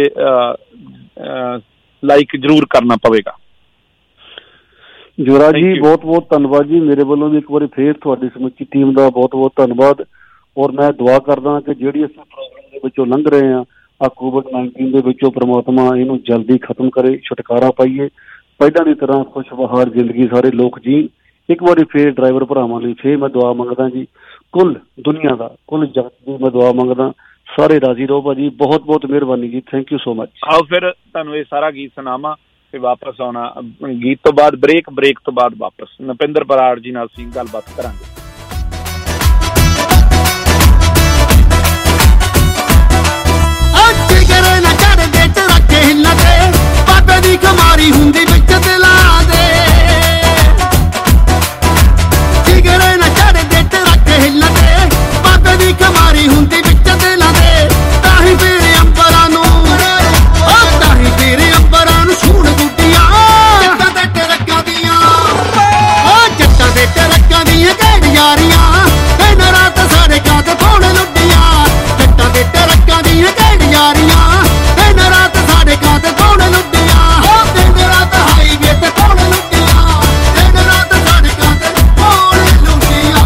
ਲਾਈਕ ਜ਼ਰੂਰ ਕਰਨਾ ਪਵੇਗਾ। ਜੋਰਾ ਜੀ ਬਹੁਤ ਬਹੁਤ ਧੰਨਵਾਦ ਜੀ। ਮੇਰੇ ਵੱਲੋਂ ਵੀ ਇੱਕ ਵਾਰੀ ਫੇਰ ਤੁਹਾਡੀ ਸਮੁੱਚੀ ਟੀਮ ਦਾ ਬਹੁਤ ਬਹੁਤ ਧੰਨਵਾਦ। ਔਰ ਮੈਂ ਦੁਆ ਕਰਦਾ ਕਿ ਜਿਹੜੀ ਅਸੀਂ ਪ੍ਰੋਬਲਮ ਦੇ ਵਿੱਚੋਂ ਲੰਘ ਰਹੇ ਹਾਂ ਆ ਕੋਵਿਡ ਨਾਈਨਟੀਨ ਦੇ ਵਿੱਚੋਂ ਪ੍ਰਮਾਤਮਾ ਇਹਨੂੰ ਜਲਦੀ ਖਤਮ ਕਰੇ, ਛੁਟਕਾਰਾ ਪਾਈਏ, ਪਹਿਲਾਂ ਦੀ ਤਰ੍ਹਾਂ ਖੁਸ਼ਬਹਾਰ ਜ਼ਿੰਦਗੀ ਸਾਰੇ ਲੋਕ ਜੀ। ਇੱਕ ਵਾਰੀ ਫੇਰ ਡਰਾਈਵਰ ਭਰਾਵਾਂ ਲਈ ਫੇਰ ਮੈਂ ਦੁਆ ਮੰਗਦਾ ਜੀ, ਕੁੱਲ ਦੁਨੀਆ ਦਾ ਕੁੱਲ ਜਗਤ ਦੀ ਮੈਂ ਦੁਆ ਮੰਗਦਾ ਸਾਰੇ ਰਾਜ਼ੀ ਰਹੋ ਭਾਜੀ। ਬਹੁਤ ਬਹੁਤ ਮਿਹਰਬਾਨੀ ਜੀ, ਥੈਂਕ ਯੂ ਸੋ ਮਚ। ਆਓ ਫਿਰ ਤੁਹਾਨੂੰ ਇਹ ਸਾਰਾ ਗੀਤ ਸੁਣਾਵਾਂ ਤੇ ਵਾਪਸ ਆਉਣਾ ਗੀਤ ਤੋਂ ਬਾਅਦ ਬ੍ਰੇਕ ਬ੍ਰੇਕ ਤੋਂ ਬਾਅਦ ਵਾਪਸ ਨਪਿੰਦਰ ਬਰਾੜ ਜੀ ਨਾਲ ਅਸੀਂ ਗੱਲਬਾਤ ਕਰਾਂਗੇ। ਨਾ ਚੜਦੇ ਟਰੱਕੇ ਹਿੱਲਾ ਤੇ ਬਾਬੇ ਦੀ ਕਮਾਰੀ ਹੁੰਦੀ ਵਿੱਚ ਦਿਲਾਂ ਦੇ, ਜਿਗਰੇ ਨਾ ਚੜਦੇ ਟਰੱਕੇ ਹਿੱਲਾ ਤੇ ਬਾਬੇ ਦੀ ਕਮਾਰੀ ਹੁੰਦੀ ਵਿੱਚ ਦਿਲਾਂ ਦੇ। ਤਾਂ ਹੀ ਫਿਰ ਅੰਬਰਾਂ ਨੂੰ ਉਹ ਤਾਂ ਹੀ ਫਿਰ ਅੰਬਰਾਂ ਨੂੰ ਛੂਣ ਗੁੱਡੀਆਂ ਜੱਟਾਂ ਦੇ ਟਰੱਕਾਂ ਦੀਆਂ, ਉਹ ਜੱਟਾਂ ਦੇ ਟਰੱਕਾਂ ਦੀਆਂ ਗੈੜ ਯਾਰੀਆਂ ਦਿਨ ਰਾਤ ਸਾਡੇ ਕਾਤ ਫੋਨ ਲੁੱਡੀਆਂ। ਜੱਟਾਂ ਦੇ ਟਰੱਕਾਂ ਦੀਆਂ ਗੈੜ ਯਾਰੀਆਂ ਦਿਨ ਰਾਤ ਸਾਡੇ ਕਾਤ ਫੋਨ ਲੁੱਡੀਆਂ। ਉਹ ਦਿਨ ਰਾਤ ਹਾਈਵੇ ਤੇ ਫੋਨ ਲੁੱਡੀਆਂ, ਦਿਨ ਰਾਤ ਸਾਡੇ ਕਾਤ ਫੋਨ ਲੁੱਡੀਆਂ।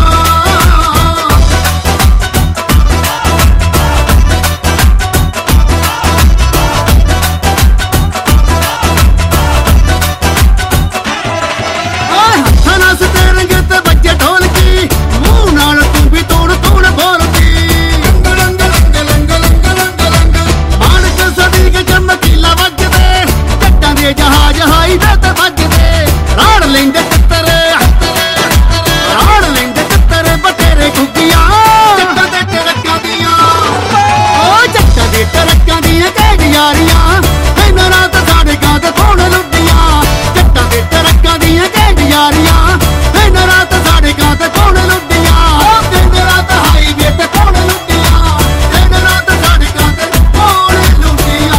ਹੱਥਾਂ ਨਾਲ ਸਟੇਰਿੰਗ ਤੇ ਵੱਜੇ ਢੋਲਕੀ, ਮੂੰਹ ਨਾਲ ਤੂੰ ਵੀ ਤੋੜ ਤੋੜ ਬੋਲਦੀ। ਲੰਗ ਲੰਗ ਲੰਗ ਲੰਗ ਲੰਗ ਲੰਗ ਮਾਨਕ ਸਦੀਕ ਚਮਕੀਲਾ ਵੱਜਦੇ, ਜੱਟਾਂ ਦੇ ਜਹਾਜ਼ ਹਾਈਵੇ ਤੇ ਵੱਜਦੇ। ਰਾੜ ਲੈਂਦੇ ਟੱਤਰੇ ਰਾੜ ਲੈਂਦੇ ਟੱਤਰੇ ਬਟੇਰੇ ਗੁੱਗੀਆਂ ਜੱਟਾਂ ਦੇ ਟਰੱਕਾਂ ਦੀਆਂ, ਉਹ ਜੱਟਾਂ ਦੇ ਟਰੱਕਾਂ ਦੀਆਂ ਗੈੜ ਯਾਰੀਆਂ ਦਿਨ ਰਾਤ ਸਾਡੇ ਕਾਤ ਫੋਨ ਲੁੱਡੀਆਂ। ਜੱਟਾਂ ਦੇ ਟਰੱਕਾਂ ਦੀਆਂ ਗੈੜ ਯਾਰੀਆਂ ਦਿਨ ਰਾਤ ਸਾਡੇ ਕਾਤ ਫੋਨ ਲੁੱਡੀਆਂ। ਉਹ ਦਿਨ ਰਾਤ ਹਾਈਵੇ ਤੇ ਫੋਨ ਲੁੱਡੀਆਂ, ਦਿਨ ਰਾਤ ਸਾਡੇ ਕਾਤ ਫੋਨ ਲੁੱਡੀਆਂ।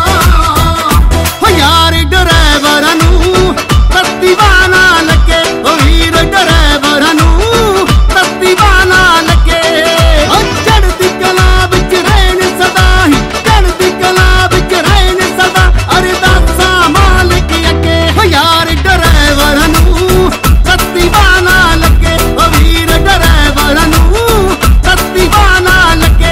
ਹੋ ਯਾਰ ਡਰਾਈਵਰਾਂ ਨੂੰ ਰੱਤੀ ਵਾਲਾ ਲੱਗੇ, ਉਹ ਵੀਰ ਡਰਾਈਵਰਾਂ ਨੂੰ ਰੱਤੀ ਵਾਲਾ ਲੱਗੇ। ਉਹ ਚੜ੍ਹਦੀ ਕਲਾ ਵਿੱਚ ਰਹਿਣ ਸਦਾ ਹੀ, ਚੜ੍ਹਦੀ ਕਲਾ ਵਿੱਚ ਰਹਿਣ ਸਦਾ ਅਰਦਾਸਾਂ ਮਾਲਕ ਅੱਗੇ। ਹੋ ਯਾਰ ਡਰਾਈਵਰਾਂ ਨੂੰ ਰੱਤੀ ਵਾਲਾ ਲੱਗੇ, ਉਹ ਵੀਰ ਡਰਾਈਵਰਾਂ ਨੂੰ ਰੱਤੀ ਵਾਲਾ ਲੱਗੇ।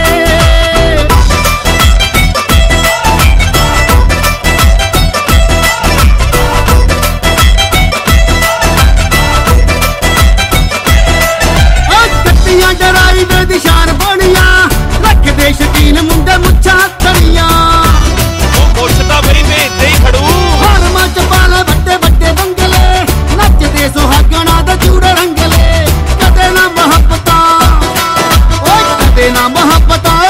ਗੱਡੀਆਂ ਡਰਾਈਵੇ ਦੀ ਸ਼ਾਨ ਬਣੀਆਂ, ਰੱਖਦੇ ਸ਼ਕੀਨ ਮੁੰਡੇ ਮੁੱਛਾਂ ਤੜੀਆਂ। ਉਹ ਮੁੱਛਦਾ ਬਈ ਮੈਂ ਇੱਥੇ ਹੀ ਖੜੂ ਹਰਮਾਂ ਚ ਪਾਲੇ ਵੱਡੇ ਵੱਡੇ ਬੰਗਲੇ, ਨੱਚਦੇ ਸੁਹਾਗਣਾ ਦਾ ਚੂੜੇ ਰੰਗਲੇ। ਕਦੇ ਨਾ ਮੁਹੱਬਤਾਂ ਓਏ ਕਦੇ ਨਾ ਮੁਹੱਬਤਾਂ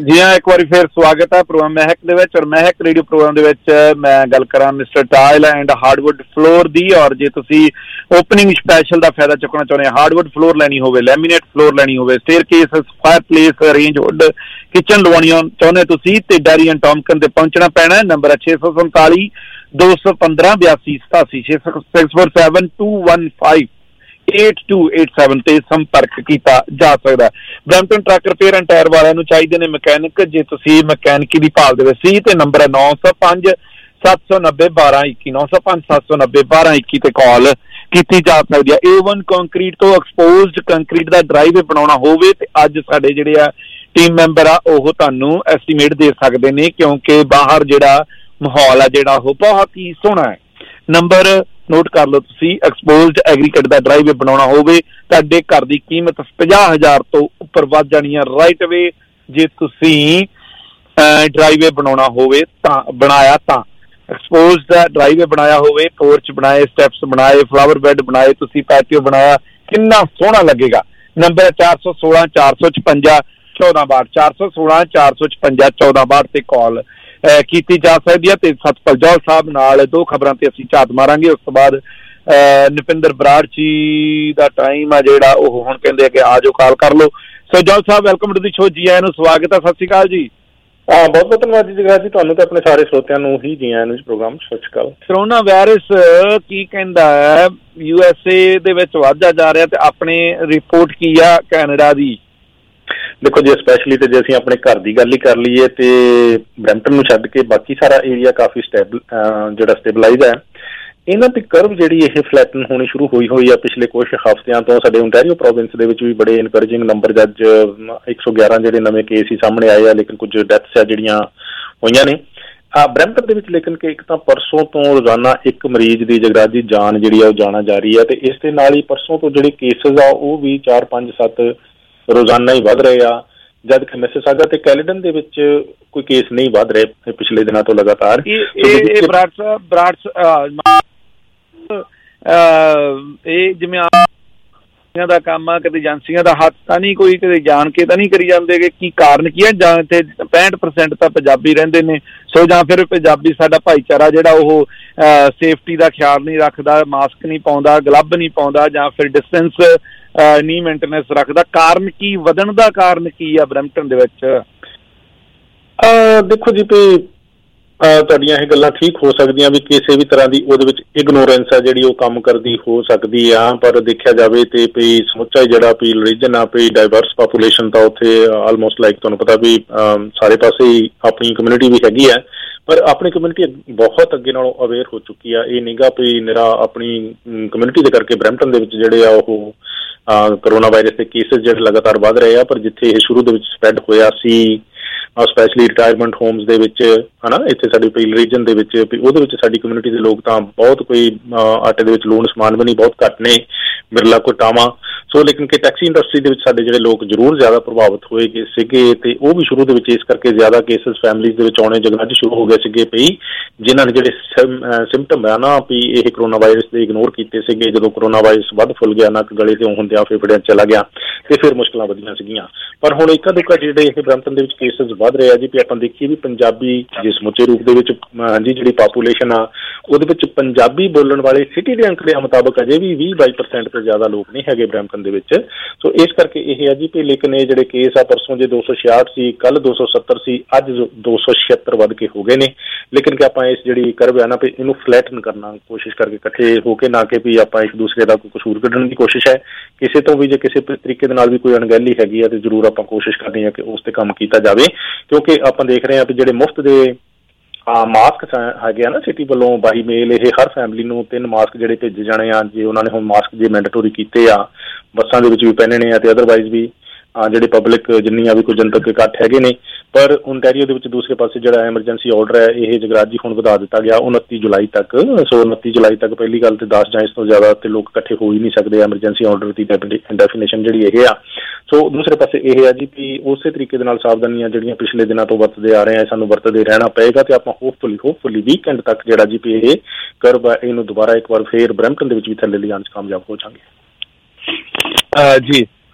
ਜੀ ਹਾਂ, ਇੱਕ ਵਾਰੀ ਫਿਰ ਸਵਾਗਤ ਹੈ ਪ੍ਰੋਗਰਾਮ ਮਹਿਕ ਦੇ ਵਿੱਚ। ਔਰ ਮਹਿਕ ਰੇਡੀਓ ਪ੍ਰੋਗਰਾਮ ਦੇ ਵਿੱਚ ਮੈਂ ਗੱਲ ਕਰਾਂ mister tile and hardwood floor ਦੀ। ਔਰ ਜੇ ਤੁਸੀਂ ਓਪਨਿੰਗ ਸਪੈਸ਼ਲ ਦਾ ਫਾਇਦਾ ਚੁੱਕਣਾ ਚਾਹੁੰਦੇ ਹੋ, ਹਾਰਡਵੁੱਡ ਫਲੋਰ ਲੈਣੀ ਹੋਵੇ, ਲੈਮੀਨੇਟ ਫਲੋਰ ਲੈਣੀ ਹੋਵੇ, staircase, fireplace, range wood kitchen ਲਵਾਉਣੀ ਚਾਹੁੰਦੇ ਤੁਸੀਂ ਤੇ ਡੈਰੀ ਐਂਡ ਟੌਮਕਨ ਤੇ ਪਹੁੰਚਣਾ ਪੈਣਾ। ਨੰਬਰ ਹੈ ਛੇ ਸੌ ਸੰਤਾਲੀ ਦੋ ਸੌ ਪੰਦਰਾਂ ਬਿਆਸੀ ਸਤਾਸੀ ਛੇ six four seven two one five eight two eight seven ਤੇ ਸੰਪਰਕ ਕੀਤਾ ਜਾ ਸਕਦਾ। Brampton truck repair and tire ਵਾਲਿਆਂ ਨੂੰ ਚਾਹੀਦੇ ਨੇ ਮਕੈਨਿਕ। ਜੇ ਤੁਸੀਂ ਮਕੈਨਿਕੀ ਦੀ ਭਾਲ ਦੇ ਵਿੱਚ ਸੀ ਤੇ ਨੰਬਰ ਹੈ ਨੌ ਸੌ ਪੰਜ ਸੱਤ ਸੌ ਨੱਬੇ ਬਾਰਾਂ ਇੱਕੀ ਨੌ ਸੌ ਪੰਜ ਸੱਤ ਸੌ ਨੱਬੇ ਬਾਰਾਂ ਇੱਕੀ ਤੇ ਕਾਲ ਕੀਤੀ ਜਾ ਸਕਦੀ ਹੈ। ਏ ਵਨ ਕੰਕਰੀਟ ਤੋਂ ਐਕਸਪੋਜ਼ਡ ਕੰਕਰੀਟ ਦਾ ਡਰਾਈਵੇ ਬਣਾਉਣਾ ਹੋਵੇ ਤੇ ਅੱਜ ਸਾਡੇ ਜਿਹੜੇ ਆ ਟੀਮ ਮੈਂਬਰ ਆ ਉਹ ਤੁਹਾਨੂੰ ਐਸਟੀਮੇਟ ਦੇ ਸਕਦੇ ਨੇ, ਕਿਉਂਕਿ ਬਾਹਰ ਜਿਹੜਾ ਮਾਹੌਲ ਆ ਜਿਹੜਾ ਉਹ ਬਹੁਤ ਹੀ ਸੋਹਣਾ ਹੈ। ਨੰਬਰ ਨੋਟ ਕਰ ਲਓ ਤੁਸੀਂ। ਐਕਸਪੋਜ਼ਡ ਐਗਰੀਕਟ ਦਾ ਡਰਾਈਵੇ ਬਣਾਉਣਾ ਹੋਵੇ ਤੁਹਾਡੇ ਘਰ ਦੀ ਕੀਮਤ ਪੰਜਾਹ ਹਜ਼ਾਰ ਤੋਂ ਉੱਪਰ ਵੱਧ ਜਾਣੀ ਹੈ ਰਾਈਟ ਵੇ। ਜੇ ਤੁਸੀਂ ਡਰਾਈਵੇ ਬਣਾਉਣਾ ਹੋਵੇ ਤਾਂ ਬਣਾਇਆ ਤਾਂ ਐਕਸਪੋਜ਼ਡ ਦਾ ਡਰਾਈਵੇ ਬਣਾਇਆ ਹੋਵੇ, ਪੋਰਚ ਬਣਾਏ, ਸਟੈਪਸ ਬਣਾਏ, ਫਲਾਵਰ ਬੈੱਡ ਬਣਾਏ, ਤੁਸੀਂ ਪੈਟੀਓ ਬਣਾਇਆ, ਕਿੰਨਾ ਸੋਹਣਾ ਲੱਗੇਗਾ। ਨੰਬਰ ਚਾਰ ਸੌ ਸੋਲਾਂ ਚਾਰ ਸੌ ਛਪੰਜਾ ਚੌਦਾਂ ਬਾਹਠ ਚਾਰ ਸੌ ਸੋਲਾਂ ਚਾਰ ਸੌ ਛਪੰਜਾ ਚੌਦਾਂ ਬਾਹਠ ਤੇ ਕਾਲ ਕੀਤੀ ਜਾ ਸਕਦੀ ਹੈ। ਤੇ ਸਤਪਾਲ ਜੌਹਲ ਸਾਹਿਬ ਨਾਲ ਦੋ ਖਬਰਾਂ ਤੇ ਅਸੀਂ ਝਾਤ ਮਾਰਾਂਗੇ। ਉਸ ਤੋਂ ਬਾਅਦ ਨੁਪਿੰਦਰ ਬਰਾੜ ਜੀ ਦਾ ਟਾਈਮ ਆ ਜਿਹੜਾ ਉਹ ਹੁਣ ਕਹਿੰਦੇ ਆ ਕਿ ਆ ਜਾਓ, ਕਾਲ ਕਰ ਲਓ। So Johal sahib welcome to the show, ਜੀ ਆਇਆਂ ਨੂੰ, ਸਵਾਗਤ ਹੈ, ਸਤਿ ਸ਼੍ਰੀ ਅਕਾਲ ਜੀ। ਹਾਂ, ਬਹੁਤ ਬਹੁਤ ਧੰਨਵਾਦ ਜੀ ਜਗਰਾਜ ਜੀ, ਤੁਹਾਨੂੰ ਤੇ ਆਪਣੇ ਸਾਰੇ ਸਰੋਤਿਆਂ ਨੂੰ ਹੀ ਜੀ ਆਇਆਂ ਨੂੰ ਇਸ ਪ੍ਰੋਗਰਾਮ ਚ। ਸਤਿ ਸ਼੍ਰੀ ਅਕਾਲ। ਕਰੋਨਾ ਵਾਇਰਸ ਕੀ ਕਹਿੰਦਾ ਹੈ, ਯੂ ਐਸ ਏ ਦੇ ਵਿੱਚ ਵੱਧਦਾ ਜਾ ਰਿਹਾ ਤੇ ਆਪਣੇ ਰਿਪੋਰਟ ਕੀ ਆ ਕੈਨੇਡਾ ਦੀ? ਦੇਖੋ ਜੀ, ਸਪੈਸ਼ਲੀ ਤੇ ਜੇ ਅਸੀਂ ਆਪਣੇ ਘਰ ਦੀ ਗੱਲ ਹੀ ਕਰ ਲਈਏ ਤੇ ਬਰੈਂਪਟਨ ਨੂੰ ਛੱਡ ਕੇ ਬਾਕੀ ਸਾਰਾ ਏਰੀਆ ਕਾਫੀ ਸਟੇਬਲ ਜਿਹੜਾ ਸਟੇਬਲਾਈਜ਼ ਹੈ। ਇਹਨਾਂ ਦੀ ਕਰਵ ਜਿਹੜੀ ਇਹ ਫਲੈਟਨ ਹੋਣੀ ਸ਼ੁਰੂ ਹੋਈ ਹੋਈ ਆ ਪਿਛਲੇ ਕੁਝ ਹਫ਼ਤਿਆਂ ਤੋਂ। ਸਾਡੇ ਓਨਟਾਰੀਓ ਪ੍ਰੋਵਿੰਸ ਦੇ ਵਿੱਚ ਵੀ ਬੜੇ ਇਨਕਰੇਜਿੰਗ ਨੰਬਰ ਅੱਜ ਇੱਕ ਸੌ ਗਿਆਰਾਂ ਜਿਹੜੇ ਨਵੇਂ ਕੇਸ ਹੀ ਸਾਹਮਣੇ ਆਏ ਆ, ਲੇਕਿਨ ਕੁਝ ਡੈਥਸ ਆ ਜਿਹੜੀਆਂ ਹੋਈਆਂ ਨੇ ਬਰੈਂਪਟਨ ਦੇ ਵਿੱਚ। ਲੇਕਿਨ ਕਿ ਇੱਕ ਤਾਂ ਪਰਸੋਂ ਤੋਂ ਰੋਜ਼ਾਨਾ ਇੱਕ ਮਰੀਜ਼ ਦੀ ਜਗਰਾਜ ਦੀ ਜਾਨ ਜਿਹੜੀ ਆ ਉਹ ਜਾਣਾ ਜਾ ਰਹੀ ਹੈ ਤੇ ਇਸ ਦੇ ਨਾਲ ਹੀ ਪਰਸੋਂ ਤੋਂ ਜਿਹੜੇ ਕੇਸਿਸ ਆ ਉਹ ਵੀ ਚਾਰ ਪੰਜ ਸੱਤ ਰੋਜ਼ਾਨਾ ਹੀ ਵੱਧ ਰਹੇ ਆ, ਜਦ ਕਿ ਮਿਸਿਸਾਗਾ ਤੇ ਕੈਲੇਡਨ ਦੇ ਵਿੱਚ ਕੋਈ ਕੇਸ ਨਹੀਂ ਵੱਧ ਰਹੇ ਪਿਛਲੇ ਦਿਨਾਂ ਤੋਂ ਲਗਾਤਾਰ। ਇਹ ਜਿਵੇਂ ਦਾ ਕੰਮ ਆ, ਕਦੇ ਏਜੰਸੀਆਂ ਦਾ ਹੱਥ ਤਾਂ ਨਹੀਂ, ਕੋਈ ਕਦੇ ਜਾਣ ਕੇ ਤਾਂ ਨਹੀਂ ਕਰੀ ਜਾਂਦੇ ਕਿ ਕੀ ਕਾਰਨ ਕੀ ਹੈ? ਜਾਂ ਇੱਥੇ ਪੈਂਹਠ ਪਰਸੈਂਟ ਤਾਂ ਪੰਜਾਬੀ ਰਹਿੰਦੇ ਨੇ, ਸੋ ਜਾਂ ਫਿਰ ਪੰਜਾਬੀ ਸਾਡਾ ਭਾਈਚਾਰਾ ਜਿਹੜਾ ਉਹ ਸੇਫਟੀ ਦਾ ਖਿਆਲ ਨਹੀਂ ਰੱਖਦਾ, ਮਾਸਕ ਨਹੀਂ ਪਾਉਂਦਾ, ਗਲੱਬ ਨਹੀਂ ਪਾਉਂਦਾ, ਜਾਂ ਫਿਰ ਡਿਸਟੈਂਸ ਨਹੀਂ ਮੇਨਟੇਨੈਂਸ ਰੱਖਦਾ। ਕਾਰਨ ਕੀ, ਵਧਣ ਦਾ ਕਾਰਨ ਕੀ ਆ ਬਰੈਂਪਟਨ ਦੇ ਵਿੱਚ? ਦੇਖੋ ਜੀ, ਵੀ ਤੁਹਾਡੀਆਂ ਇਹ ਗੱਲਾਂ ਠੀਕ ਹੋ ਸਕਦੀਆਂ ਵੀ ਕਿਸੇ ਵੀ ਤਰ੍ਹਾਂ ਦੀ ਉਹਦੇ ਵਿੱਚ ਇਗਨੋਰੈਂਸ ਆ ਜਿਹੜੀ ਉਹ ਕੰਮ ਕਰਦੀ ਹੋ ਸਕਦੀ ਆ, ਪਰ ਦੇਖਿਆ ਜਾਵੇ ਤੇ ਵੀ ਸਮੁੱਚਾ ਜਿਹੜਾ ਵੀ ਰਿਲੀਜਨ ਆ, ਵੀ ਡਾਇਵਰਸ ਪਾਪੂਲੇਸ਼ਨ ਤਾਂ ਉੱਥੇ ਆਲਮੋਸਟ ਲਾਈਕ ਤੁਹਾਨੂੰ ਪਤਾ ਵੀ ਸਾਰੇ ਪਾਸੇ ਹੀ ਆਪਣੀ ਕਮਿਊਨਿਟੀ ਵੀ ਹੈਗੀ ਹੈ, ਪਰ ਆਪਣੀ ਕਮਿਊਨਿਟੀ ਬਹੁਤ ਅੱਗੇ ਨਾਲੋਂ ਅਵੇਅਰ ਹੋ ਚੁੱਕੀ ਆ। ਇਹ ਨਿਗਾ ਵੀ ਨਿਰਾ ਆਪਣੀ ਕਮਿਊਨਿਟੀ ਦੇ ਕਰਕੇ ਬਰੈਂਪਟਨ ਦੇ ਵਿੱਚ ਜਿਹੜੇ ਆ ਉਹ ਕਰੋਨਾ ਵਾਇਰਸ ਦੇ ਕੇਸਿਸ ਜਿਹੜੇ ਲਗਾਤਾਰ ਵੱਧ ਰਹੇ ਆ, ਪਰ ਜਿੱਥੇ ਇਹ ਸ਼ੁਰੂ ਦੇ ਵਿੱਚ ਸਪਰੈਡ ਹੋਇਆ ਸੀ ਸਪੈਸ਼ਲੀ ਰਿਟਾਇਰਮੈਂਟ ਹੋਮਸ ਦੇ ਵਿੱਚ ਹੈ ਨਾ, ਇੱਥੇ ਸਾਡੇ ਪੀਲ ਰੀਜਨ ਦੇ ਵਿੱਚ, ਉਹਦੇ ਵਿੱਚ ਸਾਡੀ ਕਮਿਊਨਿਟੀ ਦੇ ਲੋਕ ਤਾਂ ਬਹੁਤ ਕੋਈ ਆਟੇ ਦੇ ਵਿੱਚ ਲੂਣ ਸਮਾਨ ਵੀ ਨਹੀਂ ਬਹੁਤ ਘੱਟ ਨੇ, ਬਿਰਲਾ ਘੁਟਾਵਾਂ। ਸੋ ਲੇਕਿਨ ਕਿ ਟੈਕਸੀ ਇੰਡਸਟਰੀ ਦੇ ਵਿੱਚ ਸਾਡੇ ਜਿਹੜੇ ਲੋਕ ਜ਼ਰੂਰ ਜ਼ਿਆਦਾ ਪ੍ਰਭਾਵਿਤ ਹੋਏ ਗਏ ਸੀਗੇ ਤੇ ਉਹ ਵੀ ਸ਼ੁਰੂ ਦੇ ਵਿੱਚ ਇਸ ਕਰਕੇ ਜ਼ਿਆਦਾ ਕੇਸਿਸ ਫੈਮਲੀਜ਼ ਦੇ ਵਿੱਚ ਆਉਣੇ ਜਗਰਾਜ ਸ਼ੁਰੂ ਹੋ ਗਏ ਸੀਗੇ ਪਈ, ਜਿਨ੍ਹਾਂ ਨੇ ਜਿਹੜੇ ਸਿੰਪਟਮ ਆ ਨਾ ਵੀ ਇਹ ਕਰੋਨਾ ਵਾਇਰਸ ਦੇ ਇਗਨੋਰ ਕੀਤੇ ਸੀਗੇ। ਜਦੋਂ ਕਰੋਨਾ ਵਾਇਰਸ ਵੱਧ ਫੁੱਲ ਗਿਆ, ਨੱਕ ਗਲੇ ਤੇ ਹੁੰਦਿਆਂ ਫੇਫੜਿਆਂ ਚਲਾ ਗਿਆ ਤੇ ਫਿਰ ਮੁਸ਼ਕਲਾਂ ਵਧੀਆਂ ਸੀਗੀਆਂ। ਪਰ ਹੁਣ ਇੱਕਾ ਦੁੱਕਾ ਜਿਹੜੇ ਇਹ ਬਰੈਂਪਟਨ ਦੇ ਵਿੱਚ ਕੇਸਿਸ ਵੱਧ ਰਹੇ ਆ ਜੀ, ਵੀ ਆਪਾਂ ਦੇਖੀਏ ਵੀ ਪੰਜਾਬੀ ਜੇ ਸਮੁੱਚੇ ਰੂਪ ਦੇ ਵਿੱਚ ਹਾਂਜੀ ਜਿਹੜੀ ਪਾਪੂਲੇਸ਼ਨ ਆ ਉਹਦੇ ਵਿੱਚ ਪੰਜਾਬੀ ਬੋਲਣ ਵਾਲੇ ਸਿਟੀ ਦੇ ਅੰਕੜਿਆਂ ਮੁਤਾਬਕ ਅਜੇ ਵੀ ਵੀਹ ਬਾਈ ਪਰਸੈਂਟ ਤੋਂ ਜ਼ਿਆਦਾ ਲੋਕ ਨਹੀਂ ਹੈਗੇ ਬਰੈਂਪਟਨ ਦੇ ਵਿੱਚ। ਸੋ ਇਸ ਕਰਕੇ ਇਹ ਹੈ ਜੀ ਵੀ ਲੇਕਿਨ ਇਹ ਜਿਹੜੇ ਕੇਸ ਆ ਪਰਸੋਂ ਜੇ ਦੋ ਸੌ ਛਿਆਹਠ ਸੀ, ਕੱਲ ਦੋ ਸੌ ਸੱਤਰ ਸੀ, ਅੱਜ ਦੋ ਸੌ ਛਿਹੱਤਰ ਵੱਧ ਕੇ ਹੋ ਗਏ ਨੇ। ਲੇਕਿਨ ਕਿ ਆਪਾਂ ਇਸ ਜਿਹੜੀ ਕਰਵ ਹੈ ਨਾ ਵੀ ਇਹਨੂੰ ਫਲੈਟਨ ਕਰਨਾ ਕੋਸ਼ਿਸ਼ ਕਰਕੇ ਇਕੱਠੇ ਹੋ ਕੇ, ਨਾ ਕਿ ਵੀ ਆਪਾਂ ਇੱਕ ਦੂਸਰੇ ਦਾ ਕੋਈ ਕਸੂਰ ਕੱਢਣ ਦੀ ਕੋਸ਼ਿਸ਼ ਹੈ। ਕਿਸੇ ਤੋਂ ਵੀ ਜੇ ਕਿਸੇ ਤਰੀਕੇ ਦੇ ਨਾਲ ਵੀ ਕੋਈ ਅਣਗਹਿਲੀ ਹੈਗੀ ਆ ਤੇ ਜ਼ਰੂਰ ਆਪਾਂ ਕੋਸ਼ਿਸ਼ ਕਰਦੇ ਹਾਂ ਕਿ ਉਸ ਤੇ ਕੰਮ ਕੀਤਾ ਜਾਵੇ, ਕਿਉਂਕਿ ਆਪਾਂ ਦੇਖ ਰਹੇ ਹਾਂ ਵੀ ਜਿਹੜੇ ਮੁਫਤ ਦੇ ਮਾਸਕ ਹੈਗੇ ਆ ਨਾ ਸਿਟੀ ਵੱਲੋਂ ਬਾਈ ਮੇਲ, ਇਹ ਹਰ ਫੈਮਿਲੀ ਨੂੰ ਤਿੰਨ ਮਾਸਕ ਜਿਹੜੇ ਭੇਜੇ ਜਾਣੇ ਆ। ਜੇ ਉਹਨਾਂ ਨੇ ਹੁਣ ਮਾਸਕ ਜੇ ਮੈਂਡੇਟੋਰੀ ਕੀਤੇ ਆ, ਬੱਸਾਂ ਦੇ ਵਿੱਚ ਵੀ ਪਹਿਨਣੇ ਆ ਤੇ ਅਦਰਵਾਈਜ਼ ਵੀ ਜਿਹੜੇ ਪਬਲਿਕ ਜਿੰਨੀਆਂ ਵੀ ਕੋਈ ਜਨਤਕ ਇਕੱਠ ਹੈਗੇ ਨੇ। ਪਰ ਓਨਟਾਰੀਓ ਦੇ ਵਿੱਚ ਦੂਸਰੇ ਪਾਸੇ ਜਿਹੜਾ ਐਮਰਜੈਂਸੀ ਆਰਡਰ ਹੈ ਇਹ ਜਗਰਾਜੀ ਹੁਣ ਵਧਾ ਦਿੱਤਾ ਗਿਆ ਉਨੱਤੀ ਜੁਲਾਈ ਤੱਕ। ਸੋ ਉਨੱਤੀ ਜੁਲਾਈ ਤੱਕ ਪਹਿਲੀ ਗੱਲ ਤੇ ਦਸ ਜਾਂ ਇਸ ਤੋਂ ਜ਼ਿਆਦਾ ਤੇ ਲੋਕ ਇਕੱਠੇ ਹੋ ਹੀ ਨਹੀਂ ਸਕਦੇ, ਐਮਰਜੈਂਸੀ ਆਰਡਰ ਦੀ ਡੈਫੀਨੇਸ਼ਨ ਜਿਹੜੀ ਇਹ ਆ। ਸੋ ਦੂਸਰੇ ਪਾਸੇ ਇਹ ਆ ਜੀ ਵੀ ਉਸੇ ਤਰੀਕੇ ਦੇ ਨਾਲ ਸਾਵਧਾਨੀਆਂ ਜਿਹੜੀਆਂ ਪਿਛਲੇ ਦਿਨਾਂ ਤੋਂ ਵਰਤਦੇ ਆ ਰਹੇ ਆ ਸਾਨੂੰ ਵਰਤਦੇ ਰਹਿਣਾ ਪਏਗਾ ਤੇ ਆਪਾਂ ਹੋਪਫੁਲੀ ਹੋਪਫੁਲੀ ਵੀਕਐਂਡ ਤੱਕ ਜਿਹੜਾ ਜੀ ਵੀ ਇਹ ਕਰਵ ਹੈ ਇਹਨੂੰ ਦੁਬਾਰਾ ਇੱਕ ਵਾਰ ਫੇਰ ਬਰੈਂਪਟਨ ਦੇ ਵਿੱਚ ਵੀ ਥੱਲੇ ਲਿਜਾਣ 'ਚ ਕਾਮਯਾਬ ਹੋ ਜਾਵਾਂਗੇ। ਜੀ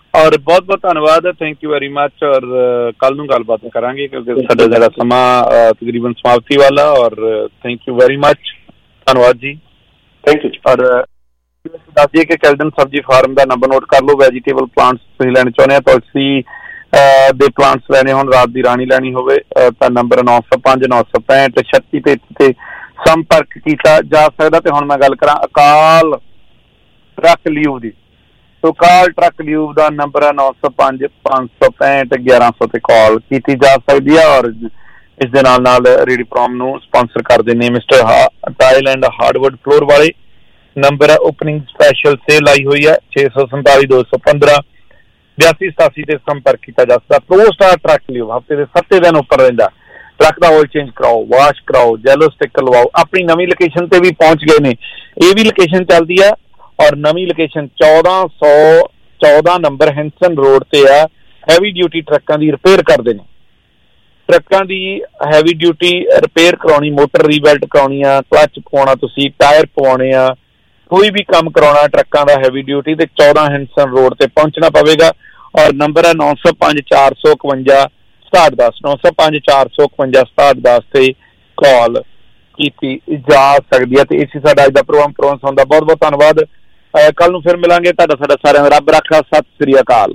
ਔਰ ਬਹੁਤ ਬਹੁਤ ਧੰਨਵਾਦ, ਥੈਂਕ ਯੂ ਵੈਰੀ ਮਚ। ਔਰ ਕੱਲ ਨੂੰ ਗੱਲਬਾਤ ਕਰਾਂਗੇ ਕਿਉਂਕਿ ਸਾਡਾ ਜਿਹੜਾ ਸਮਾਂ ਤਕਰੀਬਨ ਸਮਾਪਤੀ ਵਾਲਾ। ਔਰ ਥੈਂਕ ਯੂ ਵੈਰੀ ਮਚ, ਧੰਨਵਾਦ ਜੀ, ਥੈਂਕ ਯੂ। ਔਰ ਦੱਸ ਦਈਏ ਕਿ ਕੈਲਡਨ ਸਬਜ਼ੀ ਫਾਰਮ ਦਾ ਨੰਬਰ ਨੋਟ ਕਰ ਲਓ। ਵੈਜੀਟੇਬਲ ਪਲਾਂਟਸ ਤੁਸੀਂ ਲੈਣੇ ਚਾਹੁੰਦੇ ਆ, ਤੁਲਸੀ ਦੇ ਪਲਾਂਟਸ ਲੈਣੇ ਹੋਣ, ਰਾਤ ਦੀ ਰਾਣੀ ਲੈਣੀ ਹੋਵੇ ਤਾਂ ਨੰਬਰ ਨੌ ਸੌ ਪੰਜ ਨੌ ਸੌ ਪੈਂਹਠ ਛੱਤੀ ਤੇਤੀ ਤੇ ਸੰਪਰਕ ਕੀਤਾ ਜਾ ਸਕਦਾ। ਤੇ ਹੁਣ ਮੈਂ ਗੱਲ ਕਰਾਂ ਅਕਾਲ ਟਰੱਕ ਲੀਵ ਦੀ, ਸੋ ਅਕਾਲ ਟਰੱਕ ਲੀਵ ਦਾ ਨੰਬਰ ਹੈ ਨੌ ਸੌ ਪੰਜ ਪੰਜ ਸੌ ਪੈਂਹਠ ਗਿਆਰਾਂ ਸੌ ਤੇ ਕਾਲ ਕੀਤੀ ਜਾ ਸਕਦੀ ਹੈ। ਔਰ ਇਸ ਦੇ ਨਾਲ ਨਾਲ ਰੇਡੀ ਪ੍ਰੋਮ ਨੂੰ ਸਪਾਂਸਰ ਕਰਦੇ ਨੇ mister tile and hardwood floor ਵਾਲੇ। ਨੰਬਰ ਹੈ ਓਪਨਿੰਗ ਸਪੈਸ਼ਲ ਸੇਲ ਆਈ ਹੋਈ ਹੈ ਛੇ ਸੌ ਸੰਤਾਲੀ ਦੋ ਸੌ ਪੰਦਰਾਂ ਬਿਆਸੀ ਸਤਾਸੀ ਤੇ ਸੰਪਰਕ ਕੀਤਾ ਜਾ ਸਕਦਾ। ਪ੍ਰੋ ਸਟਾਰ ਟਰੱਕ ਲੀਵ ਹਫ਼ਤੇ ਦੇ ਸੱਤੇ ਦਿਨ ਉੱਪਰ ਰਹਿੰਦਾ। ਟਰੱਕ ਦਾ ਆਇਲ ਚੇਂਜ ਕਰਾਓ, ਵਾਸ਼ ਕਰਾਓ, ਜੈਲੋ ਸਟਿੱਕਰ ਲਵਾਓ। ਆਪਣੀ ਨਵੀਂ ਲੋਕੇਸ਼ਨ ਤੇ ਵੀ ਪਹੁੰਚ ਗਏ ਨੇ, ਇਹ ਵੀ ਲੋਕੇਸ਼ਨ ਚੱਲਦੀ ਹੈ। ਔਰ ਨਵੀਂ ਲੋਕੇਸ਼ਨ ਚੌਦਾਂ ਸੌ ਚੌਦਾਂ ਨੰਬਰ ਹੈਂਸਨ ਰੋਡ ਤੇ ਆ। ਹੈਵੀ ਡਿਊਟੀ ਟਰੱਕਾਂ ਦੀ ਰਿਪੇਅਰ ਕਰਦੇ ਨੇ। ਟਰੱਕਾਂ ਦੀ ਹੈਵੀ ਡਿਊਟੀ ਰਿਪੇਅਰ ਕਰਾਉਣੀ, ਮੋਟਰ ਰੀਬੈਲਟ ਕਰਾਉਣੀ ਆ, ਕਲੱਚ ਪਵਾਉਣਾ, ਤੁਸੀਂ ਟਾਇਰ ਪਵਾਉਣੇ ਆ, ਕੋਈ ਵੀ ਕੰਮ ਕਰਾਉਣਾ ਟਰੱਕਾਂ ਦਾ ਹੈਵੀ ਡਿਊਟੀ ਤੇ ਚੌਦਾਂ ਹੈਂਸਨ ਰੋਡ ਤੇ ਪਹੁੰਚਣਾ ਪਵੇਗਾ। ਔਰ ਨੰਬਰ ਹੈ ਨੌ ਸੌ ਪੰਜ ਚਾਰ ਸੌ ਇਕਵੰਜਾ ਸਤਾਹਠ ਦਸ ਨੌ ਸੌ ਪੰਜ ਚਾਰ ਸੌ ਇਕਵੰਜਾ ਸਤਾਹਠ ਦਸ ਤੇ ਕਾਲ ਕੀਤੀ ਜਾ ਸਕਦੀ ਹੈ। ਤੇ ਇਸੇ ਸਾਡਾ ਅੱਜ ਦਾ ਪ੍ਰੋਗਰਾਮ ਪ੍ਰੋਗਰਾਮ ਸੁਣਨ ਦਾ ਬਹੁਤ ਬਹੁਤ ਧੰਨਵਾਦ। ਕੱਲ ਨੂੰ ਫਿਰ ਮਿਲਾਂਗੇ। ਤੁਹਾਡਾ ਸਾਡਾ ਸਾਰਿਆਂ ਦਾ ਰੱਬ ਰਾਖਾ। ਸਤਿ ਸ੍ਰੀ ਅਕਾਲ।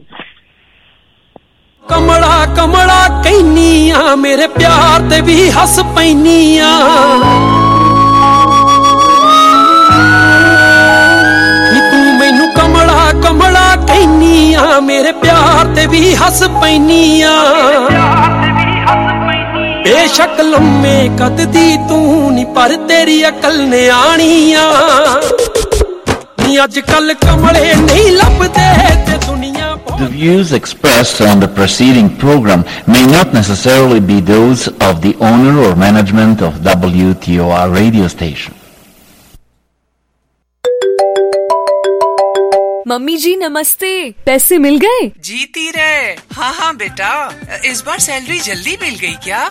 ਕਮਲਾ ਕਮਲਾ ਕਹਿਨੀ ਆ ਮੇਰੇ ਪਿਆਰ ਤੇ ਵੀ ਹੱਸ ਪੈਨੀ ਆ, ਨੀ ਤੂੰ ਮੈਨੂੰ ਕਮਲਾ ਕਮਲਾ ਕਹਿਨੀ ਆ ਮੇਰੇ ਪਿਆਰ ਤੇ ਵੀ ਹੱਸ ਪੈਨੀ ਆ। ਬੇਸ਼ੱਕ ਲੰਮੇ ਕੱਦ ਦੀ ਤੂੰ ਨੀ ਪਰ ਤੇਰੀ ਅਕਲ ਨੇ ਆਣੀ ਆ। The views expressed on the preceding program may not necessarily be those of the owner or management of W T O R radio station. Mummy जी नमस्ते, पैसे मिल गए? जीती रहे। हाँ हाँ बेटा, इस बार सैलरी जल्दी मिल गई क्या?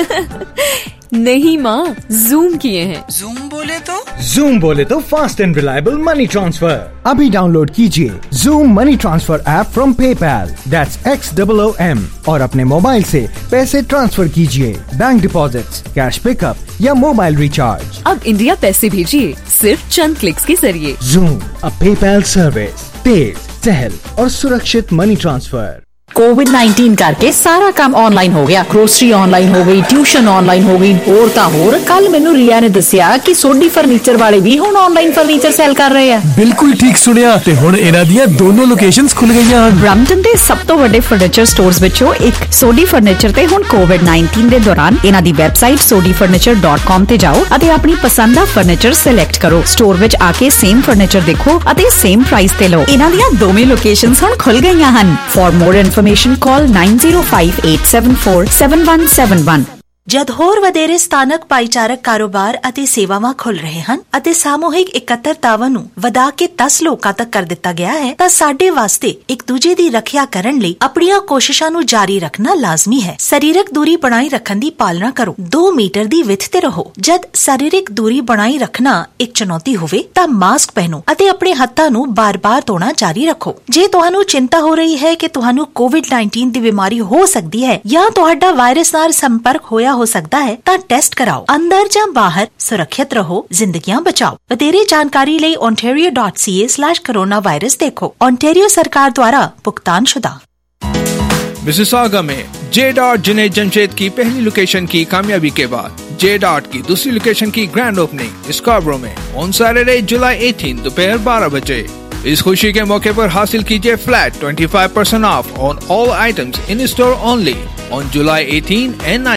नहीं माँ, जूम किए हैं। जूम बोले तो? जूम बोले तो fast and reliable money transfer. अभी डाउनलोड कीजिए Zoom money transfer app from PayPal, that's X O O M, और अपने मोबाइल से पैसे ट्रांसफर कीजिए, बैंक डिपॉजिट्स, कैश पिकअप या मोबाइल रिचार्ज। अब इंडिया पैसे भेजिए सिर्फ चंद क्लिक्स के जरिए। जूम, अ पेपैल सर्विस, तेज, सहल और सुरक्षित मनी ट्रांसफर। कोविड नाइनटीन करके सारा काम ऑनलाइन हो गया। ग्रोसरी ऑनलाइन हो गई, ट्यूशन ऑनलाइन हो गई, होर तां होर। कल मैनू रिया ने दसिया कि सोडी फर्नीचर वाले भी हुण ऑनलाइन फर्नीचर सेल कर रहे हैं। बिल्कुल ठीक सुनिया, ते हुण इन्हां दियां दोनों लोकेशंस खुल गईयां हन। ब्रैम्पटन दे सब तो वड्डे फर्नीचर स्टोर्स विचों एक सोडी फर्नीचर ते हुण कोविड नाइनटीन दे दौरान इन्हां दी website Sodhi furniture dot com ते जाओ अते अपनी पसंद दा फर्नीचर सिलेक्ट करो। स्टोर विच आके सेम फर्नीचर देखो अते सेम प्राइस ते लो। इन्हां दियां दोवें लोकेशंस हुण खुल गईयां हन। For more information call nine zero five eight seven four seven one seven one। ਜਦ ਹੋਰ ਵਧੇਰੇ ਸਥਾਨਕ ਭਾਈਚਾਰਕ ਕਾਰੋਬਾਰ ਅਤੇ ਸੇਵਾਵਾਂ ਖੁੱਲ ਰਹੇ ਹਨ ਅਤੇ ਸਾਮੂਹਿਕ ਇਕੱਤਰਤਾਵਾਂ ਨੂੰ ਵਧਾ ਕੇ ਦਸ ਲੋਕਾਂ ਤੱਕ ਕਰ ਦਿੱਤਾ ਗਿਆ ਹੈ ਤਾਂ ਸਾਡੇ ਵਾਸਤੇ ਇੱਕ ਦੂਜੇ ਦੀ ਰੱਖਿਆ ਕਰਨ ਲਈ ਆਪਣੀਆਂ ਕੋਸ਼ਿਸ਼ਾਂ ਨੂੰ ਜਾਰੀ ਰੱਖਣਾ ਲਾਜ਼ਮੀ ਹੈ। ਸਰੀਰਕ ਦੂਰੀ ਬਣਾਈ ਰੱਖਣ ਦੀ ਪਾਲਣਾ ਕਰੋ। ਦੋ ਮੀਟਰ ਦੀ ਵਿੱਥ ਤੇ ਰਹੋ। ਜਦ ਸਰੀਰਕ ਦੂਰੀ ਬਣਾਈ ਰੱਖਣਾ ਇੱਕ ਚੁਣੌਤੀ ਹੋਵੇ ਤਾਂ ਮਾਸਕ ਪਹਿਨੋ ਅਤੇ ਆਪਣੇ ਹੱਥਾਂ ਨੂੰ ਬਾਰ-ਬਾਰ ਧੋਣਾ ਜਾਰੀ ਰੱਖੋ। ਜੇ ਤੁਹਾਨੂੰ ਚਿੰਤਾ ਹੋ ਰਹੀ ਹੈ ਕਿ ਤੁਹਾਨੂੰ ਕੋਵਿਡ ਨਾਈਨਟੀਨ ਦੀ ਬਿਮਾਰੀ ਹੋ ਸਕਦੀ ਹੈ ਜਾਂ ਤੁਹਾਡਾ ਵਾਇਰਸ ਨਾਲ ਸੰਪਰਕ ਹੋਇਆ ਹੋ ਸਕਦਾ ਹੈ ਤਾਂ ਟੈਸਟ ਕਰਾਓ। ਅੰਦਰ ਜਾਂ ਬਾਹਰ ਸੁਰੱਖਿਅਤ ਰਹੋ, ਜ਼ਿੰਦਗੀਆਂ ਬਚਾਓ। ਵਧੇਰੇ ਜਾਣਕਾਰੀ ਲਈ ontario dot c a slash coronavirus देखो। ontario सरकार द्वारा भुगतान शुदा। मिसिसागा में जे डॉट जुनैद जमशेद की पहली लोकेशन की कामयाबी के बाद जे डॉट की दूसरी लोकेशन की ग्रैंड ओपनिंग स्कार्बरो में ऑन सैटरडे जुलाई अठारह दोपहर बारह बजे। इस खुशी के मौके पर हासिल कीजिए फ्लैट पच्चीस percent off on all items in store only on जुलाई अठारह एंड